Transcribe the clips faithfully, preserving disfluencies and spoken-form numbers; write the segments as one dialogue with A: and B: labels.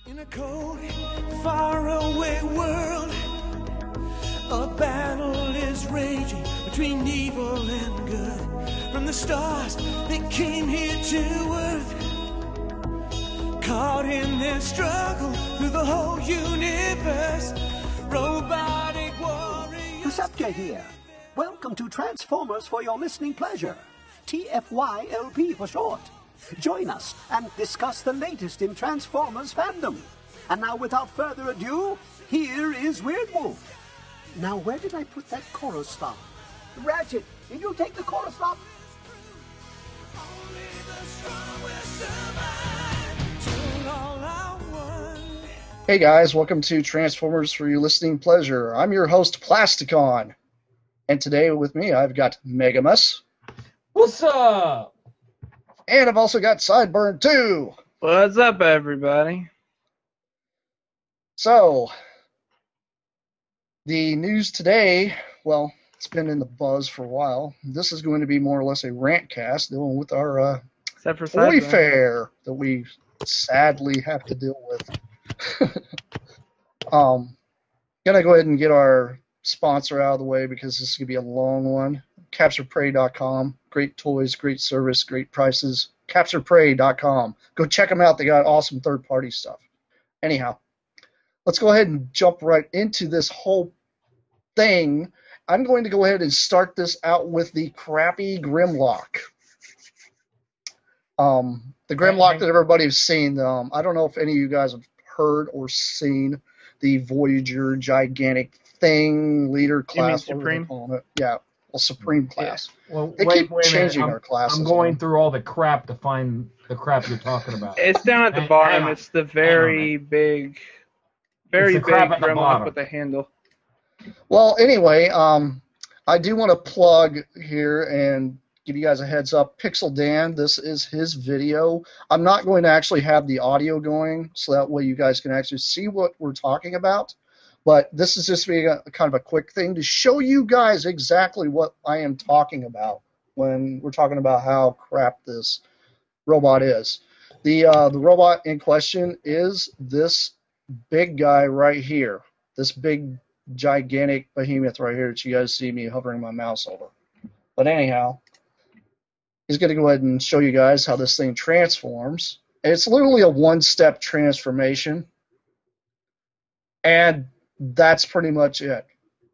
A: In a cold, faraway world, a battle is raging between evil and good. From the stars that came here to Earth, caught in their struggle through the whole universe, robotic warriors.
B: Perceptor here. Welcome to Transformers for your listening pleasure. T F Y L P for short. Join us and discuss the latest in Transformers fandom. And now, without further ado, here is Weird Wolf. Now, where did I put that chorus stop? Ratchet, did you take the chorus stop?
A: Only the strong will survive till all are one.
C: Hey guys, welcome to Transformers for your listening pleasure. I'm your host, Plasticon. And today with me, I've got Megamus.
D: What's up?
C: And I've also got Sideburn too.
E: What's up, everybody?
C: So, the news today, well, it's been in the buzz for a while. This is going to be more or less a rant cast dealing with our uh,
E: Except for
C: toy
E: Sideburn.
C: fair that we sadly have to deal with. um, gonna go ahead and get our sponsor out of the way because this is gonna be a long one. Capture Prey dot com. Great toys, great service, great prices. Capture Prey dot com. Go check them out. They got awesome third-party stuff. Anyhow, let's go ahead and jump right into this whole thing. I'm going to go ahead and start this out with the crappy Grimlock. Um, the Grimlock that everybody's seen. Um, I don't know if any of you guys have heard or seen the Voyager gigantic thing, leader class.
E: You mean
C: what are they
E: Supreme?
C: calling it? Yeah, well, Supreme class.
D: Well,
C: They
D: wait,
C: keep
D: wait a minute.
C: changing
D: I'm,
C: our classes.
D: I'm going
C: man.
D: through all the crap to find the crap you're talking about.
E: It's down at the
D: Hang-
E: bottom.
D: hang on.
E: It's the very big, very
D: It's the
E: big
D: crap at the
E: Grimlock
D: bottom.
E: with a handle.
C: Well, anyway, um, I do want to plug here and give you guys a heads up. Pixel Dan, this is his video. I'm not going to actually have the audio going, so that way you guys can actually see what we're talking about. But this is just being a, kind of a quick thing to show you guys exactly what I am talking about when we're talking about how crap this robot is. The uh, the robot in question is this big guy right here. This big, gigantic behemoth right here that you guys see me hovering my mouse over. But anyhow, he's going to go ahead and show you guys how this thing transforms. It's literally a one-step transformation. And that's pretty much it.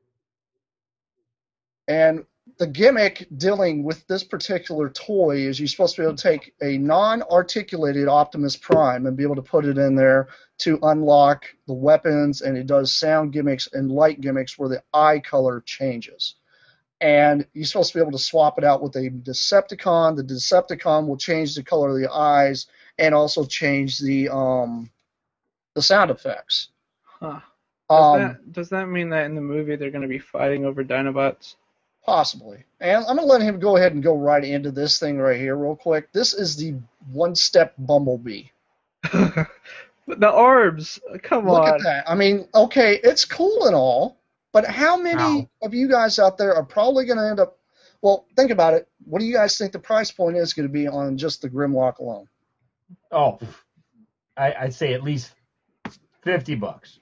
C: And the gimmick dealing with this particular toy is you're supposed to be able to take a non-articulated Optimus Prime and be able to put it in there to unlock the weapons, and it does sound gimmicks and light gimmicks where the eye color changes. And you're supposed to be able to swap it out with a Decepticon. The Decepticon will change the color of the eyes and also change the um the sound effects.
E: Huh. Does,
C: Um,
E: that, does that mean that in the movie they're going to be fighting over Dinobots?
C: Possibly. And I'm going to let him go ahead and go right into this thing right here real quick. This is the one-step Bumblebee.
E: But the arms, come
C: Look
E: on.
C: at that. I mean, okay, it's cool and all, but how many
D: Ow.
C: of you guys out there are probably going to end up, well, think about it. What do you guys think the price point is going to be on just the Grimlock alone?
D: Oh, I, I'd say at least fifty bucks.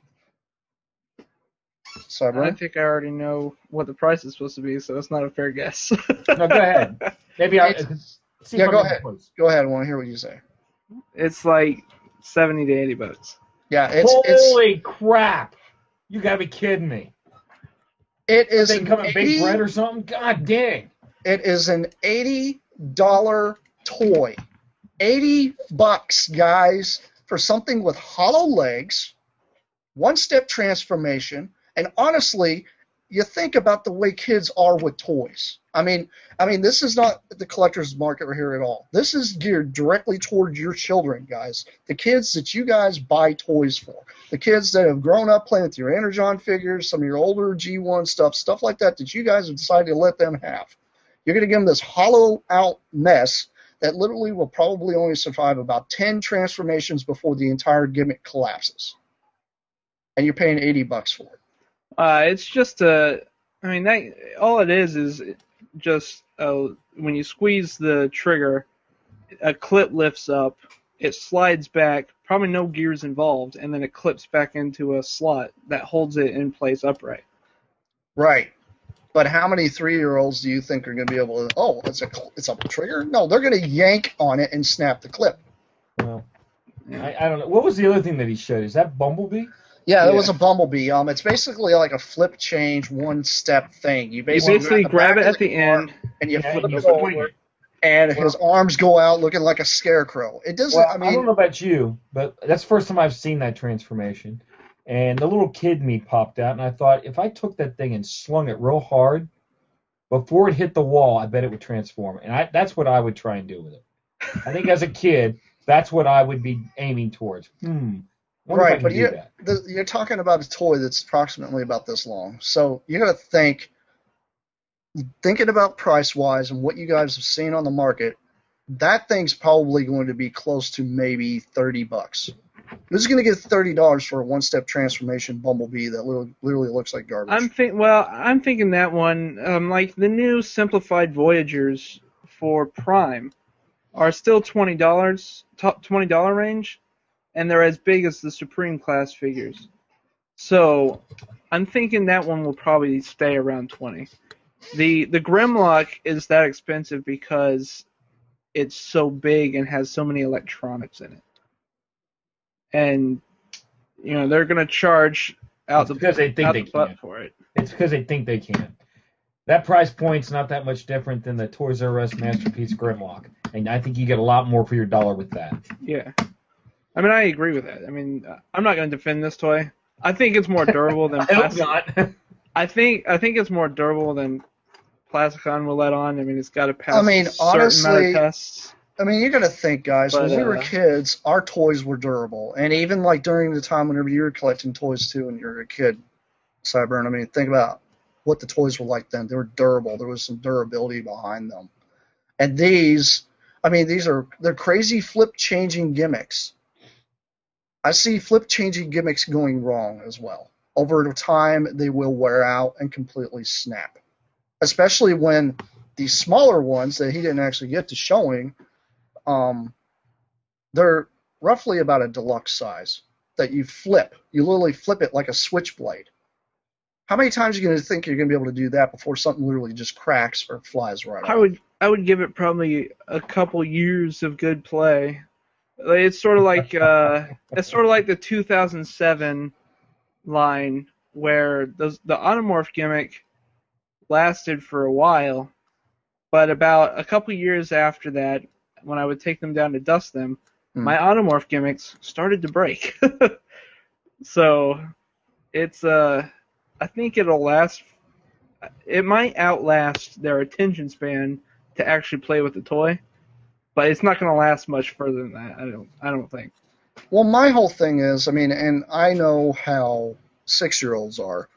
C: Sorry,
E: I
C: Brian?
E: think I already know what the price is supposed to be, so it's not a fair guess.
D: No, go ahead. Maybe I
C: It's-
D: see
C: yeah,
D: if I'm
C: go
D: in
C: ahead.
D: close.
C: Go ahead. I want to hear what you say.
E: It's like seventy to eighty bucks.
C: Yeah, it's it's
D: Holy crap! You gotta be kidding me.
C: it is
D: They
C: an
D: come in big
C: eighty
D: bread or something? God dang!
C: It is an eighty dollar toy. eighty bucks, guys, for something with hollow legs, one-step transformation, and honestly, you think about the way kids are with toys. I mean, I mean, this is not the collector's market right here at all. This is geared directly toward your children, guys. The kids that you guys buy toys for. The kids that have grown up playing with your Energon figures, some of your older G one stuff, stuff like that that you guys have decided to let them have. You're going to give them this hollow-out mess that literally will probably only survive about ten transformations before the entire gimmick collapses. And you're paying eighty bucks for it.
E: Uh, it's just a, I mean, that all it is is just uh, when you squeeze the trigger, a clip lifts up, it slides back, probably no gears involved, and then it clips back into a slot that holds it in place upright.
C: Right. But how many three-year-olds do you think are going to be able to, oh, it's a it's a trigger? No, they're going to yank on it and snap the clip.
D: Well, I, I don't know. What was the other thing that he showed? Is that Bumblebee?
C: Yeah,
E: Yeah.
C: it was a Bumblebee. Um, It's basically like a flip change, one-step thing. You
E: You
C: basically,
E: basically
C: the
E: grab
C: back
E: it
C: of
E: at the
C: arm,
E: end.
C: and you
D: Yeah,
C: flip
D: and you
C: it
D: swing
C: over,
D: it.
C: and his arms go out looking like a scarecrow. It doesn't,
D: Well,
C: I
D: I,
C: mean,
D: don't know about you, but that's the first time I've seen that transformation. And the little kid me popped out, and I thought, if I took that thing and slung it real hard, before it hit the wall, I bet it would transform. And I, that's what I would try and do with it. I think as a kid, that's what I would be aiming towards. Hmm. Wonder if I
C: right,
D: can
C: but
D: do
C: you,
D: that.
C: the, you're talking about a toy that's approximately about this long. So you got to think, thinking about price-wise and what you guys have seen on the market, that thing's probably going to be close to maybe thirty bucks. This is going to get thirty dollars for a one-step transformation Bumblebee that literally, literally looks like garbage.
E: I'm think well, I'm thinking that one, um, like the new simplified Voyagers for Prime, are still twenty dollars, top twenty dollar range, and they're as big as the Supreme class figures. So, I'm thinking that one will probably stay around twenty. The the Grimlock is that expensive because it's so big and has so many electronics in it, and you know they're gonna charge out
D: It's
E: the
D: because they think
E: out
D: they
E: the butt
D: can.
E: for it.
D: It's because they think they can. That price point's not that much different than the Toys R Us Masterpiece Grimlock, and I think you get a lot more for your dollar with that.
E: Yeah. I mean, I agree with that. I mean, uh, I'm not going to defend this toy. I think it's more durable than
D: I hope
E: plastic.
D: not.
E: I think I think it's more durable than Plasticon will let on. I mean, it's got to pass
C: I mean,
E: a certain amount
C: honestly,
E: of tests.
C: I mean, you got to think, guys.
E: But,
C: when we were
E: uh,
C: kids, our toys were durable, and even like during the time whenever you were collecting toys too, when you were a kid, Cyburn. I mean, think about what the toys were like then. They were durable. There was some durability behind them. And these, I mean, these are they're crazy flip changing gimmicks. I see flip changing gimmicks going wrong as well. Over time, they will wear out and completely snap. Especially when these smaller ones that he didn't actually get to showing, um, they're roughly about a deluxe size that you flip. You literally flip it like a switchblade. How many times are you going to think you're going to be able to do that before something literally just cracks or flies right off?
E: I would I would give it probably a couple years of good play. Like, It's sort of like uh, it's sort of like the two thousand seven line where those, the Automorph gimmick lasted for a while, but about a couple years after that, when I would take them down to dust them,
C: Hmm.
E: my Automorph gimmicks started to break. So it's uh, I think it'll last. It might outlast their attention span to actually play with the toy, but it's not going to last much further than that. I don't. I don't think.
C: Well, my whole thing is, I mean, and I know how six-year-olds are.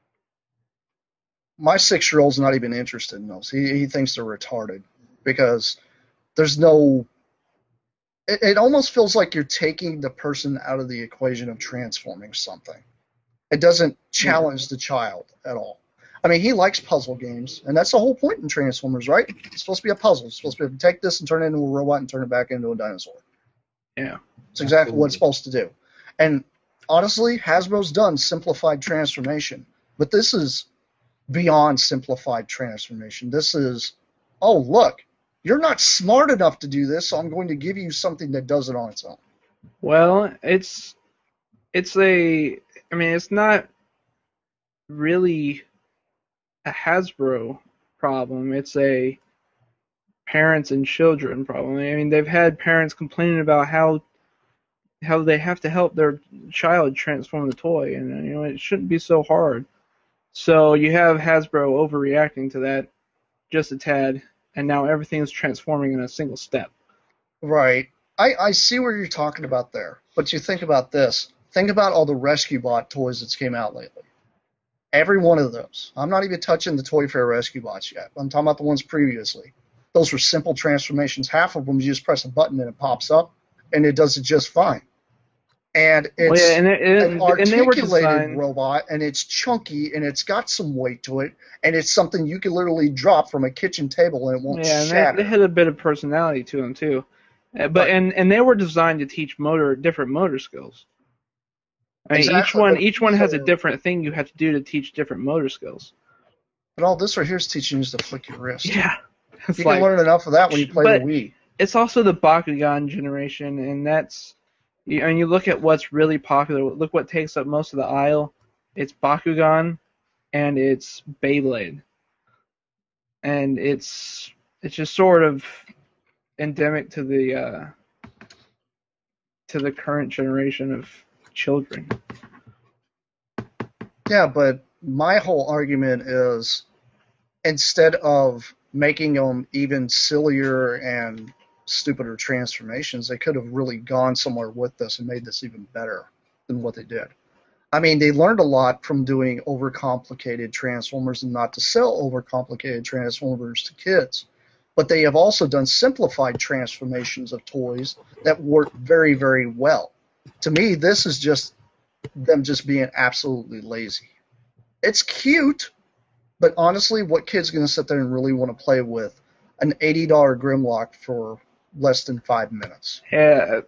C: My six-year-old's not even interested in those. He he thinks they're retarded because there's no. It, it almost feels like you're taking the person out of the equation of transforming something. It doesn't challenge the child at all. I mean, he likes puzzle games, and that's the whole point in Transformers, right? It's supposed to be a puzzle. It's supposed to be able to take this and turn it into a robot and turn it back into a dinosaur.
E: Yeah.
C: It's exactly what it's supposed to do. And honestly, Hasbro's done simplified transformation, but this is beyond simplified transformation. This is, oh, look, you're not smart enough to do this, so I'm going to give you something that does it on its own.
E: Well, it's it's a. I mean, it's not really a Hasbro problem. It's a parents and children problem. I mean, they've had parents complaining about how how they have to help their child transform the toy, and you know it shouldn't be so hard. So you have Hasbro overreacting to that just a tad, and now everything's transforming in a single step.
C: Right. I, I see what you're talking about there, but you think about this. Think about all the Rescue Bot toys that's came out lately. Every one of those. I'm not even touching the Toy Fair Rescue Bots yet. I'm talking about the ones previously. Those were simple transformations. Half of them, you just press a button and it pops up, and it does it just fine. And it's
E: Well, yeah, and, it, it,
C: an
E: and they were
C: articulated
E: designed.
C: robot, and it's chunky, and it's got some weight to it, and it's something you can literally drop from a kitchen table and it won't
E: Yeah, and
C: shatter.
E: they, they had a bit of personality to them too. Uh, But
C: But-
E: and and they were designed to teach motor different motor skills. I mean, each
C: Exactly,
E: one
C: but
E: each one has a
C: also-
E: different thing you have to do to teach different motor skills.
C: But all this right here is teaching you to flick your wrist.
E: Yeah, it's
C: You
E: like
C: can learn enough of that when you play
E: but-
C: the Wii.
E: it's also the Bakugan generation, and that's you- and you look at what's really popular. Look what takes up most of the aisle. It's Bakugan, and it's Beyblade, and it's it's just sort of endemic to the uh, to the current generation of children.
C: Yeah, but my whole argument is instead of making them even sillier and stupider transformations, they could have really gone somewhere with this and made this even better than what they did. I mean, they learned a lot from doing overcomplicated Transformers and not to sell overcomplicated Transformers to kids. But they have also done simplified transformations of toys that work very, very well. To me, this is just them just being absolutely lazy. It's cute, but honestly, what kid's going to sit there and really want to play with an eighty dollars Grimlock for less than five minutes?
E: Yeah,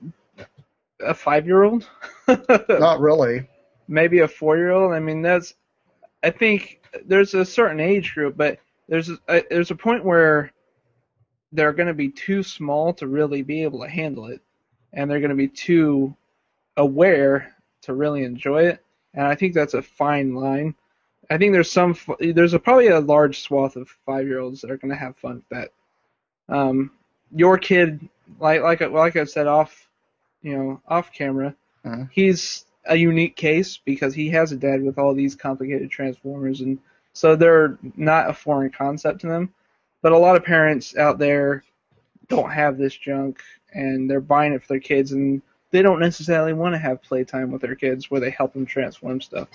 E: a five-year-old,
C: Not really.
E: maybe a four-year-old. I mean, that's. I think there's a certain age group, but there's a, there's a point where they're going to be too small to really be able to handle it, and they're going to be too aware to really enjoy it. And I think that's a fine line. I think there's some there's a, probably a large swath of five-year-olds that are going to have fun with that. Um, your kid, like like like I said off, you know, off camera,
C: Mhm.
E: he's a unique case because he has a dad with all these complicated Transformers, and so they're not a foreign concept to them. But a lot of parents out there don't have this junk, and they're buying it for their kids, and they don't necessarily want to have playtime with their kids where they help them transform stuff.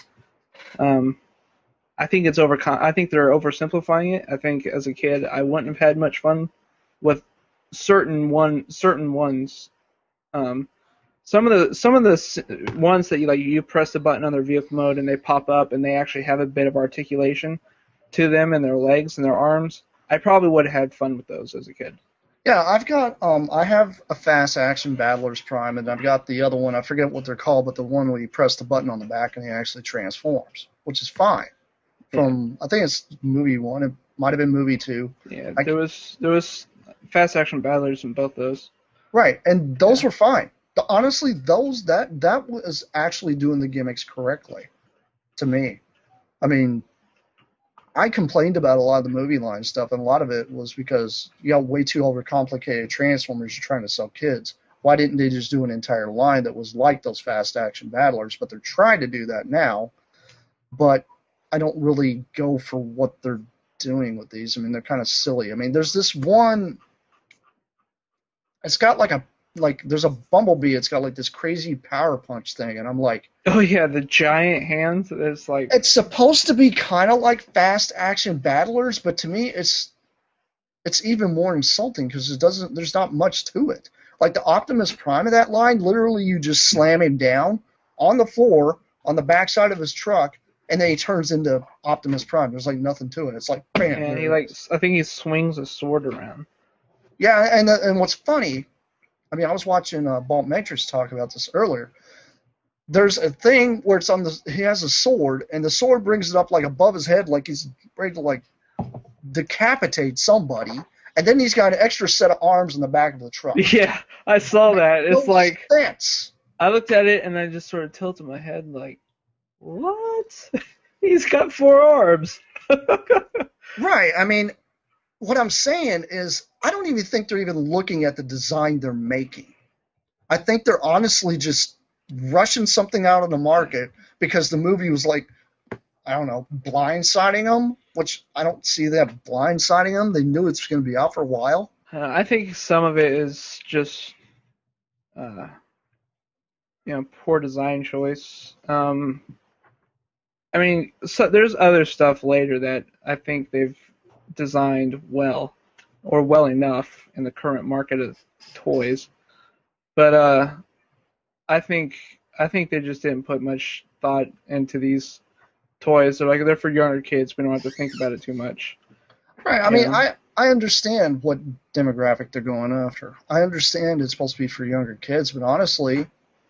E: Um, I think it's over. I think they're oversimplifying it. I think as a kid, I wouldn't have had much fun with certain one certain ones. Um, some of the some of the s- ones that you like, you press the button on their vehicle mode and they pop up and they actually have a bit of articulation to them in their legs and their arms. I probably would have had fun with those as a kid.
C: Yeah, I've got um, I have a Fast Action Battlers Prime, and I've got the other one. I forget what they're called, but the one where you press the button on the back and he actually transforms, which is fine. From I think it's movie one. It might have been movie two.
E: Yeah,
C: I-
E: there was there was fast action battlers in both those.
C: Right, and those were fine. The, honestly, those that that was actually doing the gimmicks correctly, to me. I mean, I complained about a lot of the movie line stuff, and a lot of it was because you got way too overcomplicated Transformers you're trying to sell kids. Why didn't they just do an entire line that was like those fast action battlers? But they're trying to do that now. But I don't really go for what they're doing with these. I mean, they're kind of silly. I mean, there's this one. It's got like a like there's a Bumblebee. It's got like this crazy power punch thing, and I'm like,
E: Oh yeah, the giant hands. It's like
C: it's supposed to be kind of like fast action battlers, but to me, it's it's even more insulting because it doesn't. There's not much to it. Like the Optimus Prime of that line, literally, you just slam him down on the floor on the backside of his truck, and then he turns into Optimus Prime. There's like nothing to it. It's like bam.
E: and
C: there
E: he
C: it
E: like
C: is.
E: I think he swings a sword around.
C: Yeah, and and what's funny, I mean, I was watching uh, Bolt Matrix talk about this earlier. There's a thing where it's on the he has a sword, and the sword brings it up like above his head, like he's ready to like decapitate somebody, and then he's got an extra set of arms in the back of the truck.
E: Yeah, I saw that. It's
C: No
E: like
C: sense.
E: I looked at it and I just sort of tilted my head like, what? He's got four arms.
C: Right. I mean, what I'm saying is, I don't even think they're even looking at the design they're making. I think they're honestly just rushing something out on the market because the movie was like, I don't know, blindsiding them, which I don't see that blindsiding them. They knew it's going to be out for a while.
E: Uh, I think some of it is just, uh, you know, poor design choice. Um, I mean, so there's other stuff later that I think they've designed well, or well enough in the current market of toys. But uh, I think I think they just didn't put much thought into these toys. They're like they're for younger kids. We don't have to think about it too much.
C: Right. I mean,
E: Yeah.
C: I, I understand what demographic they're going after. I understand it's supposed to be for younger kids, but honestly,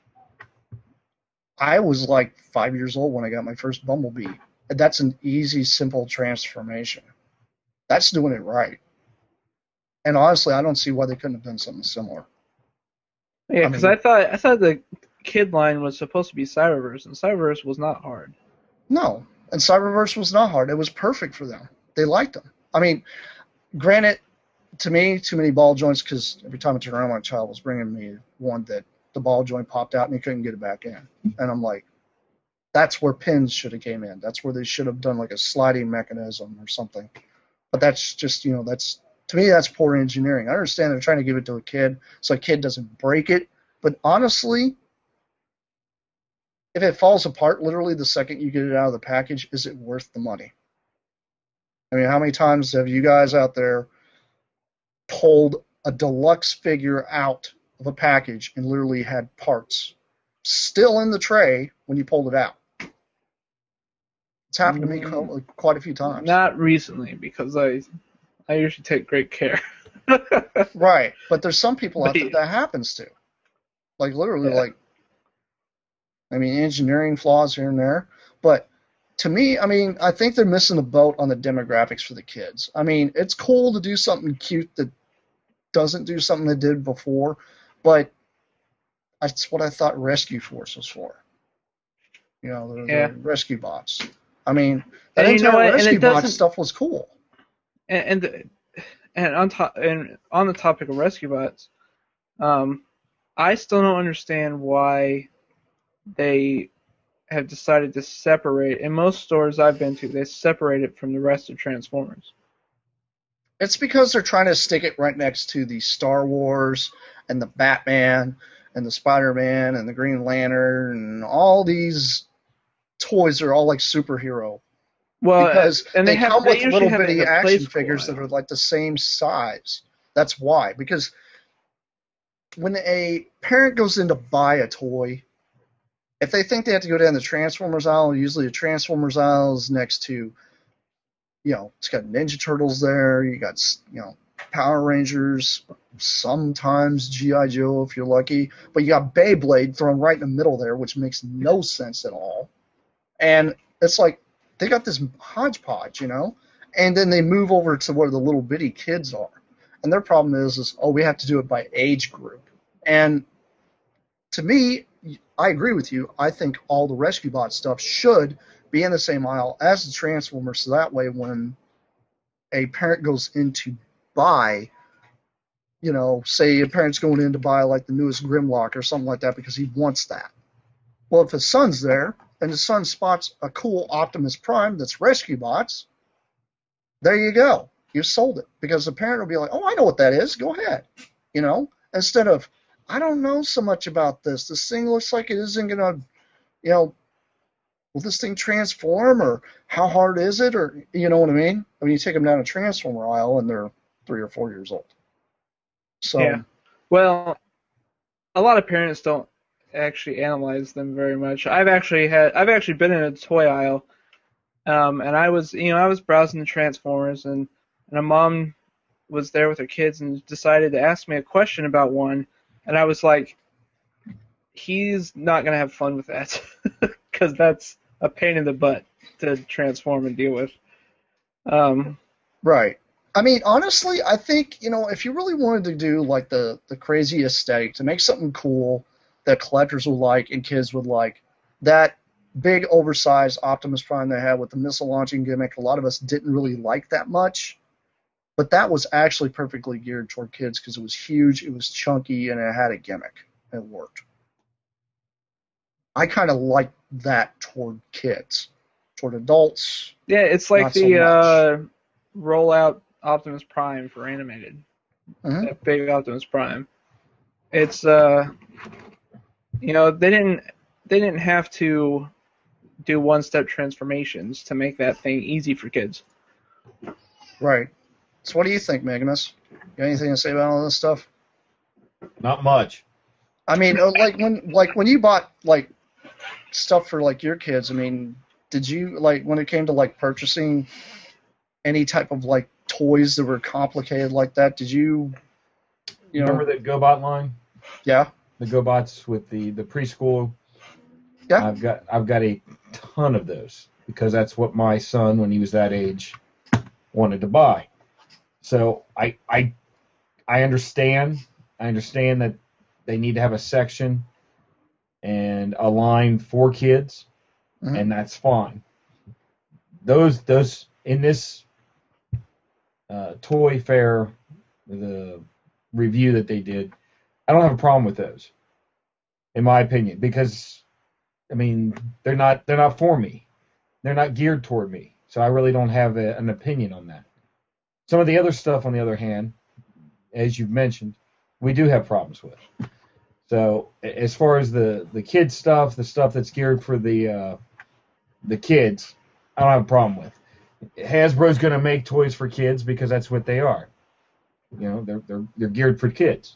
C: I was like five years old when I got my first Bumblebee. That's an easy, simple transformation. That's doing it right. And honestly, I don't see why they couldn't have done something similar.
E: Yeah,
C: I
E: because
C: mean-
E: I, thought I thought the kid line was supposed to be Cyberverse, and Cyberverse was not hard.
C: No, and Cyberverse was not hard. It was perfect for them. They liked them. I mean, granted, to me, too many ball joints, because every time I turned around, my child was bringing me one that the ball joint popped out and he couldn't get it back in. And I'm like, that's where pins should have came in. That's where they should have done like a sliding mechanism or something. But that's just, you know, that's, to me, that's poor engineering. I understand they're trying to give it to a kid so a kid doesn't break it. But honestly, if it falls apart literally the second you get it out of the package, is it worth the money? I mean, how many times have you guys out there pulled a deluxe figure out of a package and literally had parts still in the tray when you pulled it out? It's happened to me
E: Mm.
C: quite a few times.
E: Not recently, because I I usually take great care.
C: Right, but there's some people out
E: But-
C: there that happens to. Like, literally,
E: Yeah.
C: like, I mean, engineering flaws here and there. But to me, I mean, I think they're missing the boat on the demographics for the kids. I mean, it's cool to do something cute that doesn't do something they did before, but that's what I thought Rescue Force was for. You know, the,
E: Yeah.
C: the rescue bots. I mean, that
E: And you know
C: entire
E: what? And it
C: rescue bot
E: doesn't-
C: stuff was cool.
E: and and, the, and on top and on the topic of rescue bots, um, I still don't understand why they have decided to separate. In most stores I've been to, they separate it from the rest of Transformers.
C: It's because they're trying to stick it right next to the Star Wars and the Batman and the Spider-Man and the Green Lantern and all these toys are all like superhero.
E: Well,
C: Because
E: and
C: they,
E: they, have,
C: come
E: they
C: with
E: usually
C: little
E: have it
C: bitty
E: in the
C: action
E: Play School
C: figures that
E: aisle.
C: are like the same size. That's why. Because when a parent goes in to buy a toy, if they think they have to go down the Transformers aisle, usually the Transformers aisle is next to, you know, it's got Ninja Turtles there, you got, you know, Power Rangers, sometimes G I. Joe if you're lucky, but you got Beyblade thrown right in the middle there, which makes no sense at all. And it's like, they got this hodgepodge, you know? And then they move over to where the little bitty kids are. And their problem is, is, oh, we have to do it by age group. And to me, I agree with you. I think all the Rescue Bot stuff should be in the same aisle as the Transformers, so that way when a parent goes in to buy, you know, say a parent's going in to buy like the newest Grimlock or something like that because he wants that. Well, if his son's there and his son spots a cool Optimus Prime that's Rescue Bots, there you go. You sold it. Because the parent will be like, oh, I know what that is. Go ahead. You know, instead of, I don't know so much about this. This thing looks like it isn't going to, you know, will this thing transform or how hard is it? Or, you know what I mean? I mean, you take them down a Transformer aisle and they're three or four years old. So,
E: Yeah. Well, a lot of parents don't actually analyze them very much. I've actually had I've actually been in a toy aisle, um, and I was you know I was browsing the Transformers, and and a mom was there with her kids and decided to ask me a question about one, and I was like, he's not gonna have fun with that because that's a pain in the butt to transform and deal with. Um,
C: right. I mean, honestly, I think, you know, if you really wanted to do like the, the crazy aesthetic, to make something cool that collectors would like and kids would like, that big oversized Optimus Prime they had with the missile launching gimmick, a lot of us didn't really like that much. But that was actually perfectly geared toward kids because it was huge, it was chunky, and it had a gimmick. It worked. I kind of like that toward kids. Toward adults,
E: yeah, it's like
C: Not so
E: the
C: much.
E: uh, rollout Optimus Prime for animated.
C: Mhm.
E: That big Optimus Prime. It's uh, you know, they didn't they didn't have to do one-step transformations to make that thing easy for kids.
C: right. So what do you think, Magnus? Got anything to say about all this stuff?
D: Not much.
C: I mean, uh, like when like when you bought like stuff for like your kids, I mean, did you like when it came to like purchasing any type of like toys that were complicated like that. Did you, you know?
D: Remember the GoBot line?
C: Yeah.
D: The GoBots with the, the preschool.
C: Yeah.
D: I've got I've got a ton of those because that's what my son, when he was that age, wanted to buy. So I I I understand. I understand that they need to have a section and a line for kids, mm-hmm. and that's fine. Those those in this uh, toy fair, the review that they did, I don't have a problem with those, in my opinion, because I mean they're not they're not for me, they're not geared toward me, so I really don't have a, an opinion on that. Some of the other stuff, on the other hand, as you've mentioned, we do have problems with. So as far as the, the kids stuff, the stuff that's geared for the uh, the kids, I don't have a problem with. Hasbro's going to make toys for kids because that's what they are. You know, they're they're they're geared for kids.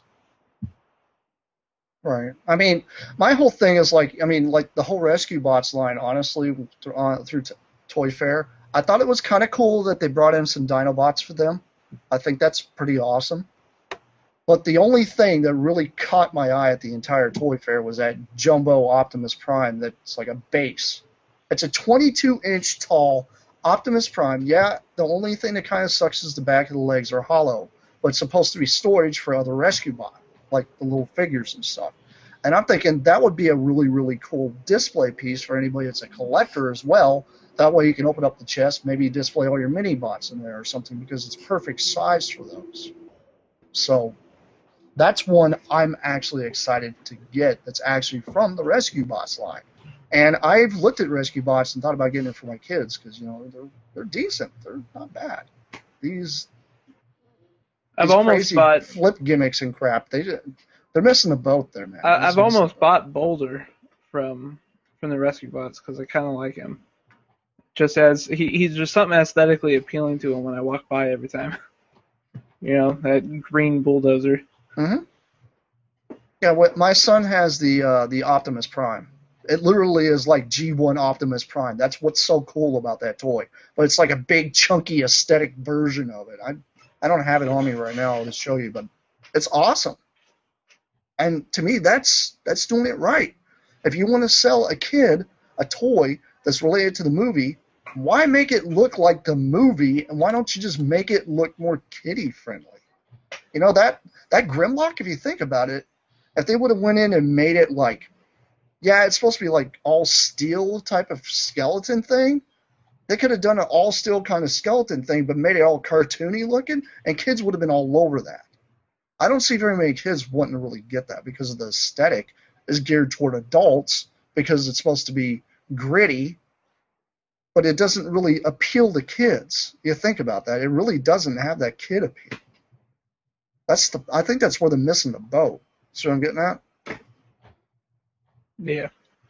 C: Right. I mean, my whole thing is like, I mean, like the whole Rescue Bots line, honestly, through, uh, through t- Toy Fair, I thought it was kind of cool that they brought in some Dinobots for them. I think that's pretty awesome. But the only thing that really caught my eye at the entire Toy Fair was that Jumbo Optimus Prime that's like a base. It's a twenty-two inch tall Optimus Prime. Yeah, the only thing that kind of sucks is the back of the legs are hollow, but it's supposed to be storage for other Rescue Bots, like the little figures and stuff. And I'm thinking that would be a really, really cool display piece for anybody that's a collector as well. That way you can open up the chest, maybe display all your mini bots in there or something, because it's perfect size for those. So that's one I'm actually excited to get that's actually from the Rescue Bots line. And I've looked at Rescue Bots and thought about getting it for my kids because, you know, they're they're decent. They're not bad. These,
E: I've
C: these
E: almost
C: crazy
E: bought
C: flip gimmicks and crap, they, they're missing the boat there, man.
E: I, I've
C: They're
E: almost bought Boulder from from the Rescue Bots because I kind of like him. Just as he, he's just something aesthetically appealing to him when I walk by every time. You know, that green bulldozer.
C: Mm-hmm. Yeah, what my son has the uh, the Optimus Prime. It literally is like G one Optimus Prime. That's what's so cool about that toy. But it's like a big, chunky, aesthetic version of it. I I don't have it on me right now. I'll just show you, but it's awesome. And to me, that's that's doing it right. If you want to sell a kid a toy that's related to the movie, why make it look like the movie, and why don't you just make it look more kiddie-friendly? You know, that, that Grimlock, if you think about it, if they would have went in and made it like, yeah, it's supposed to be like all steel type of skeleton thing, they could have done an all steel kind of skeleton thing, but made it all cartoony looking, and kids would have been all over that. I don't see very many kids wanting to really get that because of the aesthetic is geared toward adults because it's supposed to be gritty, but it doesn't really appeal to kids. You think about that. It really doesn't have that kid appeal. That's the. I think that's where they're missing the boat. See what I'm getting at?
E: Yeah.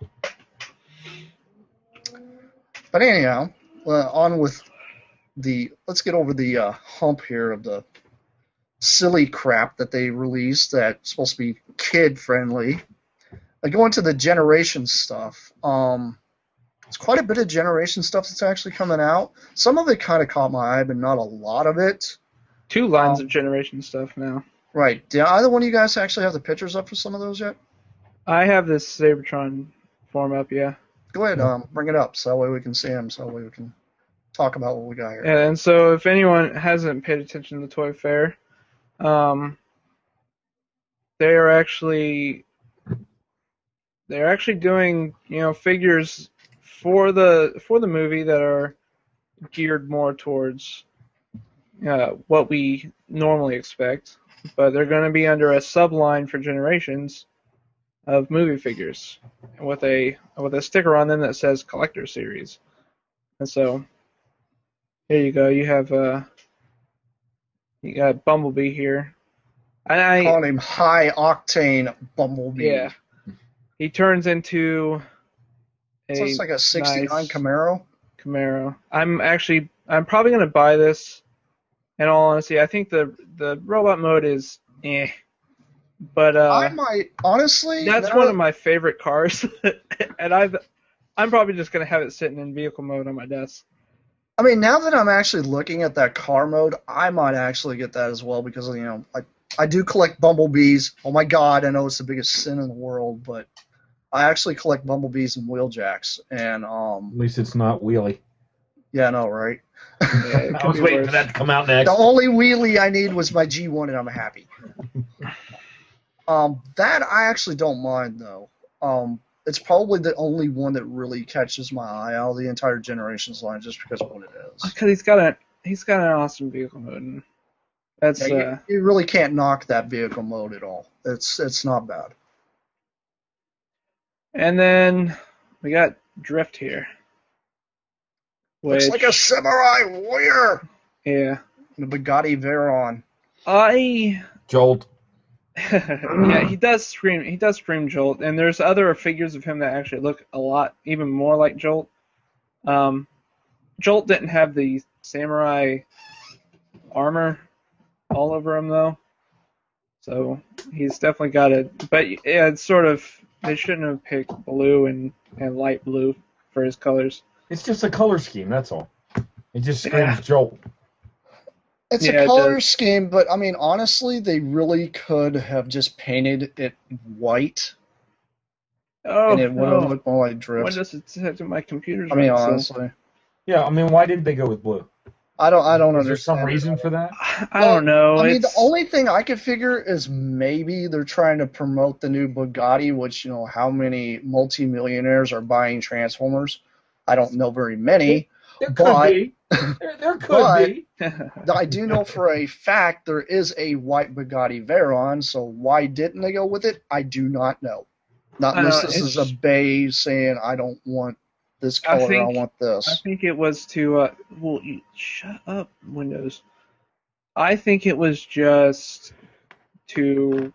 C: But anyhow, uh, on with the. Let's get over the uh, hump here of the silly crap that they released that's supposed to be kid-friendly. I go into the Generation stuff. Um, it's quite a bit of Generation stuff that's actually coming out. Some of it kind of caught my eye, but not a lot of it.
E: Two lines
C: um,
E: of Generation stuff now.
C: Right. Do either one of you guys actually have the pictures up for some of those yet?
E: I have this Sabertron form up, yeah.
C: Go ahead, um, bring it up so that way we can see them, so that way we can talk about what we got here.
E: And so if anyone hasn't paid attention to the Toy Fair, um, they are actually they're actually doing, you know, figures for the for the movie that are geared more towards uh, what we normally expect, but they're going to be under a subline for Generations of movie figures with a with a sticker on them that says Collector Series. And so here you go. You have uh, you got Bumblebee here. And I
C: call him High Octane Bumblebee.
E: Yeah, he turns into a
C: so it's like a sixty-nine
E: nice
C: Camaro.
E: Camaro. I'm actually I'm probably gonna buy this. In all honesty, I think the the robot mode is eh. But uh,
C: I might honestly.
E: That's
C: no,
E: one of my favorite cars, and I've I'm probably just gonna have it sitting in vehicle mode on my desk.
C: I mean, now that I'm actually looking at that car mode, I might actually get that as well because, you know, I, I do collect bumblebees. Oh my god, I know it's the biggest sin in the world, but I actually collect bumblebees and wheeljacks. And, um,
D: At least it's not wheelie.
C: yeah, I know, right?
E: Yeah, it
D: I
E: could
D: was
E: be
D: waiting
E: worse.
D: for that to come out next.
C: The only wheelie I need was my G one, and I'm happy. um, that I actually don't mind, though. Um, it's probably the only one that really catches my eye out of the entire Generations line, just because of what it is.
E: Because he's got a he's got an awesome vehicle mode. And that's
C: Yeah,
E: uh,
C: you, you really can't knock that vehicle mode at all. It's it's not bad.
E: and then we got Drift here.
C: Looks
E: Which,
C: like a samurai warrior.
E: yeah,
C: The Bugatti Veyron.
E: I
D: Jolt.
E: yeah, he does scream. He does scream Jolt, and there's other figures of him that actually look a lot, even more like Jolt. Um, Jolt didn't have the samurai armor all over him though, so he's definitely got it. But yeah, it's sort of they shouldn't have picked blue and, and light blue for his colors.
D: It's just a color scheme, that's all. It just screams
E: Yeah.
D: Jolt.
C: It's
E: Yeah,
C: a
E: it
C: color
E: does.
C: scheme, but I mean, honestly, they really could have just painted it white,
E: Oh
C: and it would have
E: no!
C: looked more like
E: What
C: Drift.
E: does it say to my computer's
C: I mean,
E: running slow?
C: honestly,
D: Yeah, I mean, why didn't they go with blue?
C: I don't, I don't
D: Is there
C: understand.
D: some
C: it.
D: reason for that?
E: I don't know.
C: I mean,
E: it's,
C: the only thing I could figure is maybe they're trying to promote the new Bugatti, which, you know, how many multimillionaires are buying Transformers? I don't know very many.
D: There could
C: But-
D: be. There, there could
C: but-
D: be.
C: I do know for a fact there is a white Bugatti Veyron, so why didn't they go with it? I do not know. Not
E: I know,
C: unless this is a
E: it's-
C: Bay saying, I don't want this
E: I
C: color, I,
E: think-
C: want
E: I
C: this.
E: think it was to. Uh, well, you, shut up, Windows. I think it was just to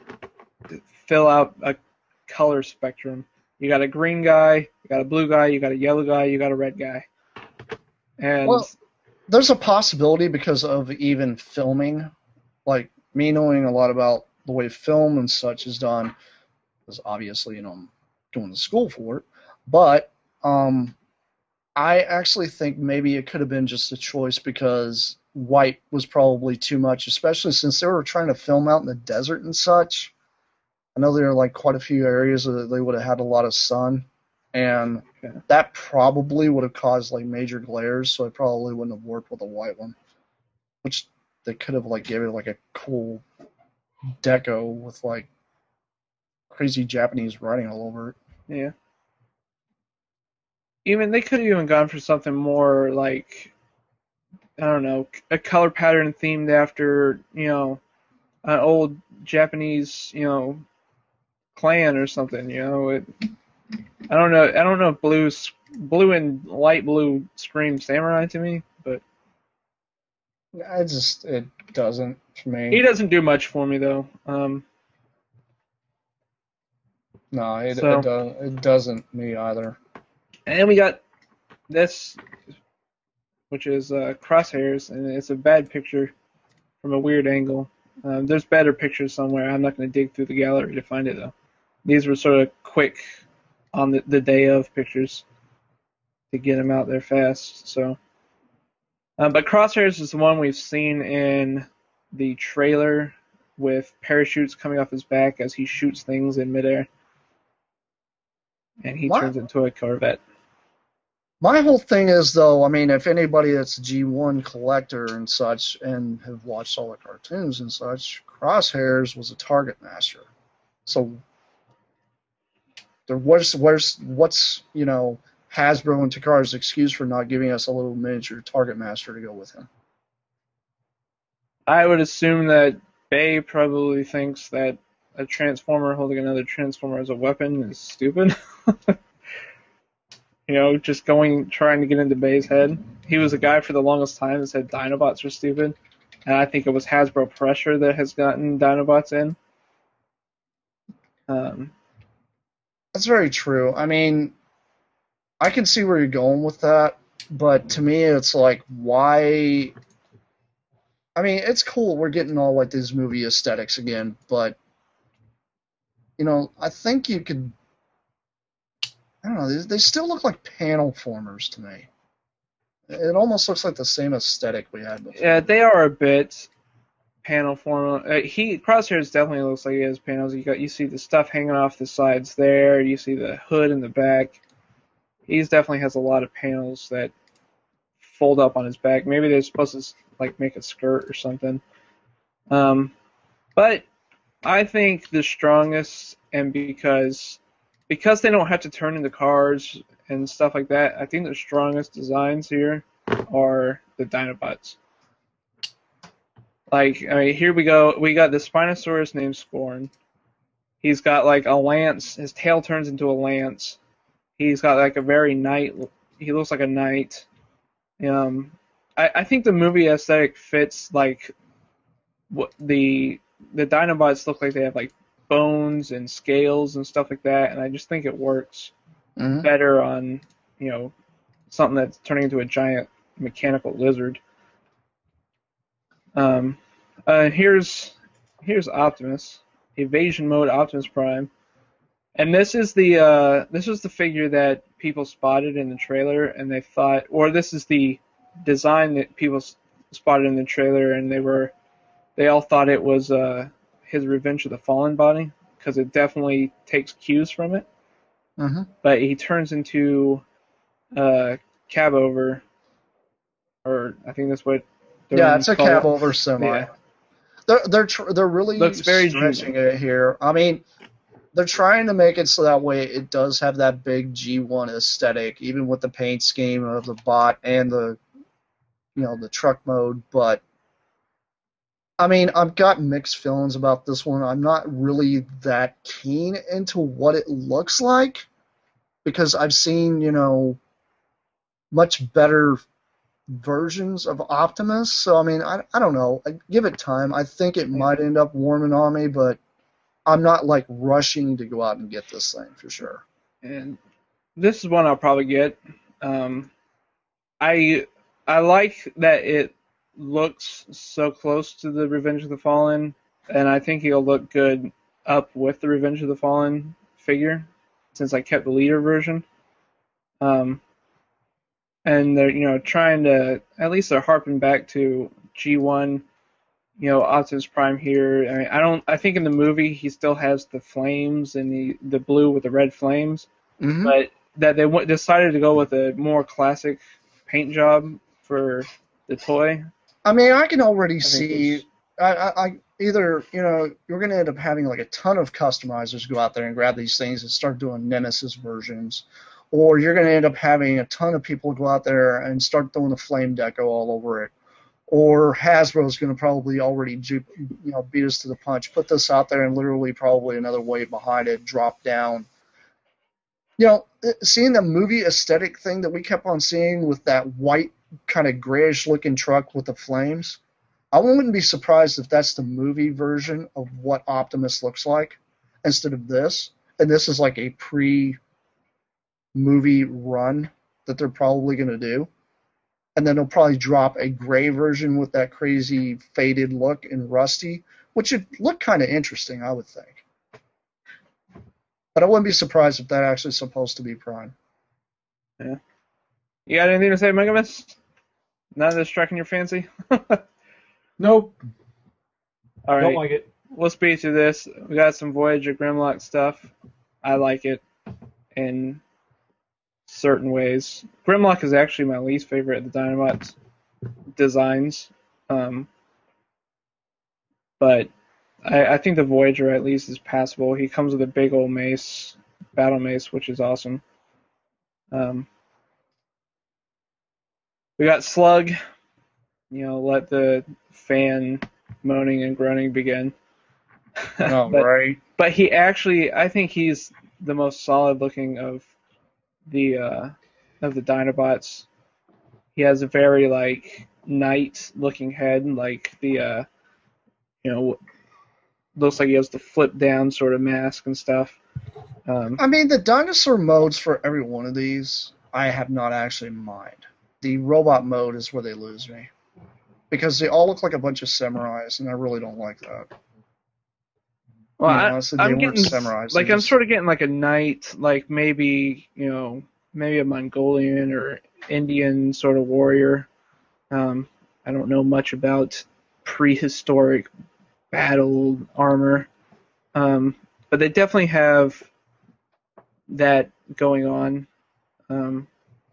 E: fill out a color spectrum. You got a green guy, you got a blue guy, you got a yellow guy, you got a red guy. And
C: Well, There's a possibility because of even filming, like me knowing a lot about the way film and such is done, because obviously, you know, I'm going to school for it, but um, I actually think maybe it could have been just a choice because white was probably too much, especially since they were trying to film out in the desert and such. I know there are like quite a few areas that they would have had a lot of sun, and
E: Okay.
C: that probably would have caused like major glares, so it probably wouldn't have worked with a white one. Which they could have like gave it like a cool deco with like crazy Japanese writing all over it.
E: yeah. Even they could have even gone for something more like I don't know, a color pattern themed after, you know, an old Japanese, you know, clan or something, you know. It, I don't know. I don't know if blue, blue and light blue scream samurai to me, but
C: I just it doesn't for me.
E: he doesn't do much for me though. Um,
C: No, it,
E: So-
C: it doesn't. It doesn't me either.
E: and we got this, which is uh, Crosshairs, and it's a bad picture from a weird angle. Um, there's better pictures somewhere. I'm not going to dig through the gallery to find it though. These were sort of quick on the, the day of pictures to get them out there fast. So, um, but Crosshairs is the one we've seen in the trailer with parachutes coming off his back as he shoots things in midair, and he
C: What?
E: turns into a Corvette.
C: My whole thing is, though, I mean, if anybody that's a G one collector and such and have watched all the cartoons and such, Crosshairs was a Target Master. So, there was, where's, what's, you know, Hasbro and Takara's excuse for not giving us a little miniature Target Master to go with him?
E: I would assume that Bay probably thinks that a Transformer holding another Transformer as a weapon is stupid. You know, just going, trying to get into Bay's head. He was a guy for the longest time that said Dinobots were stupid. And I think it was Hasbro pressure that has gotten Dinobots in. Um,
C: That's very true. I mean, I can see where you're going with that, but to me, it's like, why? I mean, it's cool. We're getting all like these movie aesthetics again, but you know, I think you could. I don't know. They, they still look like panel formers to me. it almost looks like the same aesthetic we had before.
E: Yeah, they are a bit panel form. Uh, he Crosshairs definitely looks like he has panels. You got you see the stuff hanging off the sides there. You see the hood in the back. He's definitely has a lot of panels that fold up on his back. Maybe they're supposed to like make a skirt or something. Um, but I think the strongest, and because because they don't have to turn into cars and stuff like that, I think the strongest designs here are the Dinobots. Like, I mean, here we go. We got the Spinosaurus named Scorn. He's got like a lance. His tail turns into a lance. He's got like a very knight. He looks like a knight. Um, I, I think the movie aesthetic fits like what the the Dinobots look like. They have like bones and scales and stuff like that, and I just think it works
C: Mm-hmm.
E: better on, you know, something that's turning into a giant mechanical lizard. Um, uh, here's here's Optimus, Evasion Mode Optimus Prime, and this is the uh, this is the figure that people spotted in the trailer, and they thought, or this is the design that people s- spotted in the trailer, and they were they all thought it was uh, his Revenge of the Fallen body, because it definitely takes cues from it.
C: Mm-hmm.
E: But he turns into uh, cab over, or I think that's what. they're
C: Yeah,
E: gonna
C: it's a
E: call
C: cab
E: it.
C: over semi.
E: Yeah.
C: They're they're tr- they're really
E: Looks very
C: stretching
E: G one.
C: it here. I mean, they're trying to make it so that way it does have that big G one aesthetic, even with the paint scheme of the bot and the, you know, the truck mode. But I mean, I've got mixed feelings about this one. I'm not really that keen into what it looks like because I've seen, you know, much better versions of Optimus. So, I mean, I, I don't know. I, give it time. I think it might end up warming on me, but I'm not, like, rushing to go out and get this thing for sure.
E: And this is one I'll probably get. Um, I I like that it looks so close to the Revenge of the Fallen, and I think he'll look good up with the Revenge of the Fallen figure, since I kept the leader version. Um, and they're, you know, trying to, at least they're harping back to G one, you know, Optimus Prime here. I mean, I don't, I think in the movie he still has the flames and the, the blue with the red flames,
C: Mm-hmm.
E: but that they w- decided to go with a more classic paint job for the toy.
C: I mean, I can already
E: I think
C: see.
E: was-
C: I, I, I either you know you're going to end up having like a ton of customizers go out there and grab these things and start doing Nemesis versions, or you're going to end up having a ton of people go out there and start throwing the flame deco all over it, or Hasbro's going to probably already ju- you know beat us to the punch, put this out there and literally probably another wave behind it, drop down. You know, seeing the movie aesthetic thing that we kept on seeing with that white kind of grayish looking truck with the flames, I wouldn't be surprised if that's the movie version of what Optimus looks like instead of this. And this is like a pre-movie run that they're probably going to do. And then they'll probably drop a gray version with that crazy faded look and rusty, which would look kind of interesting, I would think. But I wouldn't be surprised if that actually is supposed to be Prime.
E: Yeah. You got anything to say, Megamus? None of this striking your fancy?
D: Nope.
E: All
D: Don't
E: right.
D: like it.
E: We'll speed through this. We got some Voyager Grimlock stuff. I like it in certain ways. Grimlock is actually my least favorite of the Dinobots designs. Um, but I, I think the Voyager at least is passable. He comes with a big old mace, battle mace, which is awesome. Um, we got Slug. You know, let the fan moaning and groaning begin.
C: Oh,
E: but,
C: right.
E: but he actually, I think he's the most solid looking of the uh, of the Dinobots. He has a very like knight looking head, like the uh, you know, looks like he has the flip down sort of mask and stuff. Um,
C: I mean, the dinosaur modes for every one of these, I have not actually mind. The robot mode is where they lose me. Because they all look like a bunch of samurais, and I really don't like that.
E: well,
C: You know,
E: I,
C: honestly, they
E: I'm
C: weren't
E: getting
C: samurais,
E: like
C: they
E: I'm
C: just-
E: sort of getting like a knight, like maybe you know, maybe a Mongolian or Indian sort of warrior. Um, I don't know much about prehistoric battle armor, um, but they definitely have that going on. Um,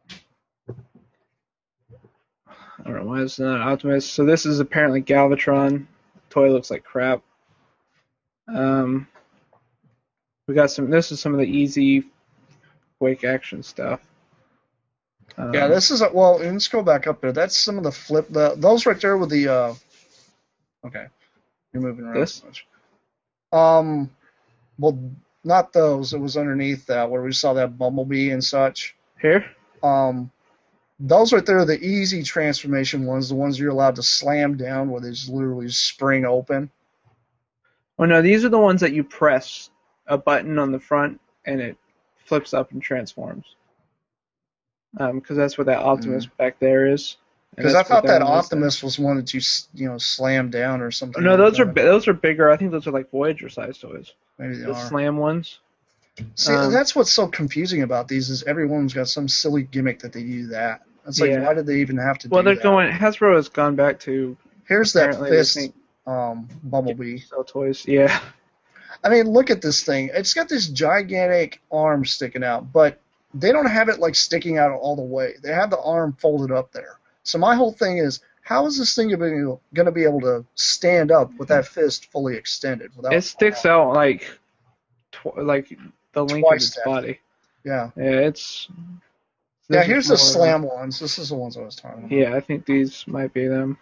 E: I don't know why it's not Optimus. So this is apparently Galvatron. Toy looks like crap. Um, we got some. This is some of the easy, quick action stuff. Um,
C: Yeah, this is a, well. Let's go back up there. That's some of the flip. The those right there with the. Uh, okay, you're moving around
E: This?
C: so much. Um, well, not those. It was underneath that where we saw that Bumblebee and such.
E: here.
C: Um, those right there are the easy transformation ones. The ones you're allowed to slam down where they just literally spring open.
E: Oh no, these are the ones that you press a button on the front and it flips up and transforms. Um, because that's what that Optimus back there is. And
C: Because I
E: that's what
C: thought that
E: one is
C: Optimus was one that you s- you know slam down or something.
E: there. No,
C: like
E: those are
C: that.
E: bi- those are bigger. I think those are like Voyager size toys.
C: Maybe they
E: The
C: are.
E: slam ones.
C: See,
E: Um,
C: that's what's so confusing about these is everyone's got some silly gimmick that they do that. It's like,
E: Yeah.
C: why did they even have to
E: Well,
C: do
E: they're
C: that?
E: going. Hasbro has gone back to
C: Here's that
E: apparently they
C: fist
E: think-
C: um, Bumblebee.
E: sell toys. Yeah.
C: I mean, look at this thing. It's got this gigantic arm sticking out, but they don't have it like sticking out all the way. They have the arm folded up there. So my whole thing is, how is this thing going to be able to stand up with that fist fully extended? Without
E: It sticks out like tw- like the length
C: Twice
E: of its
C: that.
E: body.
C: Yeah.
E: Yeah, it's.
C: Yeah,
E: this
C: here's
E: is
C: the
E: more-
C: slam ones. This is the ones I was talking about.
E: Yeah, I think these might be them.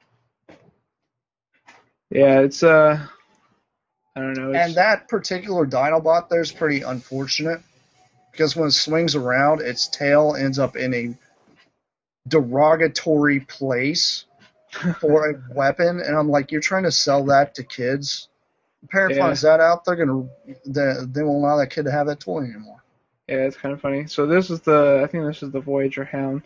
E: Yeah, it's uh, I don't know. It's,
C: And that particular Dinobot there is pretty unfortunate because when it swings around, its tail ends up in a derogatory place for a weapon, and I'm like, you're trying to sell that to kids. The parent
E: Yeah.
C: finds that out, they're gonna they, they won't allow that kid to have that toy anymore.
E: yeah, it's kind of funny. So this is the I think this is the Voyager Hound.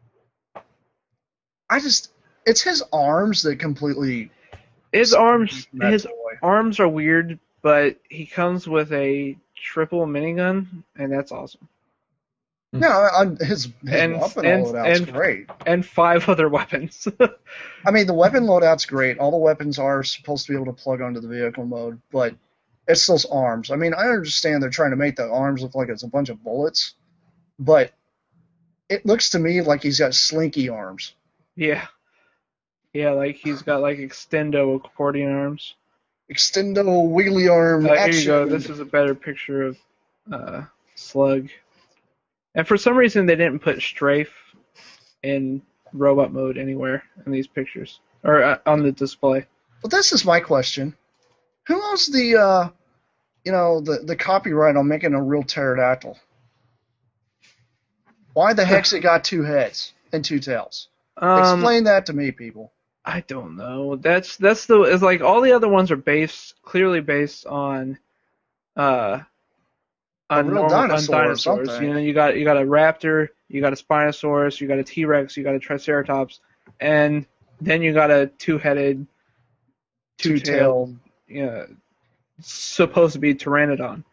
C: I just it's his arms that completely
E: His arms
C: that
E: his
C: toy.
E: arms are weird, but he comes with a triple minigun, and that's awesome.
C: No, I, his, his
E: And-
C: weapon
E: and-
C: loadout's
E: and-
C: great.
E: And five other weapons.
C: I mean, the weapon loadout's great. All the weapons are supposed to be able to plug onto the vehicle mode, but it's those arms. I mean, I understand they're trying to make the arms look like it's a bunch of bullets, but it looks to me like he's got slinky arms.
E: Yeah. Yeah, like he's got like extendo accordion arms.
C: Extendo wheelie arm
E: Uh, here
C: action.
E: you go. This is a better picture of uh, Slug. And for some reason, they didn't put Strafe in robot mode anywhere in these pictures or uh, on the display.
C: But this is my question: who owns the, uh, you know, the the copyright on making a real pterodactyl? Why the heck's it got two heads and two tails?
E: Um,
C: Explain that to me, people.
E: I don't know. That's that's the it's like all the other ones are based clearly based on uh on,
C: real
E: normal,
C: dinosaur or
E: on dinosaurs.
C: something.
E: You know, you got you got a raptor, you got a Spinosaurus, you got a T-Rex, you got a Triceratops, and then you got a two-headed, two-tailed, you know, supposed to be Pteranodon.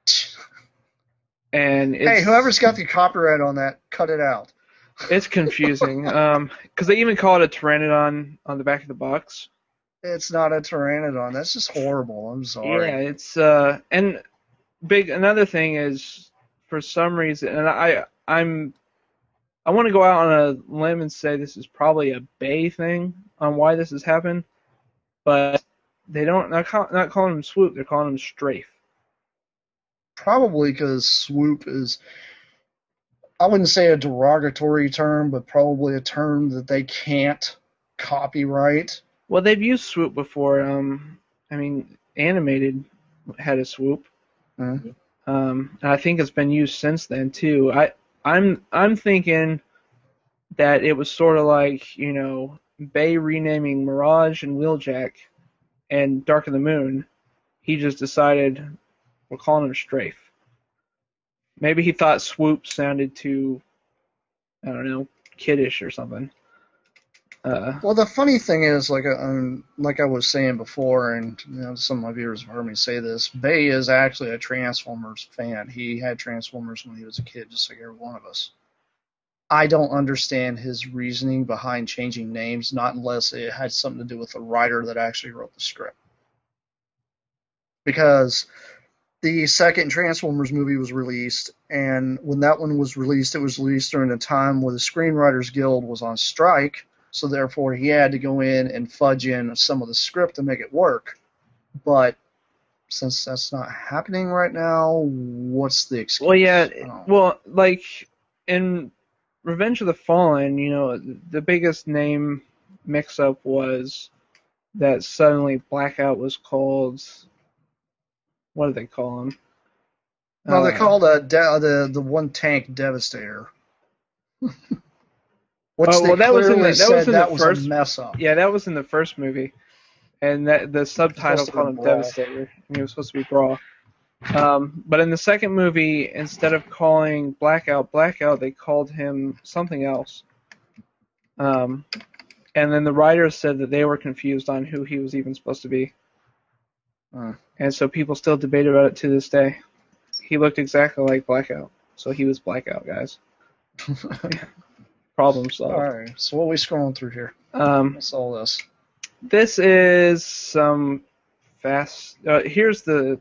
E: And it's,
C: Hey, whoever's got the copyright on that, cut it out.
E: it's confusing. um, because they even call it a Pteranodon on the back of the box.
C: It's not a pteranodon. That's just horrible. I'm sorry.
E: Yeah, it's uh, and big. Another thing is, for some reason, and I, I'm, I want to go out on a limb and say this is probably a Bay thing on why this has happened, but they don't not, call, not calling him Swoop. They're calling him Strafe.
C: Probably because swoop is, I wouldn't say a derogatory term, but probably a term that they can't copyright.
E: Well, they've used Swoop before. Um, I mean, Animated had a Swoop.
C: Mhm.
E: Um, and I think it's been used since then too. I, I'm, I'm thinking that it was sort of like, you know, Bay renaming Mirage and Wheeljack and Dark of the Moon. He just decided we're calling him Strafe. Maybe he thought Swoop sounded too, I don't know, kiddish or something. Uh,
C: Well, the funny thing is, like, um, like I was saying before, and you know, some of my viewers have heard me say this, Bay is actually a Transformers fan. He had Transformers when he was a kid, just like every one of us. I don't understand his reasoning behind changing names, not unless it had something to do with the writer that actually wrote the script. Because the second Transformers movie was released, and when that one was released, it was released during a time where the Screenwriters Guild was on strike, so therefore he had to go in and fudge in some of the script to make it work. But since that's not happening right now, what's the excuse?
E: Well, yeah, well, like in Revenge of the Fallen, you know, the biggest name mix-up was that suddenly Blackout was called. What do they call him?
C: No,
E: uh,
C: they called uh, de- the the one tank Devastator. Which
E: oh,
C: they
E: well, that was in the, that
C: said
E: was in
C: that
E: the
C: was
E: first.
C: a mess up.
E: Yeah, that was in the first movie, and that the subtitle
C: supposed to
E: called
C: be
E: him
C: Brawl.
E: Devastator, and he was supposed to be Brawl. Um, but in the second movie, instead of calling Blackout Blackout, they called him something else. Um, and then the writers said that they were confused on who he was even supposed to be.
C: Uh,
E: And so people still debate about it to this day. He looked exactly like Blackout, so he was Blackout, guys. Problem solved.
C: all right, so what are we scrolling through here?
E: Um,
C: What's all this?
E: this is some fast. Uh, here's the.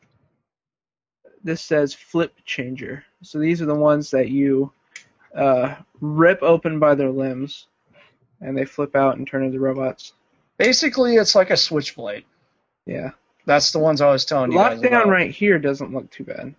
E: This says flip changer. So these are the ones that you uh, rip open by their limbs, and they flip out and turn into robots.
C: Basically, it's like a switchblade.
E: Yeah.
C: That's the ones I was telling you guys
E: Lockdown
C: about.
E: right here doesn't look too bad.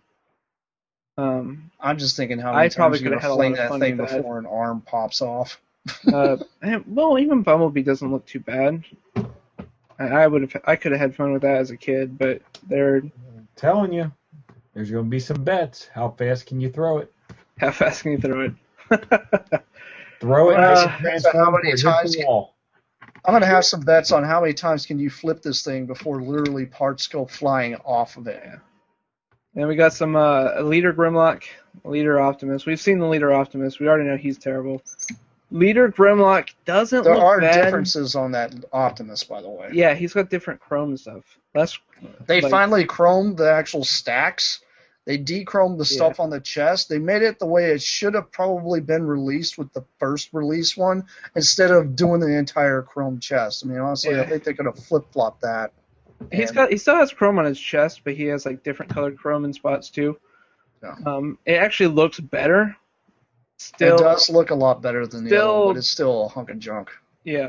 E: Um,
C: I'm just thinking how many
E: I probably
C: times you're
E: could have
C: going
E: had
C: to
E: a lot
C: fling
E: of
C: that
E: fun
C: thing
E: with that.
C: before an arm pops off.
E: uh, and- well, even Bumblebee doesn't look too bad. I, I would have, I could have had fun with that as a kid, but they're
D: I'm telling you, there's going to be some bets. How fast can you throw it?
E: how fast can you throw it?
D: Throw it,
E: Uh,
D: make it
C: so how
D: transform,
C: many
D: or hit
C: times
D: the
C: can-
D: wall.
C: I'm going to have some bets on how many times can you flip this thing before literally parts go flying off of it.
E: And we got some uh, Leader Grimlock, Leader Optimus. We've seen the Leader Optimus. We already know he's terrible. Leader Grimlock doesn't
C: There
E: look
C: are
E: bad.
C: differences on that Optimus, by the way.
E: Yeah, he's got different chrome stuff. That's
C: They
E: like,
C: finally chromed the actual stacks. They de-chromed the stuff on the chest. They made it the way it should have probably been released with the first release one, instead of doing the entire chrome chest. I mean, honestly,
E: Yeah.
C: I think they could have flip-flopped that.
E: He's
C: And-
E: got he still has chrome on his chest, but he has like different colored chrome in spots too.
C: Yeah.
E: Um, it actually looks better. Still,
C: it does look a lot better than the other
E: still-
C: one, but it's still a hunk of junk.
E: yeah.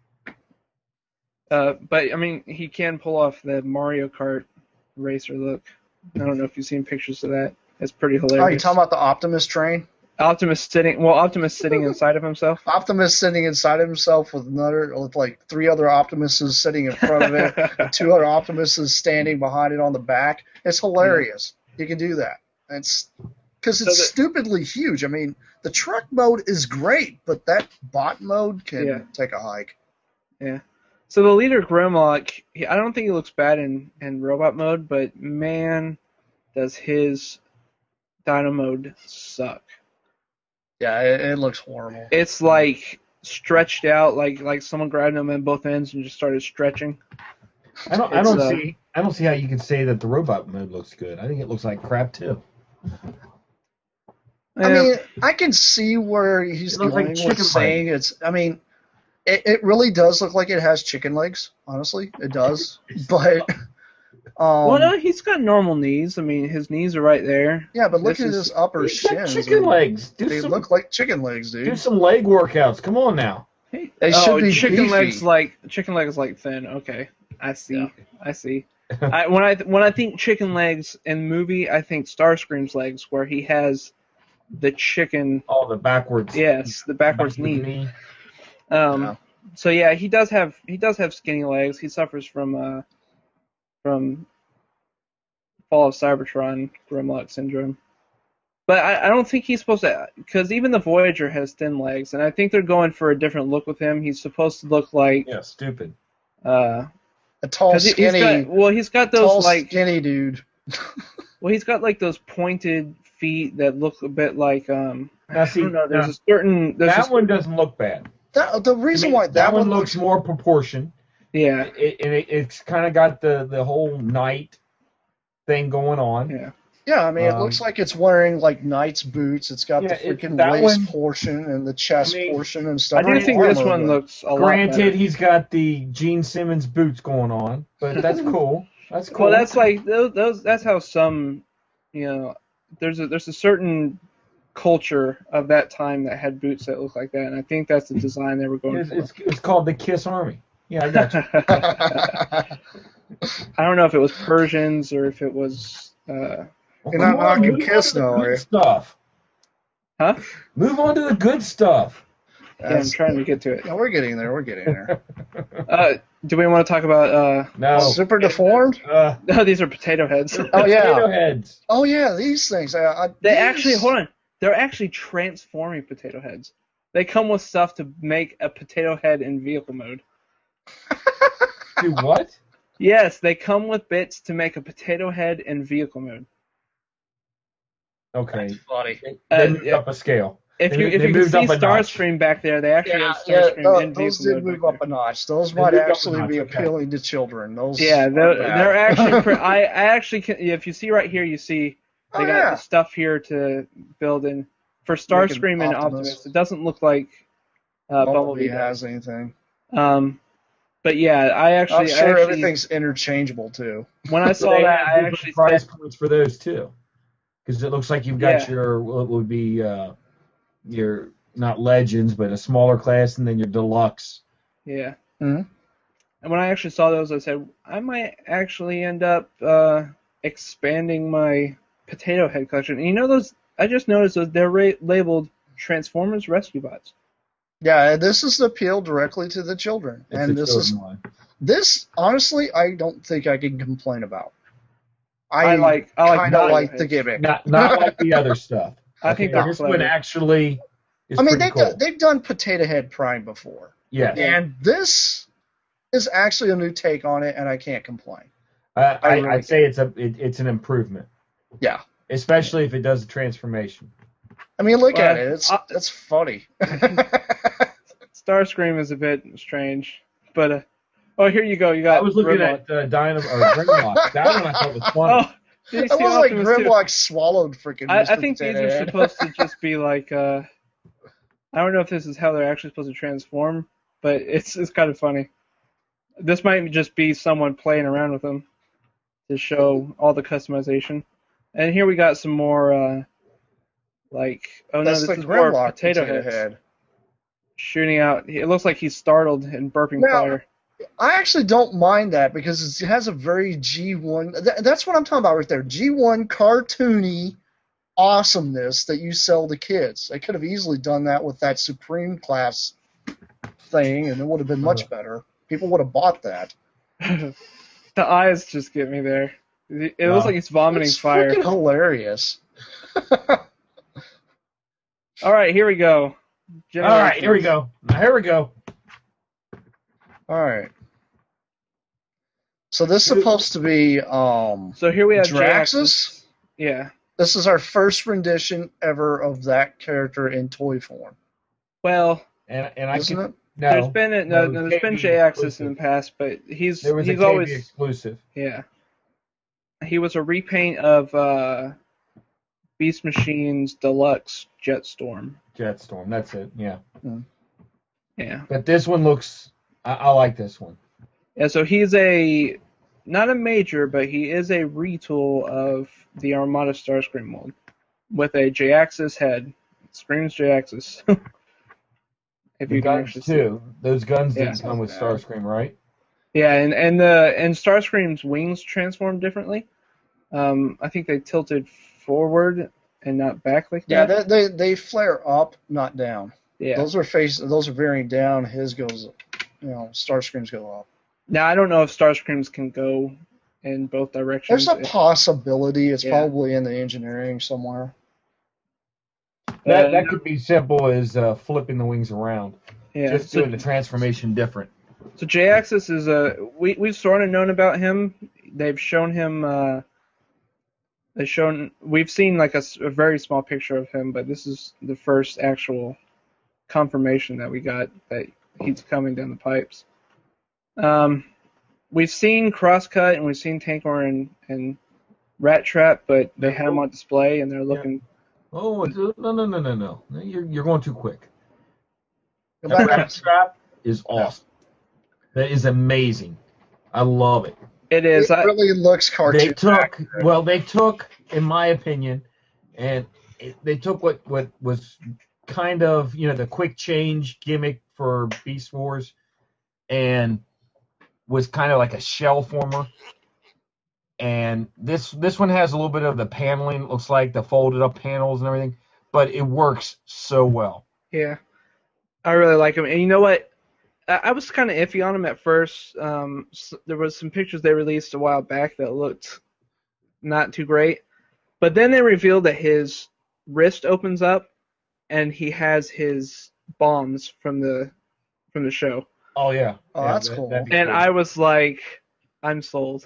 E: Uh, but I mean, he can pull off the Mario Kart racer look. I don't know if you've seen pictures of that. It's pretty
C: Oh, you
E: hilarious.
C: talking about the Optimus train?
E: Optimus sitting, well, Optimus sitting inside of himself.
C: Optimus sitting inside of himself with another, with like three other Optimuses sitting in front of it, and two other Optimuses standing behind it on the back. It's hilarious. You can do that. It's because it's
E: So the-
C: stupidly huge. I mean, the truck mode is great, but that bot mode can
E: Yeah.
C: take a hike.
E: Yeah. So the Leader Grimlock, he, I don't think he looks bad in, in robot mode, but man, does his Dino mode suck.
C: Yeah, it, it looks horrible.
E: It's like stretched out, like like someone grabbed him at both ends and just started stretching.
D: I don't. I
E: It's,
D: don't
E: uh,
D: see. I don't see how you can say that the robot mode looks good. I think it looks like crap too.
C: I mean, I can see where he's
D: It looks
C: going
D: like
C: with
D: chicken
C: saying it's. I mean, it, it really does look like it has chicken legs. Honestly, it does. But um,
E: well, no, he's got normal knees. I mean, his knees are right there.
C: yeah, but look
E: this
C: at
E: is-
C: his upper
D: He's got
C: shins.
D: chicken
C: and
D: legs. Do
C: They
D: some.
C: look like chicken legs,
D: do
C: dude.
D: some leg workouts. Come on now.
E: Hey,
C: They
E: oh,
C: should be
E: chicken
C: beefy.
E: legs like chicken legs like thin. Okay, I see.
C: Yeah.
E: I see. I, when I when I think chicken legs in movie, I think Starscream's legs, where he has the chicken.
D: Oh, the backwards.
E: Yes, the backwards
D: backward
E: knee. Um,
C: Yeah.
E: So yeah, he does have he does have skinny legs. He suffers from uh from Fall of Cybertron Grimlock syndrome. But I, I don't think he's supposed to, because even the Voyager has thin legs, and I think they're going for a different look with him. He's supposed to look like
D: Yeah, stupid.
E: uh,
C: A tall,
E: 'cause he- he's
C: skinny,
E: got, well, he's got those
C: tall,
E: like,
C: skinny dude.
E: well, he's got like those pointed feet that look a bit like um.
D: Now
E: I
D: see,
E: don't know. There's
D: now,
E: a certain. There's
D: that
E: a,
D: one doesn't look bad.
C: That, the reason
D: I mean,
C: why
D: that,
C: that,
D: one looks more proportioned.
E: yeah,
D: It, it, it's kind of got the, the whole night thing going on.
E: yeah.
C: Yeah, I mean, it
D: Um,
C: looks like it's wearing like knight's boots. It's got
D: Yeah,
C: the
D: it-
C: freaking
D: that
C: waist
D: one-
C: portion and the chest
D: I mean,
C: portion and
E: I
C: stuff.
E: do
C: and
E: think this
C: armor,
E: one
C: but-
E: looks a lot
D: Granted,
E: better.
D: he's got the Gene Simmons boots going on, but that's cool. That's cool.
E: Well, that's like those, those. That's how some, you know, there's a there's a certain culture of that time that had boots that look like that, and I think that's the design they were going
D: it's,
E: for.
D: it's, it's called the Kiss Army. Yeah, I got you.
E: I don't know if it was Persians or if it was. Uh,
C: You're not
D: Come on,
C: knocking
D: move
C: Kiss,
D: on to the
C: though, are
D: good
C: you?
D: stuff.
E: huh?
D: Move on to the good stuff.
E: Yeah, I'm
C: That's-
E: trying to get to it.
C: Yeah, we're getting there. We're getting there.
E: Uh, do we want to talk about? Uh,
D: No.
C: Super deformed?
D: Uh,
E: no, these are potato heads.
C: Oh, yeah.
D: Potato heads.
C: Oh yeah, these things. I, I,
E: They
C: these-
E: actually hold on. They're actually transforming potato heads. They come with stuff to make a potato head in vehicle mode.
D: Do what?
E: Yes, they come with bits to make a potato head in vehicle mode.
D: Okay.
C: Funny.
D: They,
E: Uh,
D: they moved
E: yeah.
D: up a scale.
E: If
D: They
E: you
D: mo-
E: if
D: they
E: you can
D: moved
E: see
D: up a notch.
E: Starscream back there, they actually
C: Yeah,
E: have
C: yeah,
E: Starscream
C: tho-
E: in
C: those
E: vehicle
C: did
E: mode.
C: move
E: back
C: up a notch. Those
D: They
C: might
D: moved up a
C: actually
D: notch,
C: be
D: okay.
C: appealing to children. Those
E: there. Yeah,
C: aren't
E: they're,
C: bad.
E: they're actually. Pre- I I actually can, if you see right here, you see they
C: Oh,
E: got
C: yeah.
E: the stuff here to build in for
C: Making
E: Starscream and
C: Optimus.
E: Optimus. It doesn't look like uh,
C: Bumblebee
E: Bumblebee
C: has
E: does.
C: anything.
E: Um, but yeah, I
C: I'm
E: actually,
C: sure
E: I actually
C: everything's interchangeable too.
E: when I saw
D: They
E: that,
D: have
E: I
D: different
E: actually
D: price
E: said,
D: points for those too, because it looks like you've got
E: Yeah.
D: your what would be uh, your not legends, but a smaller class, and then your deluxe.
E: yeah.
C: Mhm.
E: And when I actually saw those, I said I might actually end up uh, expanding my potato head collection. And you know those? I just noticed that they're ra- labeled Transformers Rescue Bots.
C: Yeah, this is the appeal directly to the children,
D: It's
C: and
D: a
C: this
D: children
C: is
D: one.
C: this. Honestly, I don't think I can complain about.
E: I, like. I like.
C: kind of
E: potato
C: like the
E: heads.
C: gimmick.
D: Not not like the other stuff.
E: I think
D: Okay,
E: they're
D: this
E: clever.
D: one actually is
C: I mean,
D: pretty
C: they've
D: cool.
C: done, they've done Potato Head Prime before,
D: Yes.
C: and this is actually a new take on it, and I can't complain.
D: I,
C: I
D: I,
C: really
D: I'd say it's a it, it's an improvement,
C: Yeah,
D: especially if it does the transformation.
C: I mean, look
E: Well,
C: at it. It's
E: I-
C: it's funny.
E: Starscream is a bit strange, but uh, oh, here you go. You got.
D: I was looking
E: Grimlock.
D: at uh, Dynamo or Grimlock. That one I thought was funny.
E: Oh, did you
C: It
E: see
C: was like
E: Optimus too?
C: Grimlock swallowed freaking.
E: I, I
C: Mister
E: think these
C: Potato
E: are
C: Head.
E: supposed to just be like. Uh, I don't know if this is how they're actually supposed to transform, but it's it's kind of funny. This might just be someone playing around with them to show all the customization. And here we got some more. Uh, like oh
C: That's
E: no,
C: the
E: this is more
C: Grimlock
E: potato,
C: Potato
E: heads
C: Head.
E: shooting out. It looks like he's startled and burping
C: Now-
E: fire.
C: I actually don't mind that because it has a very G one. Th- that's what I'm talking about right there. G one cartoony awesomeness that you sell to kids. They could have easily done that with that Supreme class thing, and it would have been much better. People would have bought that.
E: The eyes just get me there. It it
D: Wow.
E: looks like he's vomiting
C: It's
E: fire.
C: freaking hilarious.
E: All right, here we go.
D: All right, here we go. Now, here we go.
C: All right. So this is supposed to be um,
E: So here we have
C: Draxus?
E: J-Axis. Yeah.
C: This is our first rendition ever of that character in toy form,
E: Well,
D: And and I
C: isn't
D: can
C: it?
D: no.
E: there's been a, no,
D: no,
E: no, there's been
D: K B
E: J-Axis in the
D: exclusive.
E: past, but he's
D: There was
E: he's
D: a K B
E: always
D: exclusive.
E: yeah. He was a repaint of uh, Beast Machine's Deluxe Jetstorm.
D: Jetstorm. That's it. Yeah.
E: Yeah.
D: But this one looks. I, I like this one.
E: Yeah. So he's a not a major, but he is a retool of the Armada Starscream mold with a J-Axis head. Screams J-Axis. If
D: The
E: you can
D: guns
E: actually see.
D: too. Those guns
E: Yeah.
D: didn't come with Starscream, right?
E: Yeah, and and the and Starscream's wings transform differently. Um, I think they tilted forward and not back like
C: Yeah,
E: that.
C: they, they they flare up, not down.
E: yeah.
C: Those are face. Those are varying down. His goes, you know, Starscreams go up.
E: Now I don't know if Starscreams can go in both directions.
C: There's a
E: If-
C: possibility. It's
E: Yeah.
C: probably in the engineering somewhere.
D: That
E: uh,
D: that could be simple as uh, flipping the wings around,
E: yeah.
D: just
E: So,
D: doing the transformation different.
E: so J-Axis is a we we've sort of known about him. They've shown him. Uh, they've shown we've seen like a, s- a very small picture of him, but this is the first actual confirmation that we got that he's coming down the pipes. Um, we've seen Crosscut and we've seen Tankor and, and Rat Trap, but they had them on display and they're looking.
D: Oh it's, no no no no no! You're you're going too quick.
C: Go
D: That
C: back
D: Rat Trap is awesome. That is amazing. I love it.
E: It
C: It
E: is. I,
C: really looks cartoon.
D: They took well, they took, in my opinion, and it, they took what what was kind of you know the quick change gimmick for Beast Wars, and was kind of like a shell former. And this this one has a little bit of the paneling. It looks like the folded up panels and everything, but it works so well.
E: yeah, I really like them. And you know what? I, I was kind of iffy on them at first. Um, s there was some pictures they released a while back that looked not too great, but then they revealed that his wrist opens up, and he has his bombs from the from the show.
D: Oh yeah,
C: Oh,
D: yeah,
C: that's
D: that-
C: cool.
D: that'd be
E: And
D: cool.
E: I was like, I'm sold.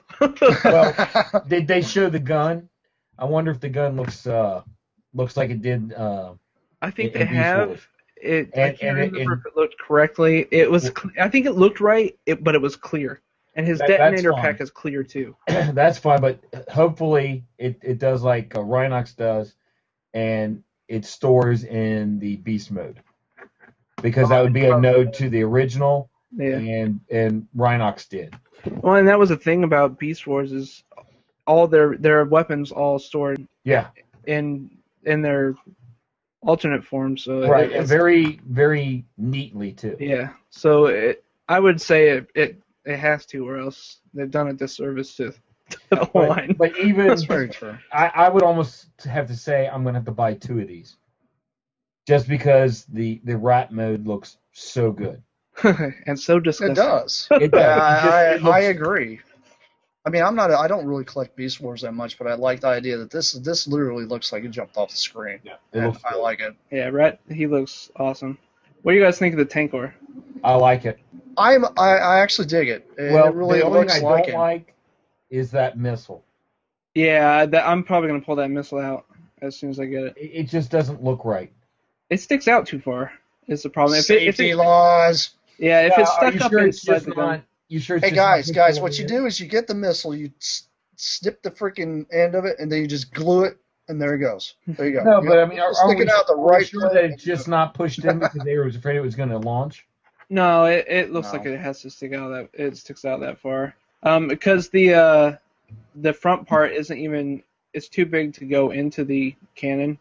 D: Well, did they show the gun? I wonder if the gun looks uh looks like it did. Uh,
E: I think
D: in
E: they
D: Beast
E: have.
D: Wars.
E: It, I
D: And-
E: can't
D: and it-
E: remember
D: and-
E: if it looked correctly. It was. Cl- I think it looked right, it, but it was clear. And his
D: That- that's
E: detonator
D: fine.
E: pack is clear too.
D: That's fine, but hopefully it, it does like uh, Rhinox does, and it stores in the beast mode, because that would be a node to the original,
E: Yeah.
D: and and Rhinox did.
E: Well, and that was the thing about Beast Wars is all their their weapons all stored
D: Yeah,
E: in in their alternate form. So
D: right,
E: it-
D: and
E: it's-
D: very very neatly too.
E: yeah. So it, I would say it, it it has to, or else they've done a disservice to, to the
D: But,
E: line.
D: but even
C: That's very true.
D: I, I would almost have to say I'm gonna have to buy two of these, just because the the rat mode looks so good.
E: And so
C: It
E: disgusting.
C: does.
D: It does.
C: Yeah,
D: It just-
C: I,
D: it
C: I,
D: looks-
C: I agree. I mean, I'm not. A, I don't really collect Beast Wars that much, but I like the idea that this this literally looks like it jumped off the screen.
D: Yeah, it
C: And
D: looks
C: I
D: good.
C: like it.
E: Yeah, Rat. He looks awesome. What do you guys think of the Tankor?
D: I like it.
C: I'm. I, I actually dig it. It,
D: Well,
C: it really
D: the only
C: looks
D: thing I
C: like
D: don't
C: it.
D: like is that missile.
E: Yeah, that, I'm probably gonna pull that missile out as soon as I get it.
D: It, it just doesn't look right.
E: It sticks out too far. Is the problem? If it, if
C: Safety
E: it,
C: laws.
E: yeah, if
D: Yeah,
E: it's
D: are
E: stuck
D: you
E: up
D: sure it's
E: inside
D: just
E: the gun.
D: not? You sure? It's
C: Hey
D: just not
C: guys,
D: just
C: guys,
D: over
C: what you
D: here?
C: do is you get the missile, you s- snip the freaking end of it, and then you just glue it, and there it goes. There you go.
D: No,
C: You
D: but
C: know,
D: I mean, are,
C: just
D: are
C: stick
D: we,
C: it out the
D: are we
C: right
D: sure
C: way.
D: that it's just not pushed in because they were afraid it was going to launch?
E: No, it, it looks
C: No.
E: like it has to stick out that it sticks out that far. Um, because the uh, the front part isn't even. It's too big to go into the cannon.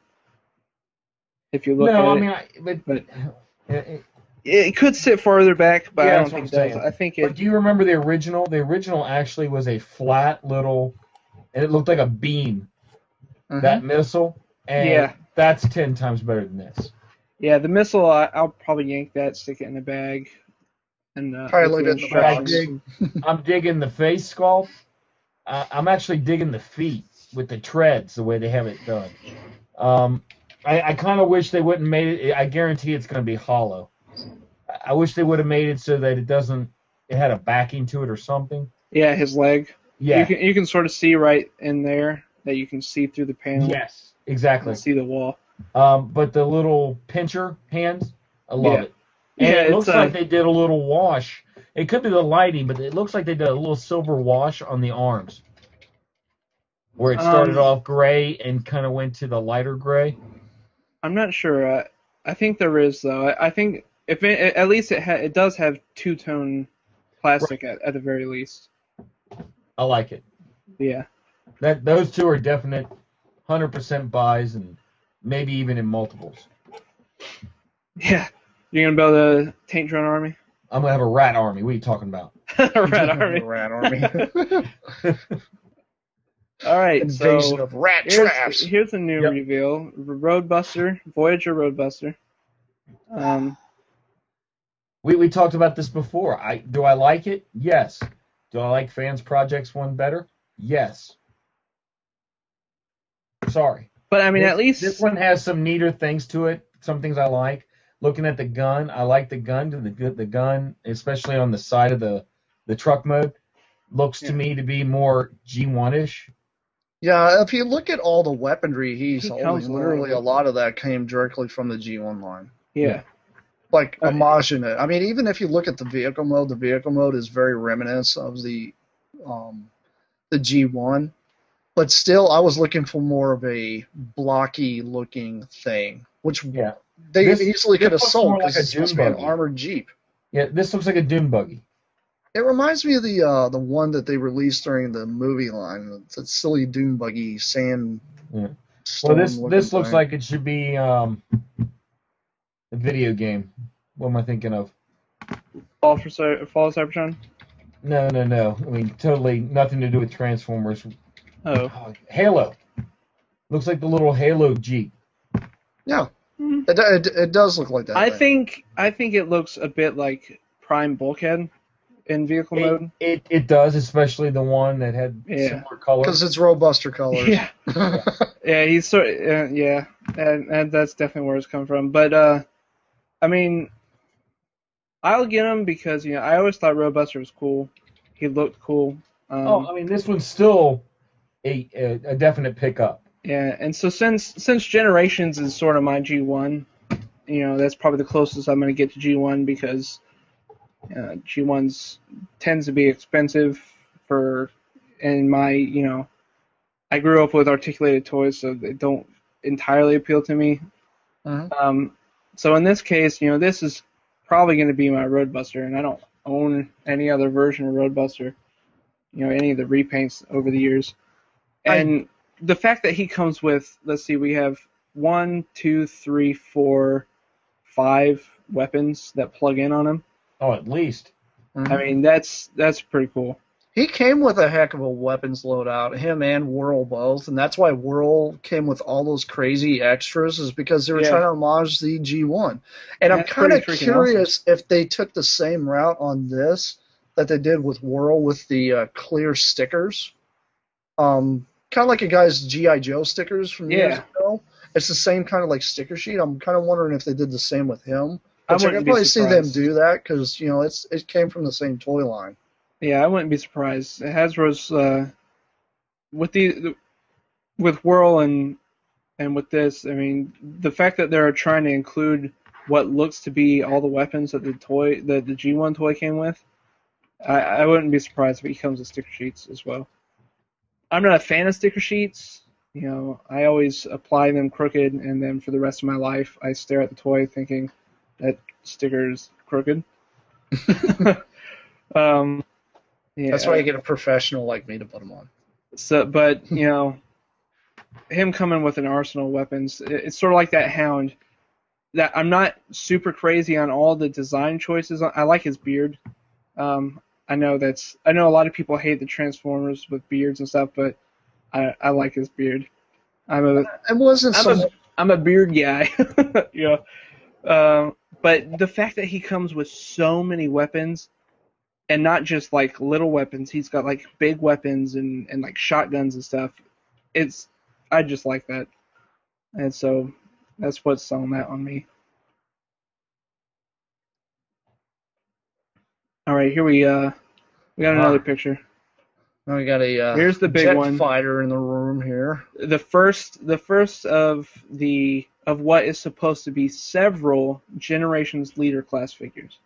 E: If you look
D: No,
E: at
D: I
E: it,
D: mean, I, but,
E: But-
D: it- it-
E: it could sit farther back, but
D: Yeah,
E: I don't
D: that's what
E: think it
D: I'm
E: does.
D: saying.
E: I think
D: but
E: it.
D: do you remember the original? The original actually was a flat little, and it looked like a beam.
C: Mhm.
D: That missile, and
E: Yeah.
D: that's ten times better than this.
E: Yeah, the missile. I, I'll probably yank that, stick it in a bag, and uh,
C: Probably
E: with
C: leave it in the
E: instructions.
C: box.
D: I'm digging the face sculpt. Uh, I'm actually digging the feet with the treads, the way they have it done. Um, I, I kind of wish they wouldn't made it. I guarantee it's going to be hollow. I- I wish they would have made it so that it doesn't. It had a backing to it or something.
E: Yeah, his leg.
D: Yeah.
E: You can you can sort of see right in there that you can see through the panel.
D: Yes. Exactly.
E: And see the wall.
D: Um, but the little pincher hands, I love
E: Yeah.
D: it. And
E: Yeah,
D: it
E: it's
D: looks
E: a-
D: like they did a little wash. It could be the lighting, but it looks like they did a little silver wash on the arms, where it started
E: Um,
D: off gray and kind of went to the lighter gray.
E: I'm not sure. Uh, I think there is though. I, I think if it, at least it ha- it does have two tone plastic at, at the very least.
D: I like it.
E: Yeah.
D: That those two are definite, one hundred percent buys, and maybe even in multiples.
E: Yeah. You're gonna build a tank drone army?
D: I'm gonna have a rat army. What are you talking about?
E: Rat army.
C: Rat army.
E: All right.
C: Invasion
E: So
C: of rat
E: here's,
C: traps.
E: here's a new
D: Yep.
E: reveal: Roadbuster, Voyager Roadbuster. Um.
D: We we talked about this before. I do I like it? Yes. Do I like Fans Projects one better? Yes. Sorry.
E: But I mean,
D: this,
E: at least
D: this one has some neater things to it. Some things I like. Looking at the gun, I like the gun. The the gun, especially on the side of the the truck mode, looks
E: Yeah.
D: to me to be more G one ish.
C: Yeah, if you look at all the weaponry he's
E: He
C: holding,
E: comes with
C: literally
E: it.
C: a lot of that came directly from the G one line.
E: yeah.
C: Like
E: Uh,
C: homaging it. I mean, even if you look at the vehicle mode, the vehicle mode is very reminiscent of the um, the G one. But still, I was looking for more of a blocky looking thing, which
D: Yeah.
C: they
D: This-
C: easily
D: this
C: could have
D: looks
C: sold
D: more like
C: because
D: a
C: it's supposed to
D: dune
C: be an
D: buggy.
C: armored Jeep.
D: Yeah, this looks like a dune buggy.
C: It reminds me of the uh, the one that they released during the movie line. It's a silly dune buggy sand.
D: Yeah. Well,
C: storm
D: this
C: looking
D: this looks
C: thing.
D: like it should be um, a video game. What am I thinking of?
E: Fall for Cy- Fall of Cybertron.
D: No, no, no. I mean, totally nothing to do with Transformers.
E: Oh.
D: Oh, Halo. Looks like the little Halo Jeep.
C: Yeah,
E: Hmm.
C: it, it, it does look like that.
E: I
C: thing.
E: think I think it looks a bit like Prime Bulkhead in vehicle
D: It,
E: mode.
D: it it does, especially the one that had
E: Yeah.
D: similar colors.
C: because it's Robuster colors.
E: Yeah. Yeah, he's sort of, uh, yeah, and, and that's definitely where it's come from. But uh, I mean, I'll get him because you know I always thought Roadbuster was cool. He looked cool. Um,
D: Oh, I mean, this one's still a a, a definite pickup.
E: Yeah, and so since since Generations is sort of my G one, you know that's probably the closest I'm going to get to G one because uh, G ones tends to be expensive for, and my you know, I grew up with articulated toys, so they don't entirely appeal to me.
C: Mhm.
E: Um, so in this case, you know, this is probably going to be my Roadbuster, and I don't own any other version of Roadbuster, you know, any of the repaints over the years. And the fact that he comes with, let's see, we have one, two, three, four, five weapons that plug in on him.
D: Oh, at least.
C: Mhm.
E: I mean, that's that's pretty cool.
C: He came with a heck of a weapons loadout, him and Whirl both, and that's why Whirl came with all those crazy extras, is because they were
E: Yeah.
C: trying to homage the G one. And I'm
E: That's
C: kind of
E: pretty freaking
C: curious if they took the same route on this that they did with Whirl with the uh, clear stickers. Um, kind of like a guy's G I. Joe stickers from years
E: Yeah.
C: ago. It's the same kind of like sticker sheet. I'm kind of wondering if they did the same with him.
E: I
C: Which I,
E: wouldn't
C: can
E: be
C: probably see them
E: surprised.
C: do that because, you know, it's it came from the same toy line.
E: Yeah, I wouldn't be surprised. Hasbro's uh, with the, the with Whirl and and with this, I mean, the fact that they're trying to include what looks to be all the weapons that the toy that the G one toy came with, I, I wouldn't be surprised if he comes with sticker sheets as well. I'm not a fan of sticker sheets. You know, I always apply them crooked, and then for the rest of my life, I stare at the toy thinking that sticker's crooked. um, yeah.
C: That's why you get a professional like me to put them on.
E: So, but you know, him coming with an arsenal of weapons, it- it's sort of like that Hound. That I'm not super crazy on all the design choices. I like his beard. Um, I know that's I know a lot of people hate the Transformers with beards and stuff, but I, I like his beard. I'm a
C: It wasn't
E: I'm
C: so
E: a,
C: much.
E: I'm a beard guy. you know. Um, but the fact that he comes with so many weapons, and not just like little weapons, he's got like big weapons and, and like shotguns and stuff. It's I just like that, and so that's what's selling that on me. All right, here we uh we got another picture.
C: Now we got a uh,
E: Here's the big
C: jet
E: one.
C: fighter in the room here.
E: The first the first of the of what is supposed to be several Generations leader class figures.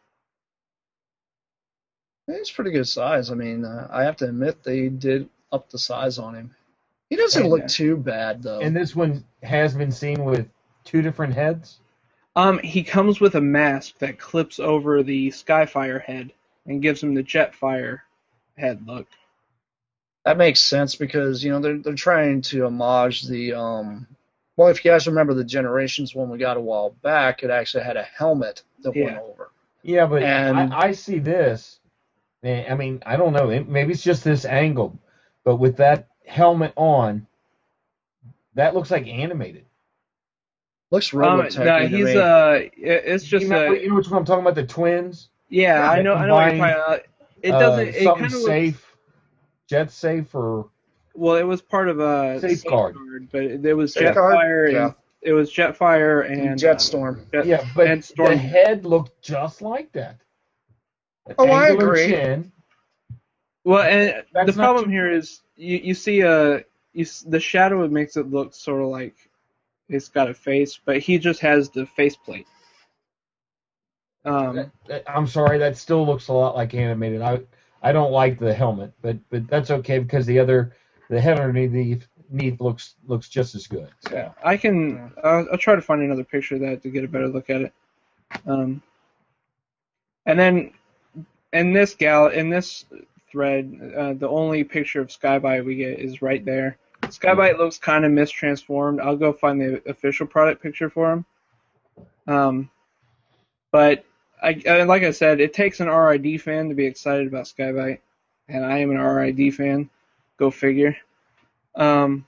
C: It's pretty good size. I mean, uh, I have to admit they did up the size on him. He doesn't
E: Yeah.
C: look too bad though.
D: And this one has been seen with two different heads.
E: Um, he comes with a mask that clips over the Skyfire head and gives him the Jetfire head look.
C: That makes sense because you know they're they're trying to homage the um. Well, if you guys remember the Generations one we got a while back, it actually had a helmet that went
E: Yeah.
C: over.
D: Yeah, but
C: And-
D: I, I see this. eh, I mean, I don't know. it- Maybe it's just this angle, but with that helmet on, that looks like animated.
C: Looks
E: Um,
C: Robotech
E: no,
C: to
E: he's
C: me.
E: uh, it- it's just
D: you, know,
E: a
D: you know which one I'm talking about? The twins.
E: yeah.
D: yeah,
E: I know, I know what you're
D: combined,
E: talking about. It
D: Uh,
E: doesn't. It
D: something
E: kind of
D: safe, jet safe, or
E: well, it was part of a
D: Safeguard.
E: but it, it was
C: Safeguard?
E: Jetfire and
C: Yeah.
E: it was Jetfire and
C: Jetstorm.
E: Jet,
D: yeah, but
E: and Storm.
D: the head looked just like that. An
C: Oh, I
D: angular
C: agree.
D: Chin.
E: Well, and
D: That's
E: the
D: not
E: problem
D: too-
E: here is you you see a you s- the shadow makes it look sort of like it's got a face, but he just has the faceplate. Um,
D: That- that- I'm sorry, that still looks a lot like animated. I I don't like the helmet, but but that's okay because the other the head underneath looks looks just as good. So.
E: Yeah, I can. I'll, I'll try to find another picture of that to get a better look at it. Um, and then in this gal in this thread, uh, the only picture of Skybite we get is right there. Skybite looks kind of mistransformed. I'll go find the official product picture for him. Um, but I, I like I said, it takes an R I D fan to be excited about Skybite, and I am an R I D fan. Go figure. Um,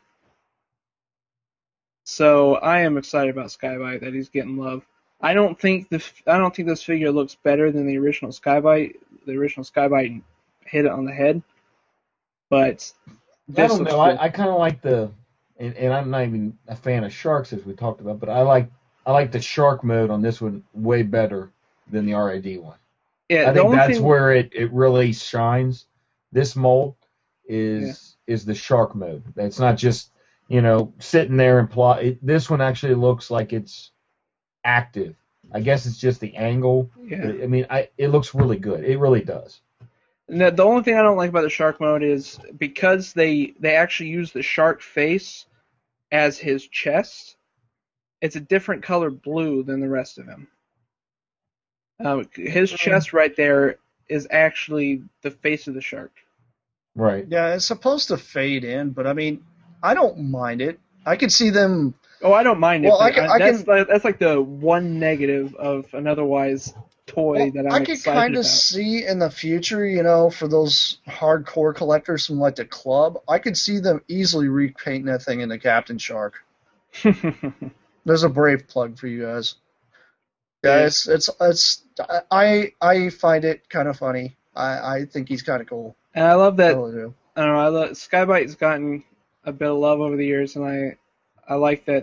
E: so I am excited about Skybite, that he's getting love. I don't think the I don't think this figure looks better than the original Skybite. The original Skybite hit it on the head, but
D: I don't know. I, I kind of like the, and, and I'm not even a fan of sharks as we talked about, but I like I like the shark mode on this one way better than the R I D one.
E: Yeah,
D: I think that's
E: thing,
D: where it, it really shines. This mold is yeah. is the shark mode. It's not just, you know, sitting there and plot. It, this one actually looks like it's active. I guess it's just the angle.
E: Yeah.
D: I mean, I it looks really good. It really does.
E: The, the only thing I don't like about the shark mode is because they they actually use the shark face as his chest. It's a different color blue than the rest of him. Um, his chest right there is actually the face of the shark.
D: Right.
C: Yeah, it's supposed to fade in, but I mean, I don't mind it. I can see them.
E: Oh, I don't mind it.
C: Well, I can, I
E: that's,
C: can,
E: like, that's like the one negative of an otherwise toy
C: well,
E: that I'm
C: I can
E: excited
C: kind of
E: about.
C: see in the future, you know, for those hardcore collectors from like the club, I could see them easily repainting that thing into Captain Shark. There's a Brave plug for you guys. Yeah, it's it's it's I I find it kind of funny. I, I think he's kind of cool.
E: And I love that.
C: I really do.
E: I don't know. I love, Skybite's gotten a bit of love over the years, and I I like that.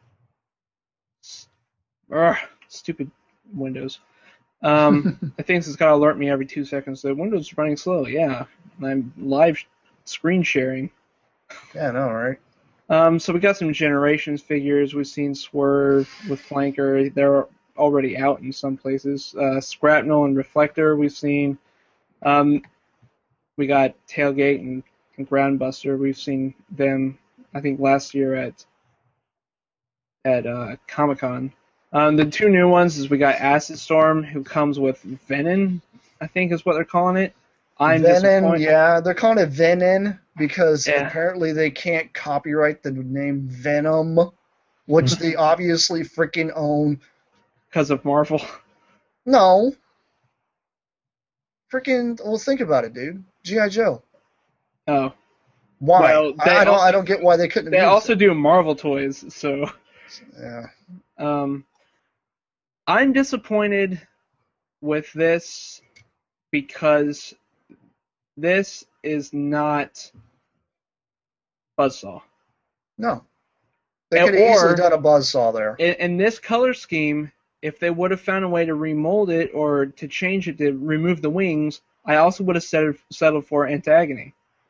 E: Ugh, stupid Windows. Um, I think it's got to alert me every two seconds that Windows is running slow. Yeah, and I'm live screen sharing.
C: Yeah, I know, right?
E: Um, so we got some Generations figures. We've seen Swerve with Flanker. They're already out in some places. Uh, Scrapnel and Reflector we've seen. Um, we got Tailgate and, and Groundbuster. We've seen them, I think, last year at at uh, Comic-Con. Um, the two new ones is we got Acid Storm, who comes with Venom, I think is what they're calling it. I'm
C: Venom, yeah, they're calling it Venom because
E: yeah.
C: apparently they can't copyright the name Venom, which they obviously freaking own.
E: Because of Marvel?
C: No. Freaking, well, think about it, dude. G I. Joe.
E: Oh.
C: Why?
E: Well,
C: I, I don't.
E: also,
C: I don't get why they couldn't.
E: They
C: have
E: also
C: it.
E: do Marvel toys, so.
C: Yeah.
E: Um, I'm disappointed with this because this is not Buzzsaw.
C: No. They
E: And,
C: could have easily
E: or,
C: done a Buzzsaw there.
E: In, in this color scheme, if they would have found a way to remold it or to change it to remove the wings, I also would have settled, settled for Antagony.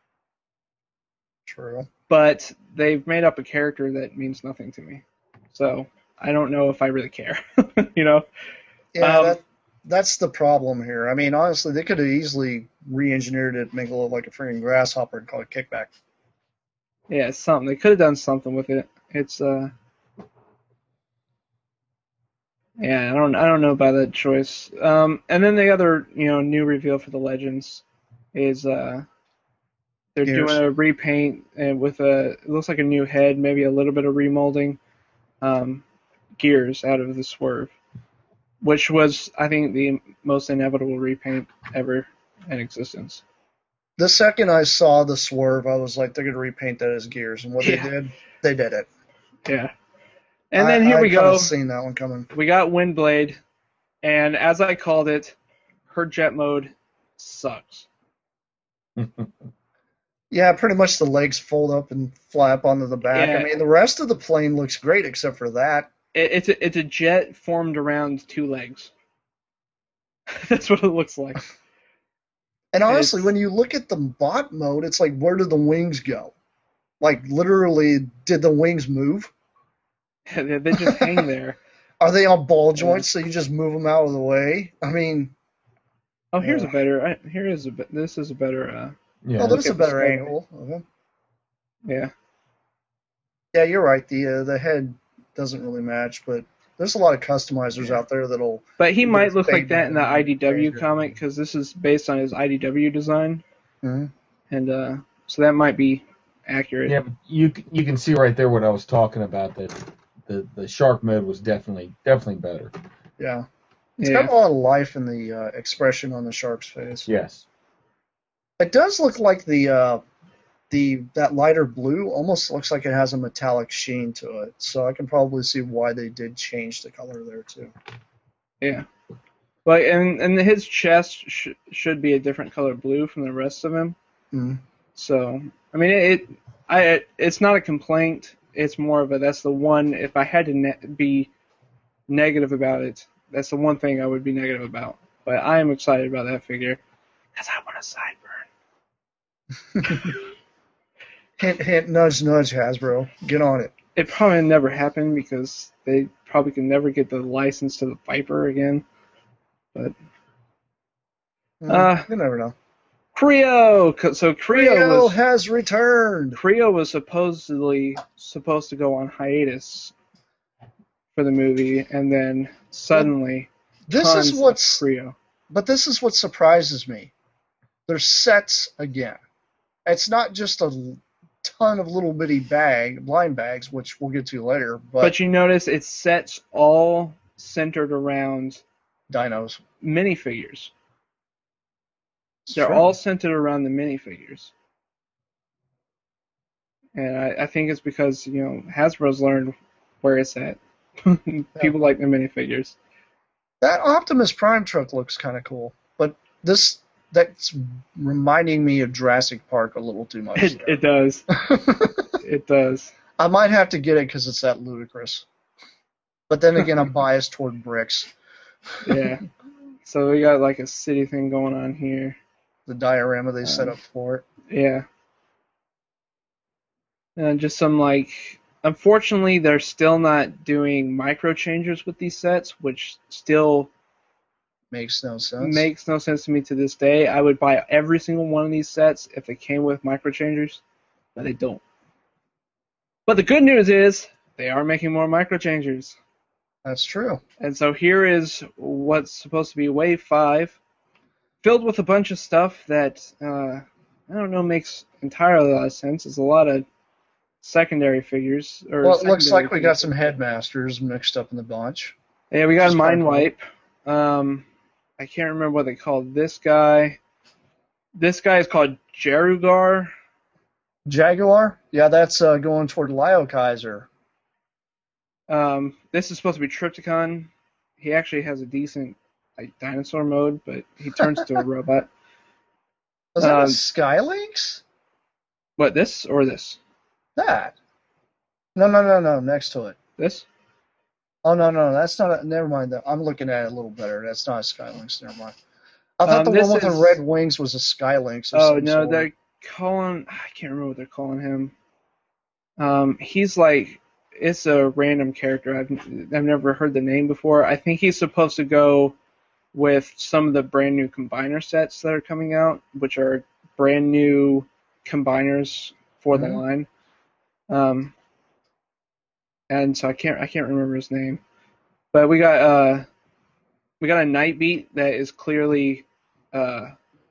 C: True.
E: But they've made up a character that means nothing to me. So I don't know if I really care. you know?
C: Yeah,
E: um,
C: that, that's the problem here. I mean, honestly, they could have easily re-engineered it, make it look like a freaking grasshopper and call it Kickback.
E: Yeah, something. They could have done something with it. It's uh Yeah, I don't I don't know about that choice. Um and then the other, you know, new reveal for the Legends is uh they're
C: Gears.
E: doing a repaint and with a it looks like a new head, maybe a little bit of remolding. Um Gears out of the Swerve, which was, I think, the most inevitable repaint ever in existence.
C: The second I saw the Swerve, I was like, they're going to repaint that as Gears. And what
E: Yeah.
C: they did, they did it.
E: Yeah. And then here
C: I,
E: we
C: I
E: go.
C: I've seen that one coming.
E: We got Windblade, and as I called it, her jet mode sucks.
C: Yeah, pretty much the legs fold up and fly up onto the back.
E: Yeah.
C: I mean, the rest of the plane looks great except for that.
E: It, it's a, it's a jet formed around two legs. That's what it looks like.
C: And honestly,
E: It's-
C: when you look at the bot mode, it's like, where did the wings go? Like, literally, did the wings move?
E: they, they just hang there.
C: Are they on ball joints, so you just move them out of the way? I mean,
E: Oh, here's
C: Yeah.
E: a better. I, here is a. be- This is a better. Uh,
D: Yeah.
C: oh, there's
E: look
C: a
E: at the
C: better
E: sky.
C: angle of him.
E: Yeah.
C: Yeah, you're right. The uh, the head doesn't really match, but there's a lot of customizers
E: Yeah.
C: out there that'll.
E: But he
C: get
E: might look like
C: fade
E: that in the
C: and
E: I D W
C: change it.
E: comic because this is based on his I D W design,
C: Mhm.
E: and uh, so that might be accurate.
D: Yeah, but you c- you can see right there what I was talking about. That the the shark mode was definitely definitely better.
C: Yeah, it's
E: Yeah.
C: got a lot of life in the uh, expression on the shark's face.
D: Yes.
C: It does look like the uh, the that lighter blue almost looks like it has a metallic sheen to it. So I can probably see why they did change the color there too.
E: Yeah. But and and his chest sh- should be a different color blue from the rest of him.
C: Mhm.
E: So I mean, it, it I it's not a complaint. It's more of a that's the one. If I had to ne- be negative about it, that's the one thing I would be negative about. But I am excited about that figure because I want a sideburn.
C: Hint, hint, nudge, nudge, Hasbro. Get on it.
E: It probably never happened because they probably can never get the license to the Viper again. But
C: Mm,
E: uh,
C: you never know.
E: Creo. So Creo
C: Creo
E: was
C: has returned.
E: Creo was supposedly supposed to go on hiatus for the movie, and then suddenly
C: This
E: tons
C: is what's,
E: of Creo.
C: but this is what surprises me. There's sets again. It's not just a l- ton of little bitty bag, blind bags, which we'll get to later, but,
E: But you notice it's sets all centered around
C: dinos.
E: minifigures.
C: It's
E: They're
C: true.
E: all centered around the minifigures. And I, I think it's because, you know, Hasbro's learned where it's at. People like the minifigures.
C: That Optimus Prime truck looks kind of cool, but this that's reminding me of Jurassic Park a little too much.
E: It, it does. It does.
C: I might have to get it because it's that ludicrous. But then again, I'm biased toward bricks.
E: Yeah. So we got like a city thing going on here.
C: The diorama they set
E: Um,
C: up for it.
E: Yeah. And just some like, unfortunately, they're still not doing micro changers with these sets, which still
C: Makes no sense.
E: makes no sense to me to this day. I would buy every single one of these sets if they came with micro changers, but they don't. But the good news is they are making more micro changers.
C: That's true.
E: And so here is what's supposed to be Wave five, filled with a bunch of stuff that, uh, I don't know, makes entirely a lot of sense. It's a lot of secondary figures. Or
C: Well, it looks
E: secondary
C: like we got
E: figures.
C: some headmasters mixed up in the bunch.
E: Yeah, we got a
C: Just
E: Mind
C: kinda cool.
E: Wipe. Um, I can't remember what they called this guy. This guy is called Jerugar.
C: Jaguar? Yeah, that's uh, going toward Lio Kaiser.
E: Um, this is supposed to be Trypticon. He actually has a decent like dinosaur mode, but he turns into a robot.
C: Was that a
E: Um,
C: Skylynx?
E: What, this or this?
C: That. No, no, no, no. Next to it.
E: This?
C: Oh, no, no. That's not a. Never mind. That. I'm looking at it a little better. That's not a Skylynx. Never mind. I thought
E: Um,
C: the
E: this
C: one with
E: is-
C: the red wings was a Skylynx. Or
E: Oh,
C: some
E: no,
C: sort.
E: they're calling... I can't remember what they're calling him. Um, he's like... It's a random character. I've, I've never heard the name before. I think he's supposed to go with some of the brand new combiner sets that are coming out, which are brand new combiners for the
C: Mhm.
E: line. Um, and so I can't I can't remember his name, but we got uh we got a Nightbeat that is clearly uh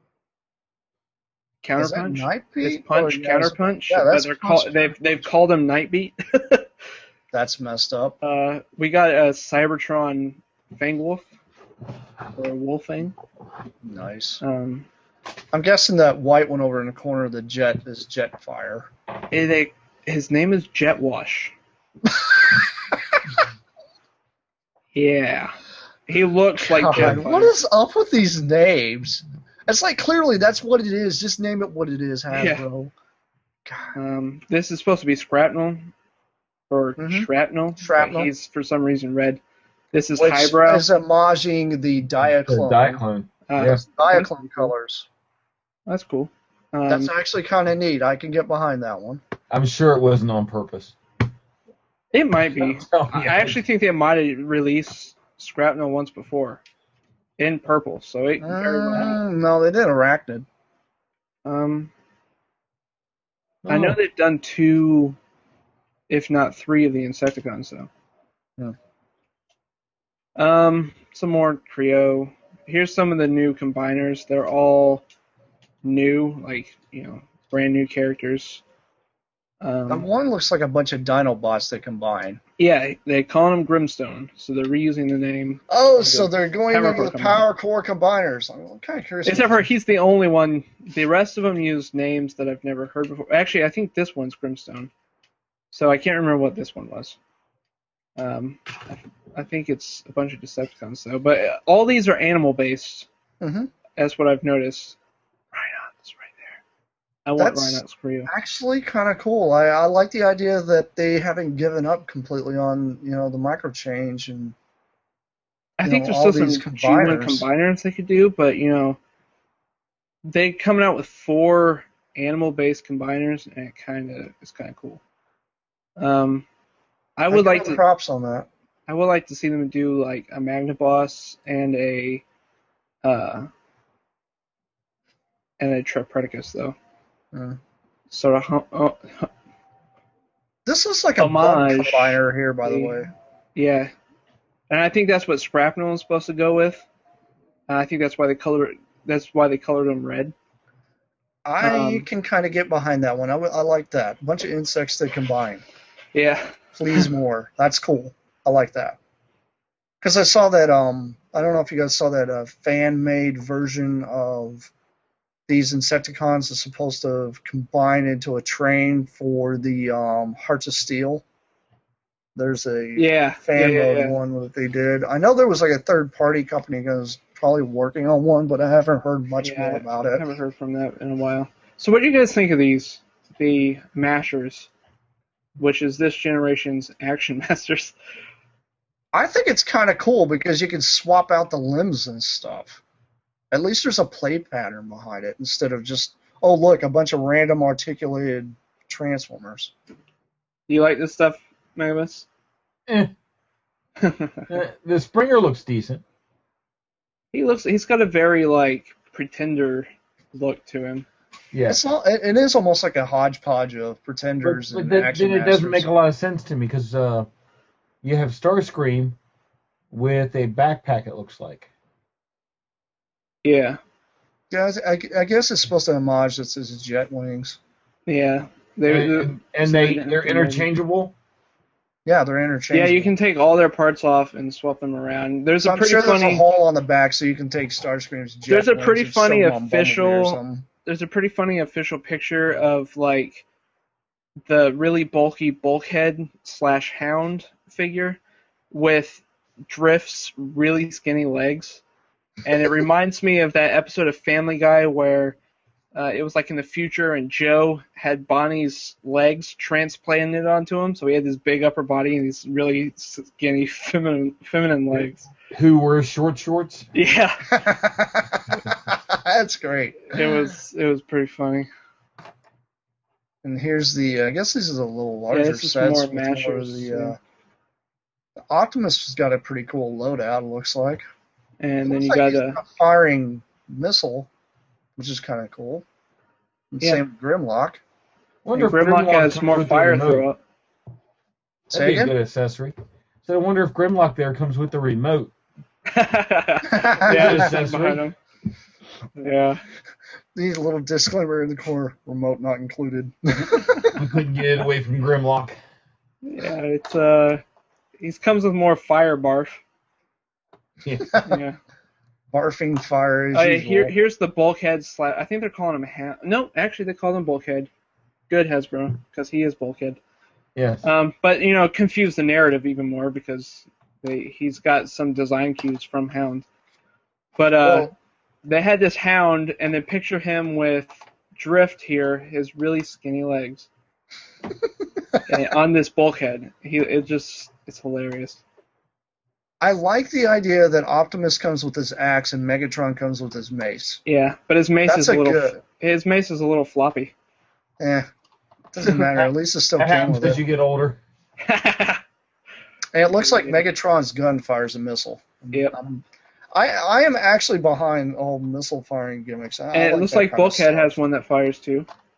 C: Is that
E: Counterpunch.
C: Nightbeat?
E: It's Punch
C: Oh, yeah, it's-
E: Counterpunch,
C: yeah,
E: but
C: that's
E: they're
C: Punch
E: call, they've they've called him Nightbeat.
C: That's messed up.
E: uh, we got a Cybertron Fangwolf or a Wolfang.
C: Nice.
E: Um,
C: I'm guessing that white one over in the corner of the jet is Jetfire.
E: eh, they, his name is Jetwash. Yeah, he looks like
C: God,
E: Jetfire.
C: what is up with these names? It's like clearly that's what it is. Just name it what it is, Hasbro. God.
E: Um, this is supposed to be Scrapnel or
C: Mhm.
E: Shrapnel.
C: Shrapnel.
E: But he's for some reason red. This is
C: Which
E: Highbrow.
C: is homaging the
D: The
C: Diaclone.
D: Diaclone.
E: Uh,
D: Yes.
C: Diaclone colors.
E: That's cool. Um,
C: That's actually kind of neat. I can get behind that one.
D: I'm sure it wasn't on purpose.
E: it might be.
D: Oh,
E: I
D: yeah.
E: actually think they might have released Scrapnel once before in purple, so it very well.
C: Mm, no, they did Arachnid.
E: Um, I know
D: Oh.
E: they've done two, if not three, of the Insecticons, though.
C: Yeah.
E: Um, some more Creo. Here's some of the new combiners. They're all new, like, you know, brand new characters.
C: That
E: Um,
C: one looks like a bunch of Dinobots that combine.
E: yeah, they call them Grimstone, so they're reusing the name.
C: Oh,
E: Like
C: so
E: a
C: they're going
E: Power
C: into
E: Core
C: the
E: combiner.
C: Power Core combiners. I'm kind of curious.
E: Except for he's the only one. The rest of them use names that I've never heard before. Actually, I think this one's Grimstone. So I can't remember what this one was. Um, I, I think it's a bunch of Decepticons, though. But uh, all these are animal-based.
C: Mm-hmm.
E: That's what I've noticed. Rhinox right there. I want
C: That's-
E: Rhinox for you.
C: Actually, kind of cool. I, I like the idea that they haven't given up completely on you know the micro change and
E: I
C: you
E: think
C: know,
E: there's
C: all
E: still
C: these
E: some G one
C: combiners.
E: combiners they could do, but, you know, they coming out with four animal-based combiners, and it kind of it's kind of cool. Um, I would
C: give
E: like
C: them
E: to.
C: props on that.
E: I would like to see them do like a Magnaboss and a uh and a Tripredicus though.
C: Mm.
E: Sort of hum- oh, hum-
C: This is like a bug
E: Homage.
C: combiner here, by the
E: The-
C: way.
E: yeah, and I think that's what Scrapnel is supposed to go with. And I think that's why they color that's why they colored them red.
C: I
E: Um,
C: can kind of get behind that one. I, w- I like that. A bunch of insects that combine.
E: Yeah,
C: Please more. That's cool. I like that. Because I saw that, um, I don't know if you guys saw that uh, fan-made version of these Insecticons that's supposed to combine into a train for the um, Hearts of Steel. There's a
E: yeah,
C: fan
E: yeah, yeah,
C: mode
E: yeah.
C: one that they did. I know there was like a third-party company that was probably working on one, but I haven't heard much
E: Yeah,
C: more about
E: I
C: it.
E: haven't heard from that in a while. So what do you guys think of these? The Mashers, which is this generation's Action Masters.
C: I think it's kind of cool because you can swap out the limbs and stuff. At least there's a play pattern behind it instead of just, oh, look, a bunch of random articulated Transformers.
E: Do you like this stuff, Megamus?
D: Eh. Eh, the Springer looks decent.
E: He looks. He's got a very like pretender look to him.
D: Yeah.
C: It's not, it, it is almost like a hodgepodge of
D: But,
C: pretenders
D: but
C: and
D: then,
C: action
D: then it doesn't
C: masters.
D: make a lot of sense to me because uh, you have Starscream with a backpack, it looks like.
E: Yeah,
C: Guys, I, I guess it's supposed to homage this as jet wings.
E: yeah. They,
D: And, and they, they're interchangeable.
C: Yeah, they're
E: yeah,
C: interchangeable.
E: you can take all their parts off and swap them around. There's
C: So
E: a
C: I'm
E: pretty
C: sure there's a
E: funny.
C: hole on the back so you can take Starscream's jet
E: There's a
C: wings
E: pretty
C: and sew
E: funny
C: them on Bumblebee or
E: official-
C: something.
E: There's a pretty funny official picture of like the really bulky Bulkhead slash Hound figure with Drift's really skinny legs, and it reminds me of that episode of Family Guy where uh, it was like in the future and Joe had Bonnie's legs transplanted onto him, so he had this big upper body and these really skinny feminine feminine legs.
D: Who wears short shorts?
E: Yeah,
C: That's great.
E: it was it was pretty funny.
C: And here's the, I guess this is a little larger
E: this is
C: sets.
E: more
C: with
E: Mashers,
C: the,
E: yeah.
C: uh, the Optimus has got a pretty cool loadout, it looks like.
E: And then
C: Looks
E: you
C: like
E: got
C: he's
E: a
C: got a firing missile, which is kind of cool. And
E: Yeah.
C: Same with Grimlock.
D: Wonder if
E: Grimlock has
D: comes
E: more
D: with the
E: fire
D: remote.
E: throw up.
C: Say
D: That'd be a
C: again?
D: good accessory. So I wonder if Grimlock there comes with the remote.
E: yeah,
D: Good
E: it's
D: accessory.
E: behind him. Yeah.
C: Needs a little disclaimer in the corner. Remote not included.
D: We couldn't get it away from Grimlock.
E: Yeah, it's uh he comes with more fire barf.
D: Yeah.
E: Yeah.
C: Barfing fire as
E: Oh, yeah,
C: usual.
E: here here's the Bulkhead slash I think they're calling him ha- no, actually they call him Bulkhead. Good Hasbro, because he is Bulkhead.
D: Yes.
E: Um, but you know, confuse the narrative even more because they he's got some design cues from Hound. But uh
C: Well,
E: they had this Hound, and then picture him with Drift here, his really skinny legs, and on this Bulkhead. He it just it's hilarious.
C: I like the idea that Optimus comes with his axe and Megatron comes with his mace.
E: Yeah, but his mace
C: That's
E: is a
C: a
E: little
C: good.
E: his mace is a little floppy.
C: Eh, doesn't matter. At least it still
D: That
C: came
D: happens
C: with
D: as
C: it.
D: you get older.
C: And it looks like Megatron's gun fires a missile.
E: Yep.
C: I'm- I I am actually behind all missile firing gimmicks. I, I
E: And it
C: like
E: looks
C: that
E: like
C: kind of
E: Bulkhead
C: stuff.
E: has one that fires too.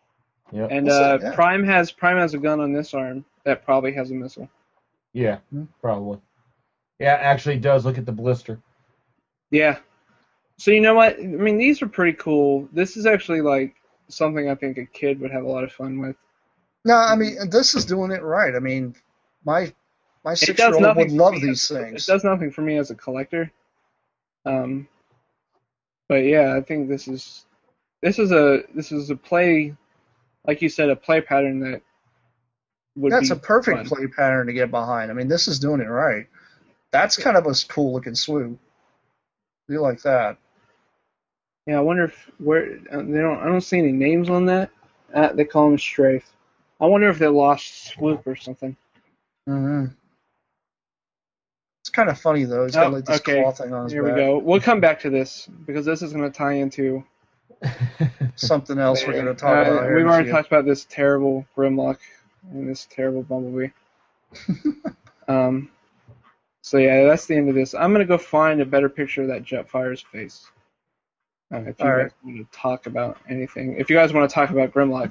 D: Yep.
E: And
C: We'll see,
E: uh,
C: yeah.
E: Prime has Prime has a gun on this arm that probably has a missile.
D: Yeah,
C: Hmm.
D: probably. Yeah, actually it does. Look at the blister.
E: Yeah. So you know what? I mean, these are pretty cool. This is actually like something I think a kid would have a lot of fun with.
C: No, I mean this is doing it right. I mean, my my
E: It
C: six
E: does
C: year old
E: nothing
C: would
E: for
C: love
E: me
C: these
E: as- It
C: things.
E: does nothing for me as a collector. Um, but yeah, I think this is this is a this is a play, like you said, a play pattern that would
C: That's
E: be
C: a perfect
E: fun.
C: play pattern to get behind. I mean, this is doing it right. That's kind of a cool looking swoop. You like that?
E: Yeah, I wonder if where uh, they don't. I don't see any names on that. Uh, they call him Strafe. I wonder if they lost Swoop or something.
C: Mm-hmm. It's kind of funny though. He's
E: Oh,
C: got like this
E: okay.
C: claw thing on his
E: Here
C: back.
E: we go. We'll come back to this because this is going to tie into
C: Something else we're
E: later.
C: going to talk
E: Uh,
C: about here.
E: We've
C: in a
E: already
C: few.
E: talked about this terrible Grimlock and this terrible Bumblebee. um. So yeah, that's the end of this. I'm going to go find a better picture of that Jetfire's face. Uh, if you
C: All
E: guys
C: right.
E: want to talk about anything, if you guys want to talk about Grimlock,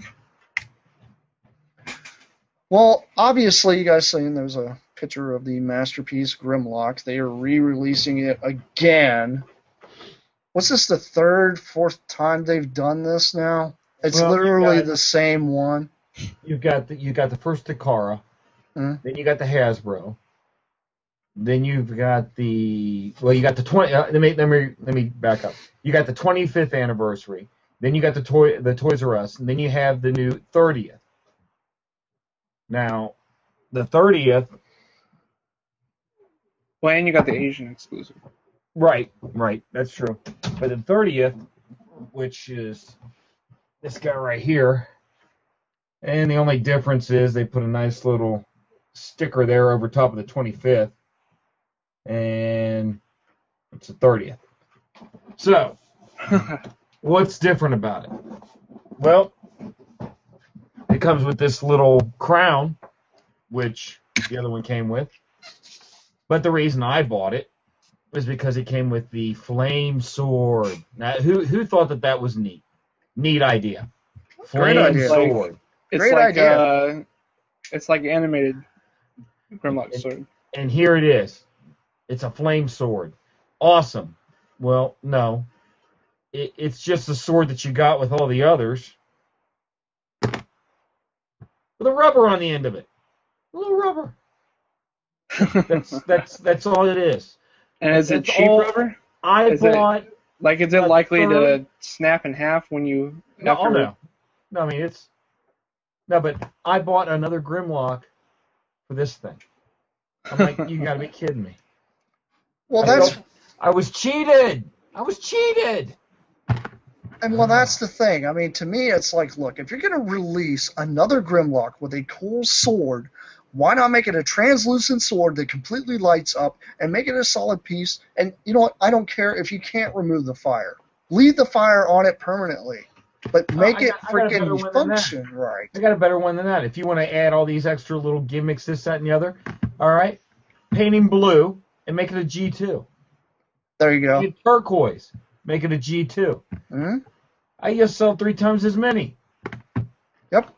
C: Well, obviously, you guys seen there's a picture of the masterpiece Grimlock. They are re-releasing it again. What's this, the third, fourth time they've done this now? It's
D: Well, you
C: literally
D: got-
C: the same one.
D: You've got the you got the first Takara,
C: Hmm.
D: then you got the Hasbro, then you've got the well, you got the twenty. Uh, let me let me let me back up. You got the twenty-fifth anniversary, then you got the toy the Toys R Us, and then you have the new thirtieth. Now, the thirtieth,
E: well, and you got the Asian exclusive.
D: right, right, that's true. But the thirtieth, which is this guy right here, and the only difference is they put a nice little sticker there over top of the twenty-fifth, and it's the thirtieth. So, what's different about it? Well, it comes with this little crown, which the other one came with. But the reason I bought it was because it came with the flame sword. Now, who who thought that that was neat? Neat idea. Flame
C: idea.
D: sword.
E: It's
C: Great
E: like
C: idea.
E: uh, it's like animated Grimlock sword.
D: And here it is. It's a flame sword. Awesome. Well, no. It, it's just a sword that you got with all the others. With a rubber on the end of it. A little rubber. That's that's that's all it is.
E: And is it
D: It's
E: cheap
D: all-
E: rubber?
D: I
E: Is it-
D: bought
E: Like, is it
D: a
E: likely to
D: third-
E: snap in half when you?
D: no,
E: after-
D: oh, no. No, I mean it's no, but I bought another Grimlock for this thing. I'm like, you gotta be kidding me.
C: Well,
D: I
C: that's
D: felt- I was cheated. I was cheated.
C: and well, that's the thing. I mean, to me, it's like, look, if you're going to release another Grimlock with a cool sword, why not make it a translucent sword that completely lights up and make it a solid piece? And you know what? I don't care if you can't remove the fire. Leave the fire on it permanently, but make
D: I
C: it
D: got- I got a better
C: freaking
D: one than that.
C: function right.
D: I got a better one than that. If you want to add all these extra little gimmicks, this, that, and the other, all right, paint him blue and make it a G two.
C: There you go.
D: Get turquoise, make it a G two.
C: Hmm.
D: I just sell three times as many.
C: Yep.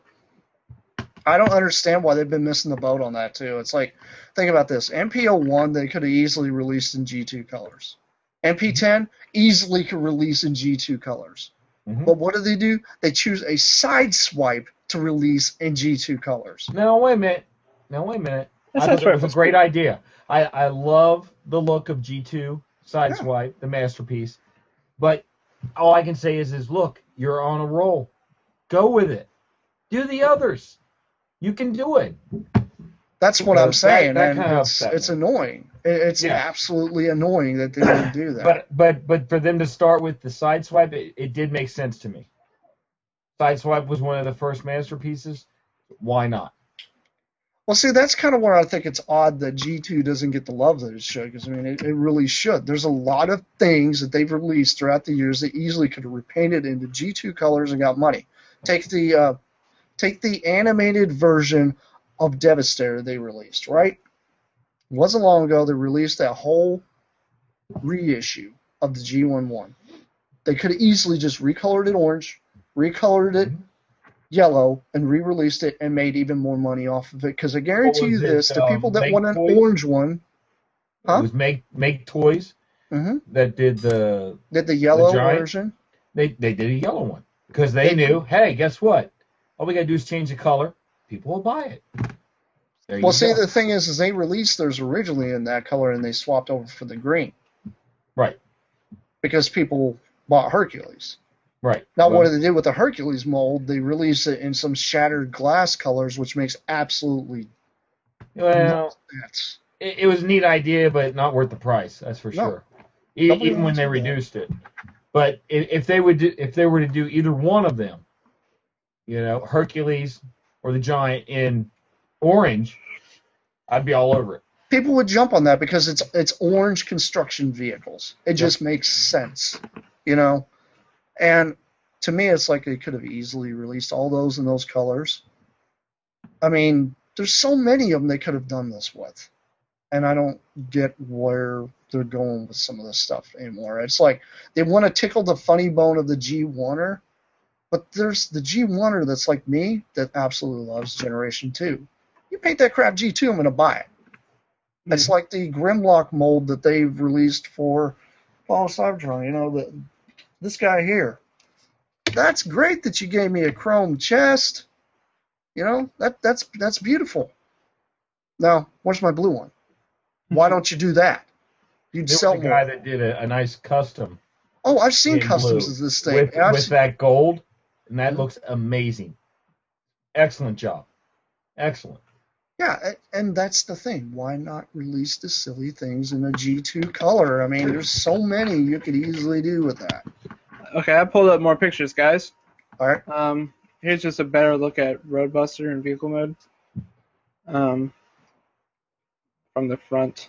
C: I don't understand why they've been missing the boat on that too. It's like, think about this. M P oh one they could have easily released in G two colors. M P ten easily could release in G two colors.
D: Mhm.
C: But what do they do? They choose a side swipe to release in G two colors.
D: Now wait a minute. Now wait a minute.
E: That
D: I
E: sounds
D: thought it
E: right.
D: was a
E: That's
D: great
E: cool.
D: idea. I, I love the look of G two
C: Yeah.
D: Sideswipe, the masterpiece. But all I can say is, is look, you're on a roll. Go with it. Do the others. You can do it.
C: That's what
D: Because
C: I'm saying,
D: that- that
C: and
D: kinda
C: it's
D: upset
C: it's
D: me.
C: annoying. It- It's
D: Yeah.
C: absolutely annoying that they don't do that.
D: But but but for them to start with the Sideswipe, it, it did make sense to me. Sideswipe was one of the first masterpieces. Why not?
C: Well, see, that's kind of where I think it's odd that G two doesn't get the love that it should, because, I mean, it, it really should. There's a lot of things that they've released throughout the years that easily could have repainted into G two colors and got money. Take the uh, take the animated version of Devastator they released, right? It wasn't long ago they released that whole reissue of the G eleven. They could have easily just recolored it orange, recolored it yellow and re-released it and made even more money off of it. Because I guarantee you
D: was it,
C: this: the
D: um,
C: people that
D: Make
C: want an
D: Toys?
C: orange one, Huh?
D: It was Make Make Toys
C: hmm
D: that did the
C: did the yellow
D: giant?
C: version.
D: they they did a yellow one because they,
C: They-
D: knew, hey, guess what? All we gotta do is change the color. People will buy it. There you
C: Well, see,
D: go.
C: the thing is, is they released theirs originally in that color and they swapped over for the green
D: Right,
C: because people bought Hercules.
D: right.
C: Now,
D: Well,
C: what did they do with the Hercules mold? They released it in some shattered glass colors, which makes absolutely
D: well,
C: no sense.
D: it, it was a neat idea, but not worth the price. That's for
C: No.
D: sure. E-
C: Nobody
D: even when
C: wants
D: they
C: to do that.
D: reduced it. But if, if they would, do, if they were to do either one of them, you know, Hercules or the Giant in orange, I'd be all over it.
C: People would jump on that because it's it's orange construction vehicles. It just makes sense, you know. And to me, it's like they could have easily released all those in those colors. I mean, there's so many of them they could have done this with, and I don't get where they're going with some of this stuff anymore. It's like they want to tickle the funny bone of the G one-er, but there's the G one-er that's like me that absolutely loves Generation two. You paint that crap G two, I'm going to buy it. It's
E: Mhm.
C: like the Grimlock mold that they've released for Fall of Cybertron. You know, the, this guy here. That's great that you gave me a chrome chest. You know, that that's that's beautiful. Now, where's my blue one? Why don't you do that? You'd
D: There
C: sell
D: was a guy
C: more.
D: that did a, a nice custom
C: Oh, I've seen
D: in
C: customs
D: blue
C: of this thing.
D: with,
C: and I've
D: with
C: seen-
D: that gold, and that
C: Mhm.
D: looks amazing. Excellent job. Excellent.
C: Yeah, a- and that's the thing. Why not release the silly things in a G two color? I mean, there's so many you could easily do with that.
E: Okay, I pulled up more pictures, guys.
C: All right.
E: Um, here's just a better look at Roadbuster in vehicle mode. Um, from the front,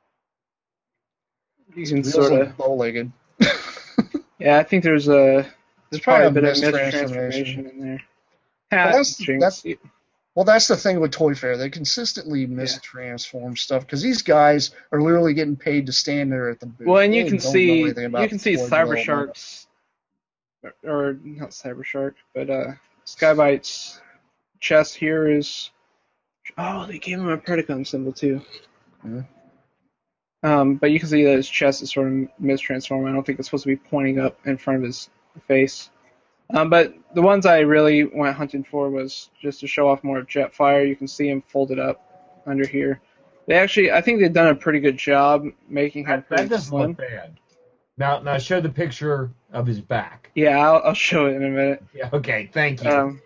E: you can
C: Wheels
E: sort
C: look
E: of.
C: bow-legged.
E: Yeah, I think there's a there's
C: probably
E: probably a
C: a
E: bit of
C: mistransformation.
E: mistransformation in there.
C: Well,
E: Hat,
C: that's-
E: jinx.
C: that's- Well, that's the thing with Toy Fair. They consistently mistransform stuff because these guys are literally getting paid to stand there at the booth.
E: Well, and you
C: They
E: can
C: don't know
E: see
C: anything about
E: you can see
C: toy
E: Cyber
C: development.
E: Shark's, or, or not Cyber Shark, but uh, Skybite's chest here is. Oh, they gave him a Predacon symbol too.
C: Mhm.
E: Um, but you can see that his chest is sort of mistransformed. I don't think it's supposed to be pointing up in front of his face. Um, but the ones I really went hunting for was just to show off more of Jetfire. You can see him folded up under here. They actually, I think they've done a pretty good job making him
D: That,
E: pretty
D: that doesn't
E: slim.
D: look bad. Now, now show the picture of his back.
E: Yeah, I'll, I'll show it in a minute.
D: Yeah. Okay. Thank you.
E: Um,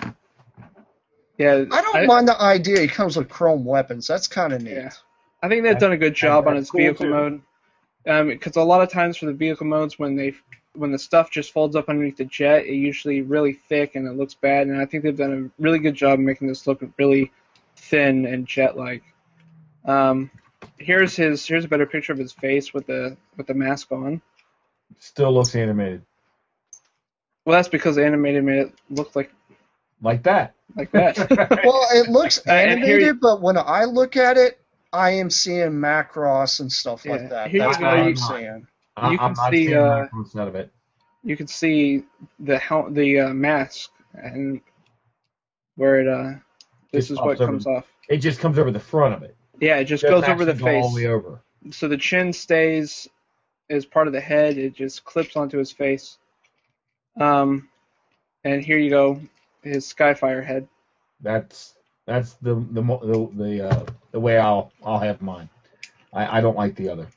E: yeah,
C: I don't mind the idea he comes with chrome weapons. That's kind of neat.
E: Yeah. I think they've done a good job on
D: that's
E: his
D: cool,
E: vehicle
D: too.
E: mode. Um, because a lot of times for the vehicle modes, when they when the stuff just folds up underneath the jet, it usually really thick and it looks bad. And I think they've done a really good job making this look really thin and jet-like. Um, here's his here's a better picture of his face with the with the mask on.
D: Still looks animated.
E: Well, that's because the animated made it look like
D: Like that.
E: like that.
C: Well, it looks
E: Uh, and here
C: animated,
E: you-
C: but when I look at it, I am seeing Macross and stuff
E: Yeah,
C: like that.
E: here you
C: That's
E: go.
C: what I'm
D: You-
C: seeing.
D: I,
E: You
D: I'm
E: can
D: not
E: see,
D: seeing
E: uh,
D: macros out of it.
E: You can see the hel- the uh, mask and where it uh this
D: Just
E: is what
D: pops over.
E: comes off.
D: It just comes over the front of it.
E: Yeah, it just
D: Doesn't
E: goes over the
D: actually go all the way
E: face.
D: over.
E: So the chin stays as part of the head. It just clips onto his face. Um, and here you go, his Skyfire head.
D: That's that's the the mo- the the, uh, the way I'll I'll have mine. I, I don't like the other.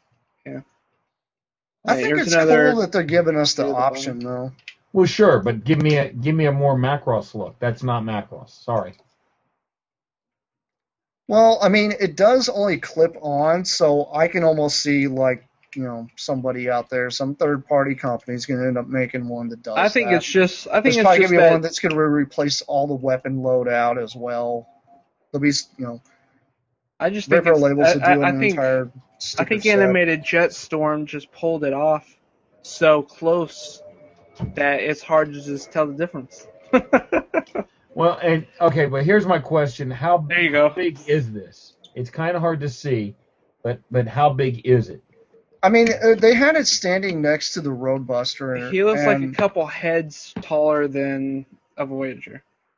C: I
E: Hey,
C: think
E: here's
C: it's
E: another-
C: cool that they're giving us the
E: Here's the
C: option, though.
D: Well, sure, but give me a give me a more Macross look. That's not Macross. Sorry.
C: Well, I mean, it does only clip on, so I can almost see, like, you know, somebody out there, some third-party company is going to end up making one that does
E: I think
C: that.
E: it's just. I think
C: There's
E: it's
C: probably
E: just
C: going to be
E: that.
C: one that's going to replace all the weapon loadout as well. There'll be, you know,
E: I just think
C: River
E: it's,
C: labels to
E: I,
C: do
E: I, I
C: an
E: think
C: entire
E: I
C: sticker
E: think
C: set.
E: animated Jetstorm just pulled it off so close that it's hard to just tell the difference.
D: Well, and okay, but here's my question: How
E: There you go.
D: big is this? It's kind of hard to see, but but how big is it?
C: I mean, uh, they had it standing next to the Roadbuster. And,
E: He looks like a
C: and-
E: couple heads taller than a Voyager.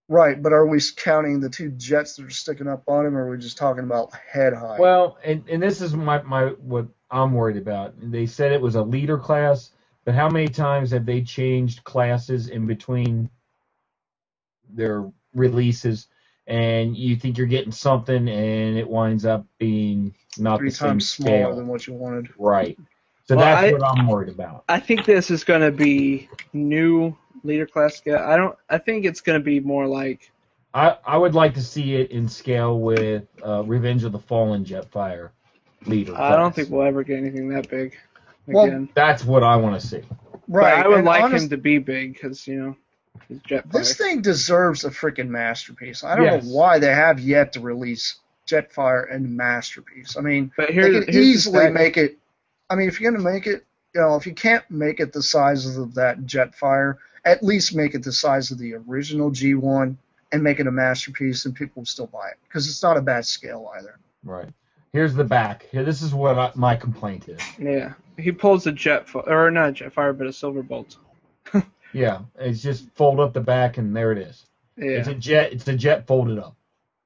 C: Right, but are we counting the two jets that are sticking up on him, or are we just talking about head height?
D: Well, and, and this is my, my what I'm worried about. They said it was a leader class, but how many times have they changed classes in between their releases, and you think you're getting something, and it winds up being not
C: Three
D: the same
C: times smaller
D: scale.
C: than what you wanted.
D: Right. So
E: Well,
D: that's
E: I-
D: what I'm worried about.
E: I think this is going to be new leader class scale. I don't. I think it's going to be more like.
D: I, I would like to see it in scale with uh, Revenge of the Fallen Jetfire leader.
E: I don't
D: class.
E: think we'll ever get anything that big
C: Well,
E: again.
D: That's what I want to see.
C: Right.
E: But I would
C: and
E: like
C: honest-
E: him to be big because you know he's Jetfire.
C: This thing deserves a freaking masterpiece. I don't
D: Yes.
C: know why they have yet to release Jetfire and Masterpiece. I mean,
E: But
C: they
E: here's,
C: could
E: here's the
C: easily
E: stat-
C: make it. I mean, if you're going to make it, you know, if you can't make it the size of that Jetfire, at least make it the size of the original G one and make it a masterpiece, and people will still buy it because it's not a bad scale either.
D: Right. Here's the back. Here, this is what I, my complaint is.
E: Yeah, he pulls a jet or not a Jetfire, but a Silver Bolt.
D: Yeah, it's just fold up the back, and there it is. It's
E: Yeah,
D: a jet. It's a jet folded up.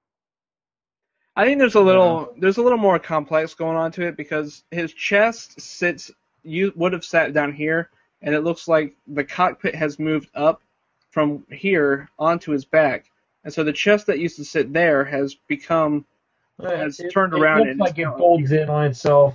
E: I think there's a little there's a little more complex going on to it because his chest sits. You would have sat down here, and it looks like the cockpit has moved up from here onto his back, and so the chest that used to sit there has become has
D: It-
E: turned
D: it
E: around
D: looks
E: and
D: like
E: it's
D: it
E: now up
D: folds
E: here.
D: in on itself,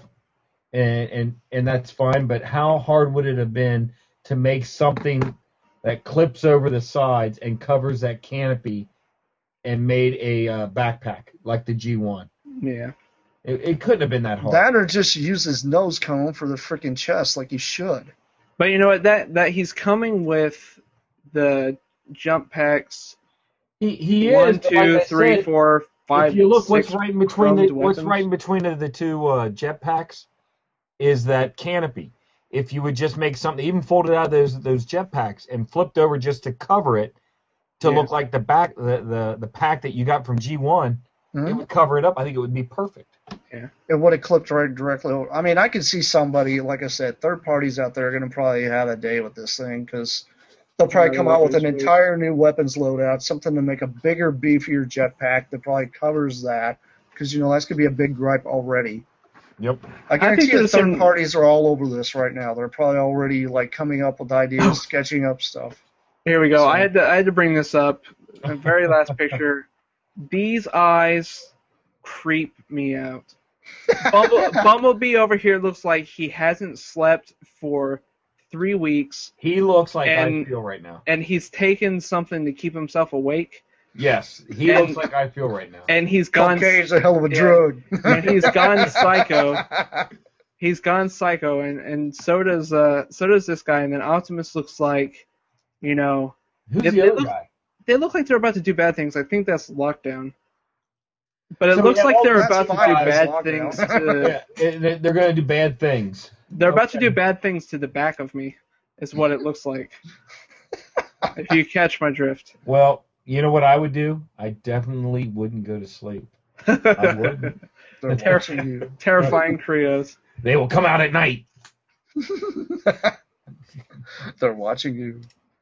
D: and and and that's fine. But how hard would it have been to make something that clips over the sides and covers that canopy, and made a uh, backpack like the G one?
E: Yeah.
D: It, it couldn't have been that hard.
C: That or just use his nose cone for the freaking chest like he should.
E: But you know what? That that he's coming with the jump packs
D: he he
E: one,
D: is. but like
E: two,
D: I
E: three,
D: said,
E: four, five.
D: If you look,
E: six
D: what's right in between the
E: chromed
D: what's
E: weapons.
D: right in between the, the two uh, jetpacks is that canopy. If you would just make something, even folded out of those those jetpacks and flipped over just to cover it, to
E: Yeah.
D: look like the back the, the the pack that you got from G one,
C: Mhm.
D: it would cover it up. I think it would be perfect.
C: It would have clipped right directly over. I mean, I could see somebody, like I said, third parties out there are going to probably have a day with this thing because they'll probably
E: Another
C: come out with an
E: weapons suite.
C: entire new weapons loadout, something to make a bigger, beefier jetpack that probably covers that because, you know, that's going to be a big gripe already.
D: Yep.
C: I guarantee
E: think
C: you
E: there's
C: third
E: some-
C: parties are all over this right now. They're probably already, like, coming up with ideas, sketching up stuff.
E: Here we go.
C: So-
E: I had to I had to bring this up. The very last picture. These eyes creep me out. Bumble, Bumblebee over here looks like he hasn't slept for three weeks,
D: He looks like
E: And-
D: I feel right now.
E: and he's taken something to keep himself awake,
D: Yes, he
E: And-
D: looks like I feel right now.
E: and he's gone.
C: Cocaine's a hell of a
E: yeah.
C: drug.
E: And he's gone psycho. He's gone psycho, and, and so does uh so does this guy. And then Optimus looks like, you know,
D: Who's
E: If
D: the
E: they
D: other
E: look-
D: guy?
E: they look like they're about to do bad things. I think that's Lockdown. But it
D: So we
E: looks
D: have
E: like
D: all-
E: they're
C: that's
E: about to do
C: fine, it's
E: bad
C: Lockdown.
E: things to.
D: Yeah, they- they're going to do bad things.
E: They're about to
D: Okay.
E: do bad things to the back of me, is what it looks like. If you catch my drift.
D: Well, you know what I would do? I definitely wouldn't go to sleep. I wouldn't.
C: They're
E: Terror-
C: watching you.
E: Terrifying trios.
D: They will come out at night.
C: They're watching you.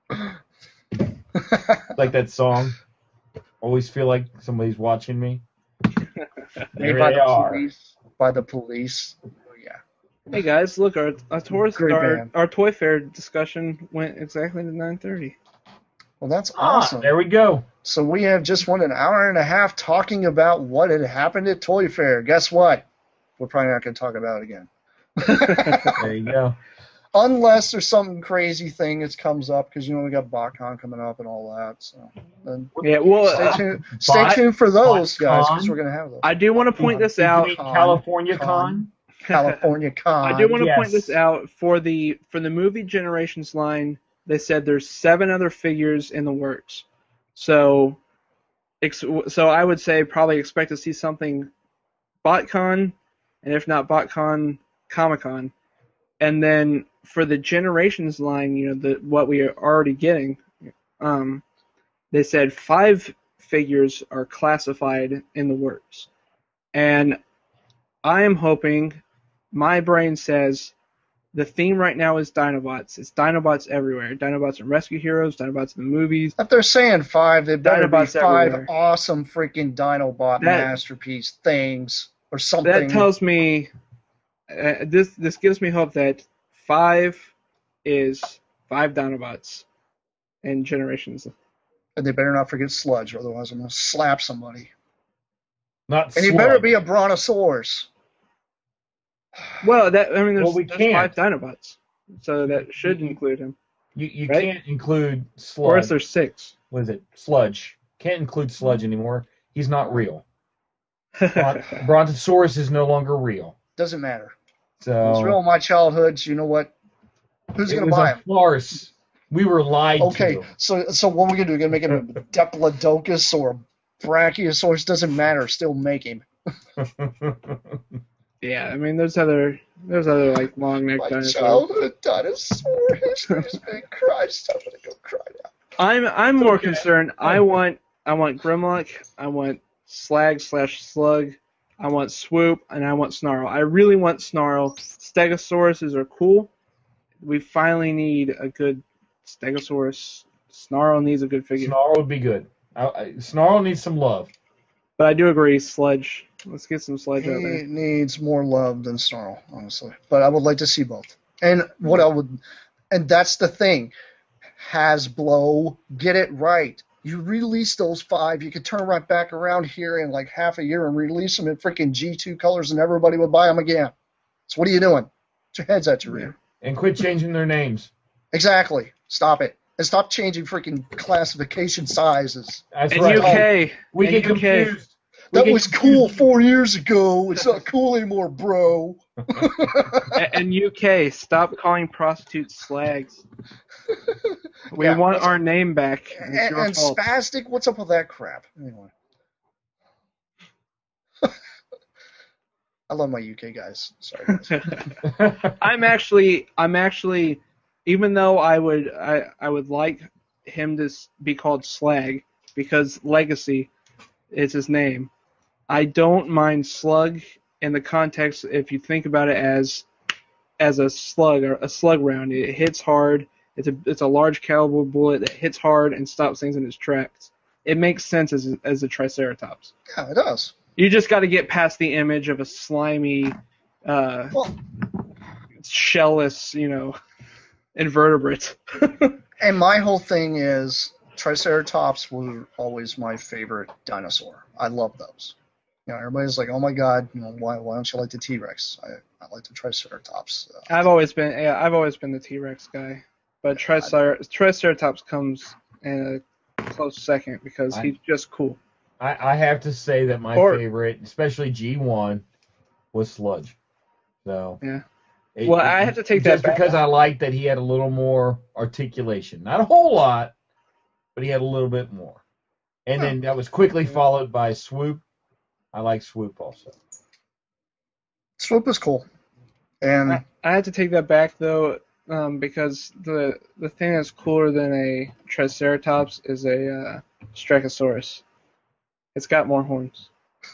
D: Like that song. Always feel like somebody's watching me. There
C: by
D: they
C: the
D: are.
C: police. By the police. Oh, yeah.
E: Hey guys, look, our our, tourist,
C: Great
E: our,
C: band.
E: our Toy Fair discussion went exactly to nine thirty.
C: Well, that's
D: Ah,
C: awesome.
D: there we go.
C: So we have just went an hour and a half talking about what had happened at Toy Fair. Guess what? We're probably not going to talk about it again.
D: There you go.
C: Unless there's some crazy thing that comes up, because, you know, we got BotCon coming up and all that. So then
E: Yeah, well,
C: stay
E: uh,
C: tuned, stay
D: Bot-
C: tuned for those, guys,
D: BotCon?
C: because we're going to have those.
E: I do want to point this
D: You
E: out.
D: mean
C: Con,
D: California
C: con.
D: Con?
C: California Con.
E: I do want to
D: yes.
E: point this out for the for the movie Generations line. They said there's seven other figures in the works, so ex- so I would say probably expect to see something BotCon, and if not BotCon, Comic Con, and then for the Generations line, you know the what we are already getting. Um, they said five figures are classified in the works, and I am hoping. My brain says The theme right now is Dinobots. It's Dinobots everywhere. Dinobots in Rescue Heroes, Dinobots in the movies.
C: If they're saying five, they better
E: Dinobots
C: be five
E: everywhere.
C: awesome freaking Dinobot
E: That-
C: masterpiece things or something.
E: That tells me, uh, this this gives me hope that five is five Dinobots in Generations.
C: And they better not forget Sludge, otherwise I'm going to slap somebody.
D: Not
C: And he
D: Slug.
C: better be a Brontosaurus.
E: Well, that I mean, there's,
D: Well, we
E: there's
D: can't.
E: five Dinobots, so that should include him.
D: You you
E: Right?
D: can't include
E: Or if
D: Sludge.
E: there's six.
D: What is it? Sludge. Can't include Sludge anymore. He's not real. Bron- Brontosaurus is no longer real.
C: Doesn't matter.
D: So
C: It was real in my childhood, so you know what? Who's
D: it
C: going to
D: was
C: buy
D: a
C: him?
D: farce. We were lied
C: Okay,
D: to.
C: so so what are we going to do? We're going to make him a Diplodocus or a Brachiosaurus? Doesn't matter. Still make him.
E: Yeah, I mean, there's other there's other like long neck
C: My
E: dinosaurs.
C: childhood dinosaur history's been Christ. I'm going to go cry now.
E: I'm I'm more
D: okay.
E: concerned. I want I want Grimlock. I want Slag slash Slug. I want Swoop, and I want Snarl. I really want Snarl. Stegosauruses are cool. We finally need a good Stegosaurus. Snarl needs a good figure.
D: Snarl would be good. I, I, Snarl needs some love.
E: But I do agree, Sludge. Let's get some Sludge out
C: He
E: there.
C: needs more love than Snarl, honestly. But I would like to see both. And what I would, and that's the thing, Hasbro, get it right. You release those five, you could turn right back around here in like half a year and release them in freaking G two colors, and everybody would buy them again. So what are you doing? Put your heads out your ear.
D: And quit changing their names.
C: Exactly. Stop it. And stop changing freaking classification sizes.
D: That's
E: In
D: right.
E: U K,
D: We
E: in
D: get
E: U K.
D: confused. We
C: That
D: get
C: was
D: confused.
C: cool four years ago. It's not cool anymore, bro.
E: And U K, stop calling prostitutes slags. We
C: Yeah,
E: want
C: that's-
E: our name back. It's
C: And,
E: your
C: and
E: fault.
C: spastic, what's up with that crap? Anyway. I love my U K guys. Sorry. Guys.
E: I'm actually, I'm actually, even though I would, I, I would like him to s- be called Slag because Legacy is his name. I don't mind Slug in the context if you think about it as, as a slug or a slug round. It hits hard. It's a, it's a large caliber bullet that hits hard and stops things in its tracks. It makes sense as, as a Triceratops.
C: Yeah, it does.
E: You just got to get past the image of a slimy, uh,
C: Well,
E: shellless, you know, invertebrate.
C: and my whole thing is Triceratops were always my favorite dinosaur. I love those. You know, everybody's like, "Oh my God, you know, why why don't you like the T-Rex?" I, I like the Triceratops. Uh,
E: I've always been, yeah, I've always been the T-Rex guy, but Tricer- Triceratops comes in a close second because
D: I-
E: he's just cool.
D: I, I have to say that my
E: Or-
D: favorite, especially G one, was Sludge. So
E: Yeah.
D: it-
E: Well,
D: it-
E: I have to take that
D: just
E: back.
D: because I liked that he had a little more articulation, not a whole lot, but he had a little bit more. And then that was quickly followed by Swoop. I like Swoop also.
C: Swoop is cool, and
E: I, I had to take that back though, um, because the the thing that's cooler than a Triceratops is a uh, Strachosaurus. It's got more horns.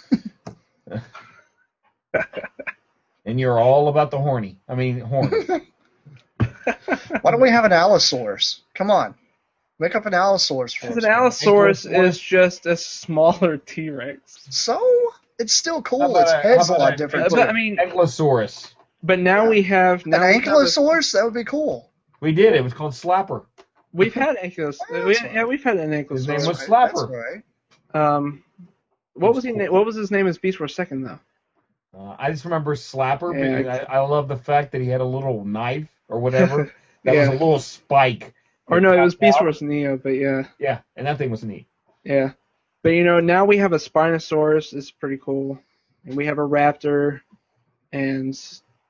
D: And you're all about the horny. I mean, horny.
C: why don't we have an Allosaurus? Come on, make up an Allosaurus for us.
E: Because an
C: man.
E: Allosaurus
D: Ankylosaurus?
E: is just a smaller T-Rex.
C: So it's still
D: How
C: cool.
D: about
C: Its
D: a-
C: head's
D: how
C: a
D: about
C: lot
D: a-
C: different.
E: Uh,
C: too.
E: but I mean,
D: Ankylosaurus.
E: but now we have
C: An
E: now we have a-
C: Ankylosaurus? That would be cool.
D: We did. It was called Slapper.
E: We've had Ankylos.
C: Oh,
E: we,
C: that's right.
E: yeah, we've had an
D: His name
E: Ankylosaurus.
D: was
C: That's
D: Slapper.
C: right.
E: Um, what was he? Na- what was his name as Beast Wars second though?
D: Uh, I just remember Slapper.
E: Yeah.
D: Because I, I love the fact that he had a little knife or whatever. That
E: Yeah.
D: was a little spike.
E: Or no, it was
D: popped
E: Beast
D: out.
E: Wars Neo. But yeah,
D: Yeah, and that thing was neat.
E: yeah. But you know, now we have a Spinosaurus. It's pretty cool, and we have a Raptor, and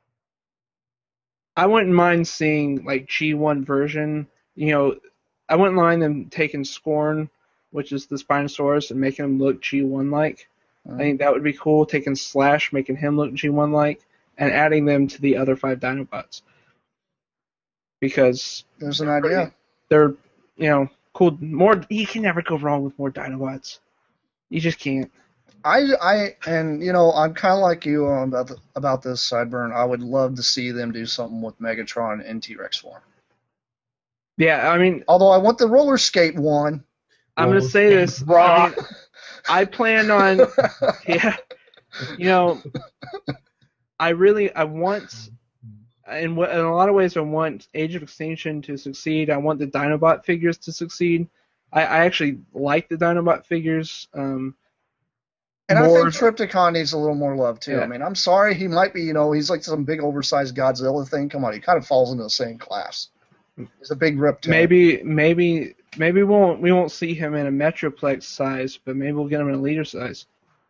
E: I wouldn't mind seeing like G one version. You know, I wouldn't mind them taking Scorn, which is the Spinosaurus, and making him look G one like. I think that would be cool. Taking Slash, making him look G one like, and adding them to the other five Dinobots. Because
C: There's an idea.
E: they're, you know, cool. More, you can never go wrong with more Dinobots. You just can't.
C: I, I, and you know, I'm kind of like you um, about the, about this Sideburn. I would love to see them do something with Megatron in T-Rex form.
E: Yeah, I mean,
C: Although I want the roller skate one.
E: I'm gonna say this. I mean, I plan on, yeah, you know, I really, I want, in, in a lot of ways, I want Age of Extinction to succeed. I want the Dinobot figures to succeed. I, I actually like the Dinobot figures. Um,
C: And
E: more,
C: I think Trypticon needs a little more love, too.
E: Yeah.
C: I mean, I'm sorry, he might be, you know, he's like some big oversized Godzilla thing. Come on, he kind of falls into the same class. He's a big reptile.
E: maybe, maybe, maybe we won't, we won't see him in a Metroplex size, but maybe we'll get him in a liter size.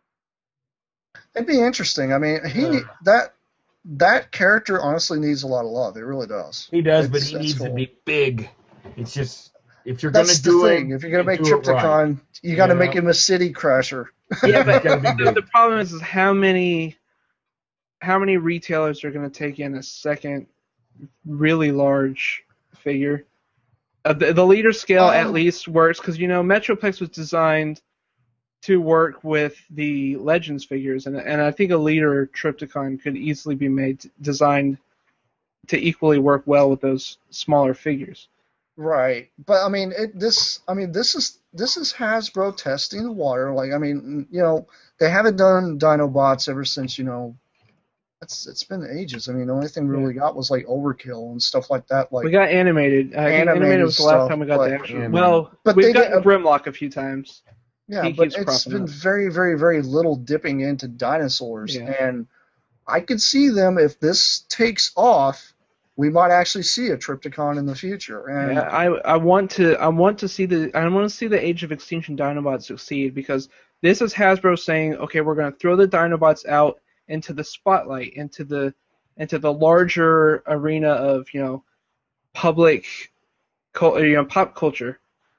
C: It'd be interesting. I mean, he
D: Uh.
C: that that character honestly needs a lot of love. It really does.
D: He does, but
C: It's-
D: he
C: that's
D: needs
C: cool.
D: to be big. It's just if you're
C: That's
D: gonna do
C: the thing.
D: it,
C: If you're gonna
D: you
C: make
D: do it right.
C: Trypticon, you got to
D: You
C: make
D: know?
C: him a city crasher.
E: Yeah, but
D: Gotta be
E: the,
D: big.
E: the problem is, is how many, how many retailers are going to take in a second really large figure? Uh, the, the liter scale
C: Um,
E: at least works because you know Metroplex was designed to work with the Legends figures, and and I think a liter Trypticon could easily be made designed to equally work well with those smaller figures.
C: Right, but I mean, it, this. I mean, this is this is Hasbro testing the water. Like, I mean, you know, they haven't done Dinobots ever since you know. It's it's been ages. I mean, the only thing we really got was like Overkill and stuff like that. Like,
E: We got animated. I think
C: Animated
E: animated was the last
C: stuff,
E: time we got
C: but-
E: the actual.
D: Animated.
E: Well,
C: But
E: we've
C: they
E: gotten
C: get-
E: Grimlock a few times.
C: yeah,
E: he
C: but
E: keeps
C: it's
E: cropping
C: been
E: up.
C: very, very, very little dipping into dinosaurs,
E: Yeah.
C: and I could see them if this takes off. We might actually see a Trypticon in the future, and
E: Yeah, I I want to I want to see the I want to see the Age of Extinction Dinobots succeed because this is Hasbro saying, okay, we're going to throw the Dinobots out into the spotlight, into the into the larger arena of you know public, cul- you know pop culture,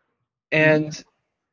E: and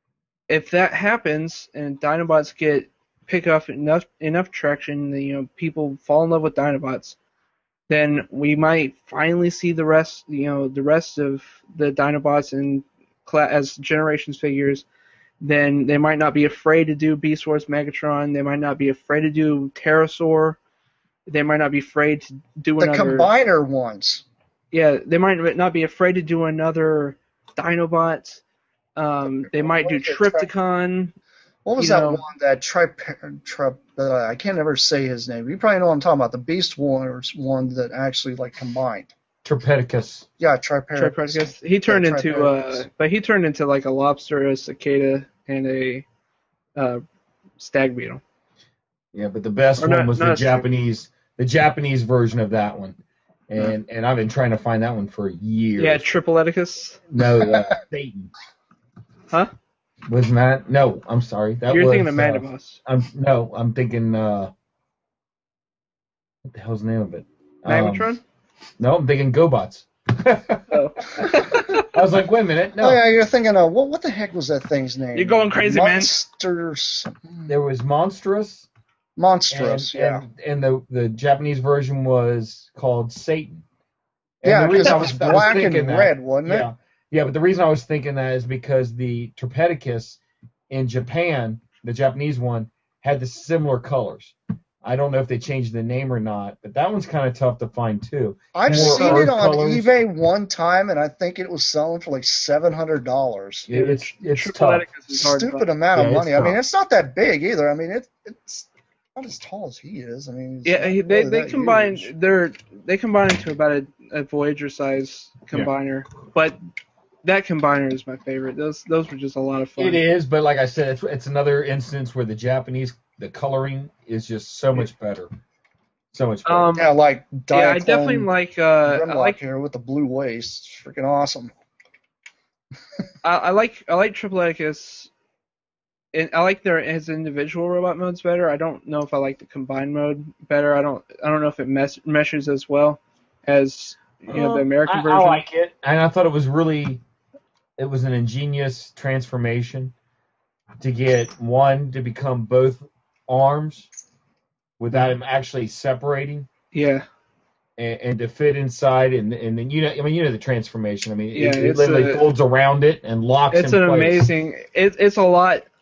E: if that happens and Dinobots get pick up enough enough traction, that, you know people fall in love with Dinobots, then we might finally see the rest, you know, the rest of the Dinobots in cla- as Generations figures. Then they might not be afraid to do Beast Wars Megatron. They might not be afraid to do Pterosaur. They might not be afraid to do
C: the
E: another.
C: combiner ones.
E: Yeah, they might not be afraid to do another Dinobot. Um, they might do
C: What was it, Tri-
E: Trypticon.
C: What was
E: you
C: that
E: know-
C: one? That tri, tri uh, I can't ever say his name. You probably know what I'm talking about. The Beast Wars one that actually like combined.
D: Tripedicus.
C: Yeah, Triparacus.
E: Tripredicus. He turned
C: Yeah,
E: into, uh,
C: Triparacus.
E: but he turned into like a lobster, a cicada, and a uh, stag beetle.
D: Yeah, but the best
E: Or
D: one
E: not-
D: was
E: not
D: the
E: a stag-
D: Japanese, the Japanese version of that one, and and I've been trying to find that one for years.
E: Yeah, Tripoleticus.
D: No, uh, Satan.
E: Huh?
D: Wasn't that? No, I'm sorry. That
E: You're
D: was,
E: thinking of
D: uh,
E: Magnavox.
D: I'm no, I'm thinking. Uh, what the hell's the name of it? Um,
E: Magnetron?
D: no, I'm thinking GoBots.
E: Oh.
D: I was like, wait a minute, no.
C: Oh yeah, you're thinking of what? What the heck was that thing's name?
E: You're going crazy, man.
C: Monsters.
D: There was Monstrous,
C: Monstrous.
D: and,
C: yeah.
D: and, and the the Japanese version was called Satan. And
C: Yeah,
D: the
C: because
D: reason
C: it was
D: I
C: black and
D: thinking that-
C: red, wasn't it?
D: Yeah, yeah, but the reason I was thinking that is because the Tripedicus in Japan, the Japanese one, had the similar colors. I don't know if they changed the name or not, but that one's kind of tough to find too.
C: I've
D: More
C: seen
D: earth
C: it on
D: colors.
C: eBay one time, and I think it was selling for like seven hundred dollars.
D: Yeah, it's it's tough.
E: Tripoleticus is hard to
C: Stupid
E: find.
C: amount
D: Yeah,
C: of
D: it's
C: money. I mean,
D: tough.
C: it's not that big either. I mean, it, it's not as tall as he is. I mean, he's
E: Yeah,
C: not
E: he- they
C: really
E: they
C: that
E: combine
C: huge.
E: they're they combine into about a, a Voyager size combiner, but that combiner is my favorite. Those those were just a lot of fun.
D: It is, but like I said, it's, it's another instance where the Japanese, the coloring is just so much better. So much better.
E: Um,
C: Yeah, like
E: yeah, I
C: Diaclone
E: definitely like uh, I
C: Grimlock
E: like
C: here with the blue waist. It's freaking awesome.
E: I, I like I like Tripoleticus. And I like their his individual robot modes better. I don't know if I like the combined mode better. I don't I don't know if it mes- meshes as well as you know the American
D: I,
E: version.
D: I like it, and I thought it was really, it was an ingenious transformation to get one to become both arms without him actually separating,
E: Yeah,
D: and, and to fit inside, and and then you know, I mean, you know the transformation. I mean,
E: Yeah,
D: it, it
E: it's
D: literally
E: a-
D: folds around it and locks.
E: it's
D: in
E: an
D: place.
E: amazing. It, it's a lot.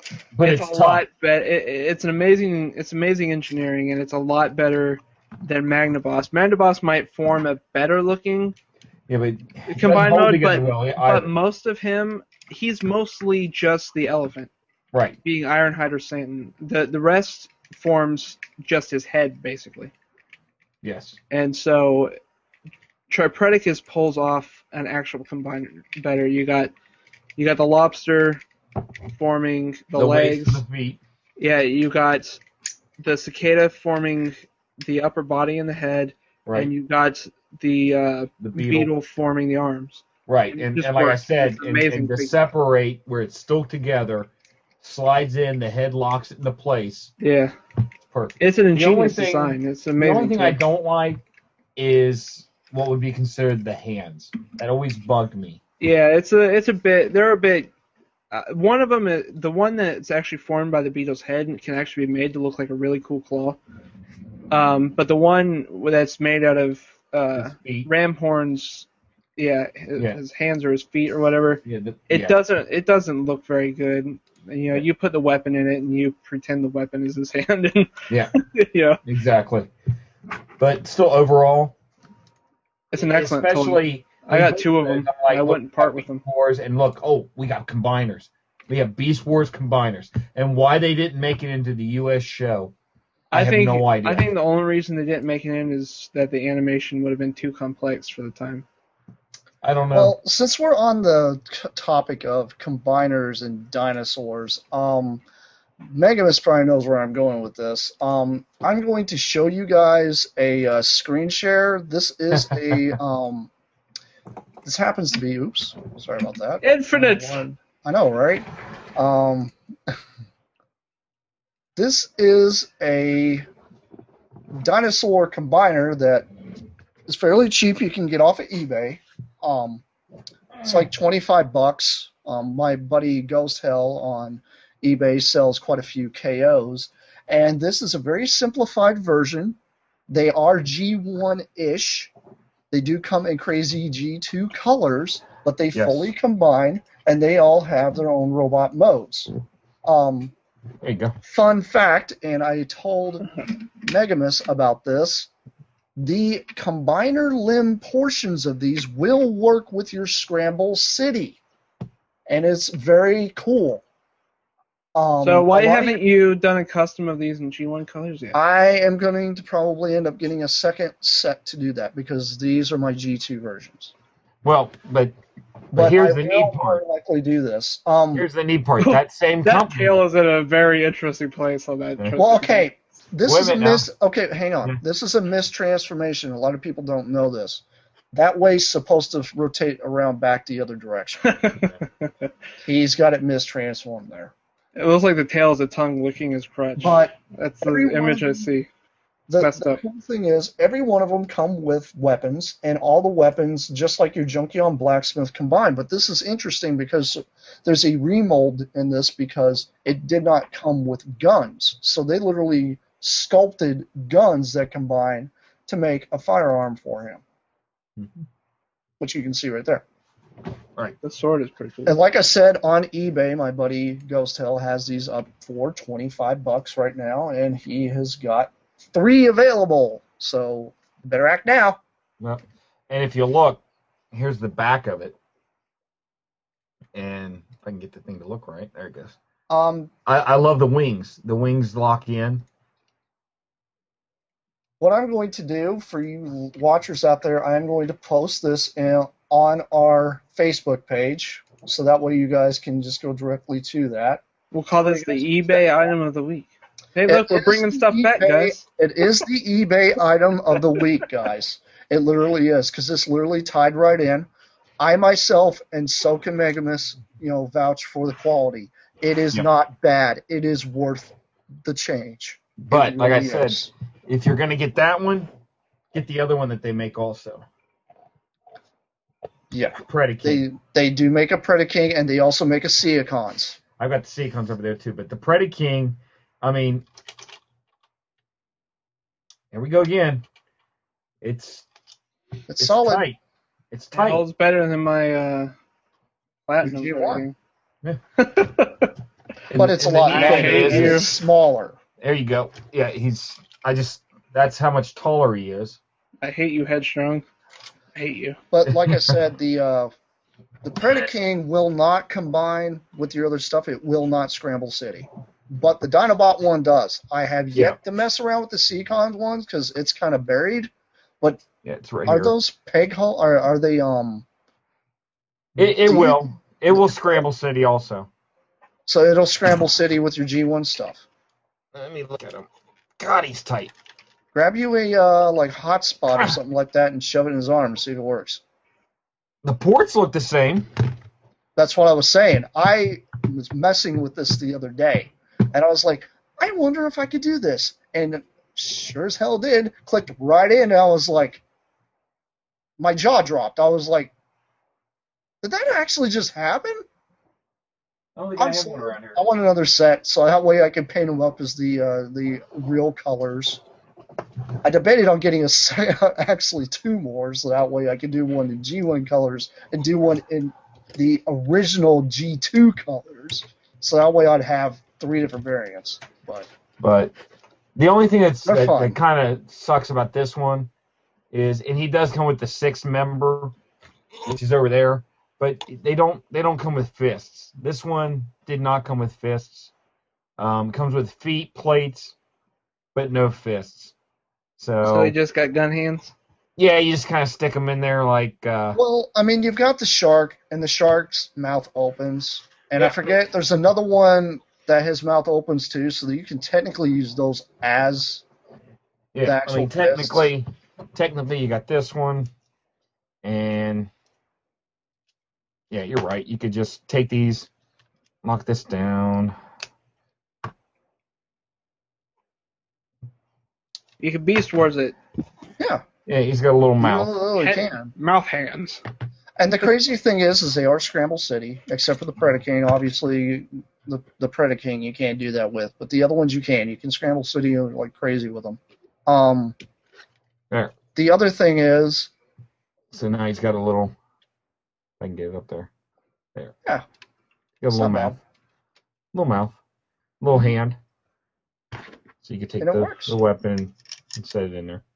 D: But
E: it's,
D: it's,
E: a
D: tough.
E: lot better. It, it's an amazing, it's amazing engineering, and it's a lot better than Magnaboss. Magnaboss might form a better looking
D: Yeah, but
E: combined
D: doesn't hold
E: mode,
D: together
E: but
D: well
E: but
D: either.
E: most of him, he's mostly just the elephant,
D: Right.
E: being Ironhide or Satan. The the rest forms just his head basically,
D: Yes.
E: and so Tripredicus pulls off an actual combined better. You got you got the lobster forming the,
D: The
E: legs.
D: waist and the feet.
E: Yeah, you got the cicada forming the upper body and the head,
D: Right.
E: and you got the, uh,
D: The
E: beetle.
D: beetle.
E: forming the arms.
D: Right.
E: And it
D: And,
E: just
D: and like I
E: works.
D: said,
E: It's
D: and,
E: amazing
D: and to
E: figure.
D: separate where it's still together, slides in, the head locks it into place.
E: Yeah,
D: Perfect.
E: it's an
D: The only
E: ingenious
D: thing-
E: design. It's
D: The
E: amazing.
D: only thing
E: too.
D: I don't like is what would be considered the hands. That always bugged me.
E: Yeah, it's a it's a bit. They're a bit. Uh, one of them, is, the one that's actually formed by the beetle's head, can actually be made to look like a really cool claw. Um, but the one that's made out of uh,
D: His feet.
E: ram horns, yeah, his,
D: Yeah.
E: his hands or his feet or whatever.
D: Yeah, the,
E: It
D: yeah.
E: doesn't. It doesn't look very good. You know, you put the weapon in it, and you pretend the weapon is his hand. And,
D: Yeah.
E: yeah,
D: Exactly. But still, overall,
E: it's an excellent toy.
D: especially.
E: I got two of them.
D: I'm like,
E: I
D: look,
E: wouldn't part with
D: Beast
E: them.
D: Wars, and look, oh, we got combiners. We have Beast Wars combiners, and why they didn't make it into the U S show, I,
E: I
D: have
E: think.
D: no idea.
E: I think the only reason they didn't make it in is that the animation would have been too complex for the time.
D: I don't know.
C: Well, since we're on the c- topic of combiners and dinosaurs, um, Megamus probably knows where I'm going with this. Um, I'm going to show you guys a uh, screen share. This is a um, this happens to be. Oops, sorry about that.
E: Infinite.
C: I know, right? Um, this is a dinosaur combiner that is fairly cheap. You can get off of eBay. Um, it's like twenty-five bucks. Um, my buddy Ghost Hell on eBay sells quite a few K Os, and this is a very simplified version. They are G one-ish. They do come in crazy G two colors, but they
D: Yes.
C: fully combine, and they all have their own robot modes. Um,
D: There you go.
C: fun fact, and I told Megamus about this, the combiner limb portions of these will work with your Scramble City, and it's very cool. Um,
E: So why
C: a lot of-
E: haven't you done a custom of these in G one colors yet?
C: I am going to probably end up getting a second set to do that because these are my G two versions.
D: Well, but but,
C: But
D: here's
C: I
D: the
C: will
D: neat part.
C: more likely do this. Um,
D: Here's the neat part. That same
E: That
D: company.
E: tail is at a very interesting place on that.
D: Yeah.
E: trip.
C: Well, okay. This
D: Wait a
C: is a
D: minute now.
C: mis. Okay, hang on.
D: Yeah.
C: This is a mistransformation. A lot of people don't know this. That way's supposed to rotate around back the other direction. He's got it mistransformed there.
E: It looks like the tail is a tongue licking his crutch.
C: But
E: That's the
C: everyone-
E: image I see.
C: the,
E: Messed
C: the
E: up.
C: cool thing is, every one of them come with weapons, and all the weapons, just like your Junkion Blacksmith, combined. But this is interesting because there's a remold in this because it did not come with guns. So they literally sculpted guns that combine to make a firearm for him,
D: Mm-hmm.
C: which you can see right there.
E: The sword is pretty cool.
C: And like I said, on eBay, my buddy Ghost Hell has these up for twenty-five bucks right now, and he has got three available. So better act now.
D: Well, and if you look, here's the back of it. And if I can get the thing to look right, there it goes.
C: Um,
D: I, I love the wings. The wings lock in.
C: what I'm going to do for you watchers out there, I'm going to post this in, on our Facebook page, so that way you guys can just go directly to that.
E: We'll call this the eBay item of the week. Hey, look,
C: It
E: we're
C: is
E: bringing
C: the
E: stuff back,
C: eBay
E: guys.
C: It is the eBay item of the week, guys. It literally is, because it's literally tied right in. I myself, and so can Megamus, you know, vouch for the quality. It is
D: Yep.
C: not bad. It is worth the change.
D: But
C: It
D: like I
C: really
D: said,
C: is.
D: if you're gonna get that one, get the other one that they make also.
C: Yeah,
D: Predaking.
C: they they do make a Predaking, and they also make a Seacons.
D: I've got the Seacons over there too, but the Predaking, I mean, here we go again. It's
C: It's,
D: it's
C: solid.
D: tight. It's tight.
E: Hell's better than my uh, platinum.
C: G one.
E: rating.
C: But it's a
D: and the
C: lot
D: neat
C: longer.
D: thing is,
C: and
E: you.
C: It's smaller.
D: there you go. Yeah, he's. I just. That's how much taller he is.
E: I hate you, Headstrong. I hate you.
C: But like I said, the uh, the Predaking will not combine with your other stuff. It will not scramble city. But the Dinobot one does. I have yet
D: Yeah.
C: to mess around with the Seacon ones because it's kind of buried. But
D: Yeah, it's right
C: are
D: here.
C: those peg hull? Are are they um?
D: It, it
C: do you-
D: will. It will scramble city also.
C: So it'll scramble city with your G one stuff.
D: Let me look at him. God, he's tight.
C: Grab you a uh, like hotspot or something like that and shove it in his arm and see if it works.
D: The ports look the same.
C: That's what I was saying. I was messing with this the other day, and I was like, I wonder if I could do this. And sure as hell did. Clicked right in, and I was like, my jaw dropped. I was like, did that actually just happen?
D: I don't think
C: I'm so- I want another set, so that way I can paint them up as the uh, the real colors. I debated on getting a set, actually two more, so that way I could do one in G one colors and do one in the original G two colors. So that way I'd have three different variants. But
D: But the only thing that's,
C: They're
D: that,
C: fun.
D: that kind of sucks about this one is, and he does come with the six member, which is over there, but they don't they don't come with fists. This one did not come with fists. Um, comes with feet, plates, but no fists. So,
E: So he just got gun hands?
D: yeah, you just kind of stick them in there like. Uh,
C: well, I mean, you've got the shark, and the shark's mouth opens, and I
D: Yeah.
C: forget there's another one that his mouth opens too, so that you can technically use those as
D: yeah,
C: the
D: I
C: actual
D: mean technically, technically you got this one, and yeah, you're right. You could just take these, lock this down.
E: You can Beast Wars it.
C: yeah.
D: Yeah, he's got a little
C: You
D: mouth.
C: really
E: Head-
C: can.
E: Mouth hands.
C: And the crazy thing is, is they are Scramble City, except for the Predaking. Obviously, the the Predaking you can't do that with, but the other ones you can. You can Scramble City like crazy with them. Um,
D: There.
C: the other thing is,
D: So now he's got a little. If I can get it up there. There.
C: Yeah.
D: He's got a
C: It's
D: little
C: not
D: mouth.
C: bad.
D: Little mouth. Little hand. So you can take
C: And it
D: the,
C: works.
D: the weapon and set it in there.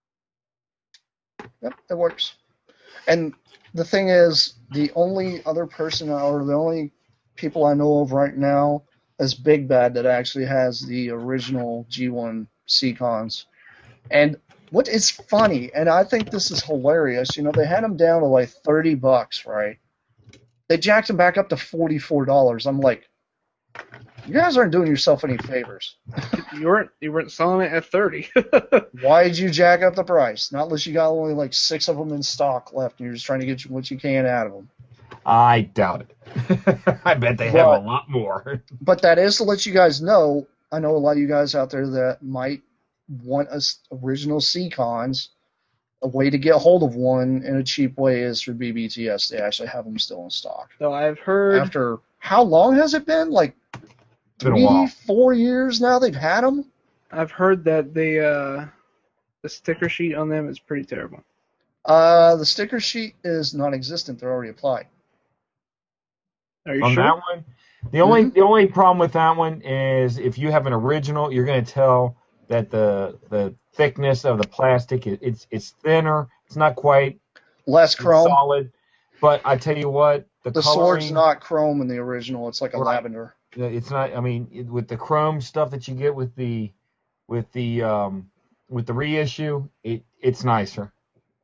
C: yep, it works. And the thing is, the only other person or the only people I know of right now is Big Bad that actually has the original G one Seacons. And what is funny, and I think this is hilarious, you know, they had them down to like thirty bucks, right? They jacked them back up to forty-four dollars. I'm like, you guys aren't doing yourself any favors.
E: You weren't you weren't selling it at thirty.
C: Why did you jack up the price? Not unless you got only like six of them in stock left and you're just trying to get what you can out of them.
D: I doubt it. I bet they have
C: Well-
D: a lot more.
C: But that is to let you guys know, I know a lot of you guys out there that might want us original Seacons. A way to get hold of one in a cheap way is through B B T S. They actually have them still in stock.
E: So I've heard
C: After how long has it been? Like
D: It's been a
C: three,
D: while.
C: four years now they've had them?
E: I've heard that the uh, the sticker sheet on them is pretty terrible.
C: Uh, the sticker sheet is non-existent. They're already applied.
E: Are you
D: On
E: sure?
D: that one, the only
C: Mm-hmm.
D: the only problem with that one is if you have an original, you're going to tell that the the thickness of the plastic is it's it's thinner. It's not quite
C: Less chrome.
D: solid. But I tell you what, the,
C: The
D: coloring,
C: sword's not chrome in the original. It's like a
D: Right.
C: lavender.
D: It's not. I mean, it- with the chrome stuff that you get with the with the um with the reissue, it it's nicer.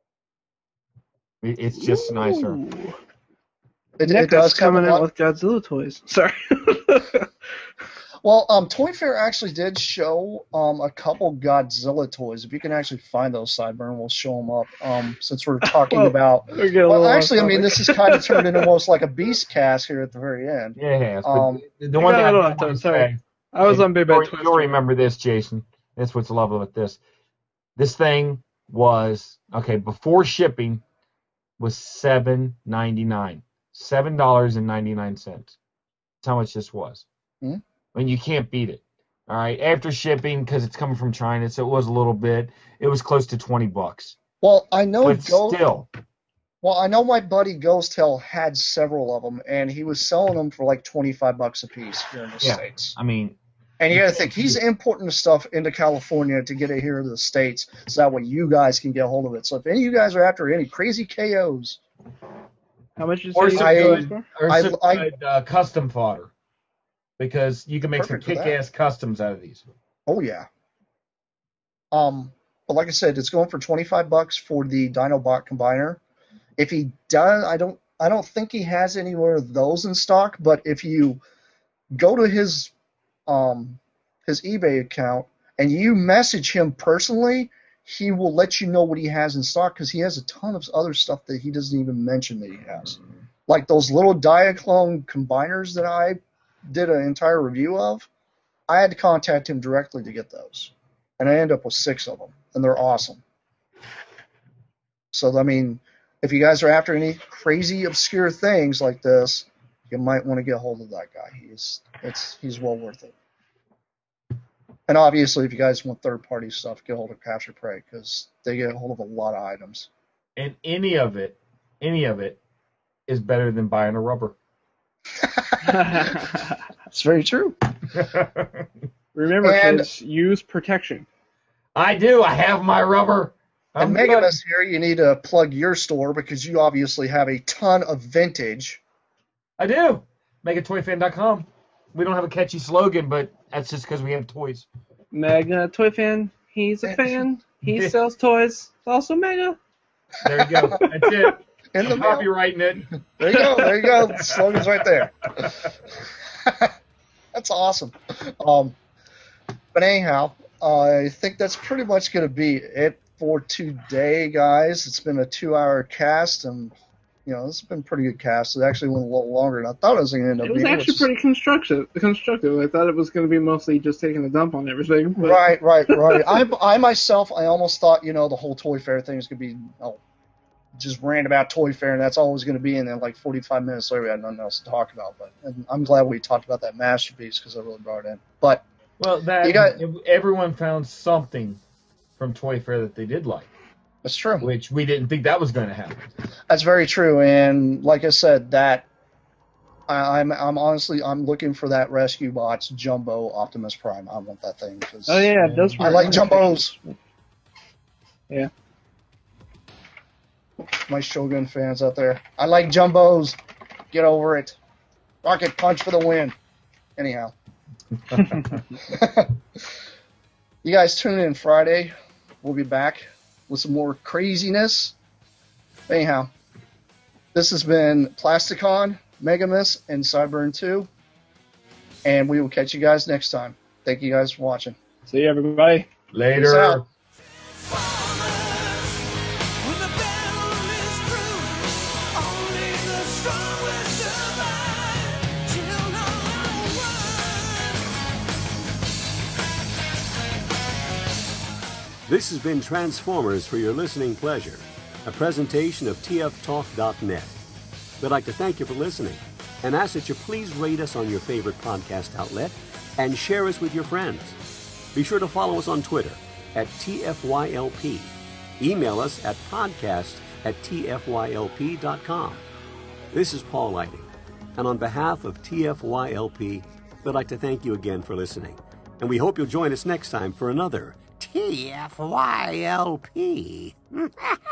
D: It, it's just nicer.
E: Ooh.
C: It, it
E: NECA's
C: does come
E: coming
C: a
E: out
C: lot.
E: with Godzilla toys. Sorry.
C: Well, um, Toy Fair actually did show um, a couple Godzilla toys. If you can actually find those, Sideburn, we'll show them up. Um, since we're talking
E: Well,
C: about.
E: We're getting a
C: Well,
E: little
C: actually, I
E: off
C: mean,
E: topic.
C: this is kind of turned into almost like a Beast cast here at the very end.
D: Yeah, it has. But
C: Um,
D: the, the one
E: I
D: thing
E: got
D: I
E: a
D: do
E: little
D: want to
E: off, sorry.
D: say,
E: I was
D: and
E: on Big Bad
D: you'll,
E: Twister.
D: you'll remember this, Jason. That's what's lovely with this. This thing was okay before shipping was seven ninety nine, seven dollars and ninety nine cents. That's how much this was.
C: Hmm.
D: I mean, you can't beat it. All right, after shipping because it's coming from China, so it was a little bit. It was close to twenty bucks,
C: Well, I know
D: but
C: Go.
D: still,
C: Well, Well, I know my buddy Ghost Hell had several of them, and he was selling them for like twenty-five bucks a piece here in the
D: Yeah.
C: States.
D: I mean,
C: And you got to think, he's importing the stuff into California to get it here to the States, so that way you guys can get a hold of it. So if any of you guys are after any crazy K Os,
E: How much you
D: or
E: say?
D: some
C: I-
D: good, or
C: I-
D: some
C: I-
D: good uh, custom fodder, because you can make
C: Perfect for
D: some
C: that.
D: kick-ass customs out of these.
C: oh yeah. Um, but like I said, it's going for twenty-five bucks for the Dinobot combiner. If he does, I don't, I don't think he has any more of those in stock. But if you go to his, um, his eBay account and you message him personally, he will let you know what he has in stock because he has a ton of other stuff that he doesn't even mention that he has. Like those little Diaclone combiners that I did an entire review of, I had to contact him directly to get those. And I ended up with six of them, and they're awesome. So, I mean, if you guys are after any crazy, obscure things like this, you might want to get a hold of that guy. He's it's he's well worth it. And obviously, if you guys want third-party stuff, get a hold of Capture Prey because they get a hold of a lot of items.
D: And any of it, any of it, is better than buying a rubber.
C: It's very true.
E: Remember,
C: And-
E: kids, use protection.
D: I do. I have my rubber. I'm
C: And
D: good.
C: Megamus here, you need to plug your store because you obviously have a ton of vintage.
D: I do. Mega Toy Fan dot com. We don't have a catchy slogan, but that's just because we have toys.
E: Mega Toy Fan. He's a fan. He sells toys. Also Mega.
D: There you go. That's it.
C: In the
D: I'm
C: mail.
D: copywriting it.
C: There you go. There you go. The slogan's right there. That's awesome. Um, but anyhow, uh, I think that's pretty much going to be it for today, guys. It's been a two-hour cast, and you know it's been a pretty good cast. It actually went a little longer than I thought it was going to end up
E: It was
C: being.
E: actually
C: which is-
E: pretty constructive. Constructive. I thought it was going to be mostly just taking a dump on everything. But
C: Right, right, right. I, I myself, I almost thought, you know, the whole Toy Fair thing was going to be oh, just rant about Toy Fair, and that's all it was going to be. And then, like forty-five minutes later, we had nothing else to talk about. But and I'm glad we talked about that masterpiece because I really brought it in. But
D: Well, that
C: You got-
D: everyone found something from Toy Fair that they did like,
C: it's true.
D: which we didn't think that was going to happen.
C: That's very true. And like I said, that I, I'm, I'm honestly, I'm looking for that Rescue Bots Jumbo Optimus Prime. I want that thing. 'Cause
E: Oh yeah, those were.
C: I like jumbos.
E: Yeah.
C: My Shogun fans out there. I like jumbos. Get over it. Rocket punch for the win. Anyhow. You guys tune in Friday. We'll be back with some more craziness. Anyhow, this has been Plasticon, Megamus, and Sideburn two. And we will catch you guys next time. Thank you guys for watching.
E: See you, everybody.
C: Peace
D: Later.
C: out.
A: When the battle is through, only the strong will survive. Children run.
B: This has been Transformers for your listening pleasure, a presentation of T F talk dot net. We'd like to thank you for listening and ask that you please rate us on your favorite podcast outlet and share us with your friends. Be sure to follow us on Twitter at T F Y L P. Email us at podcast at T F Y L P dot com. This is Paul Lighting, and on behalf of T F Y L P, we'd like to thank you again for listening. And we hope you'll join us next time for another T F Y L P.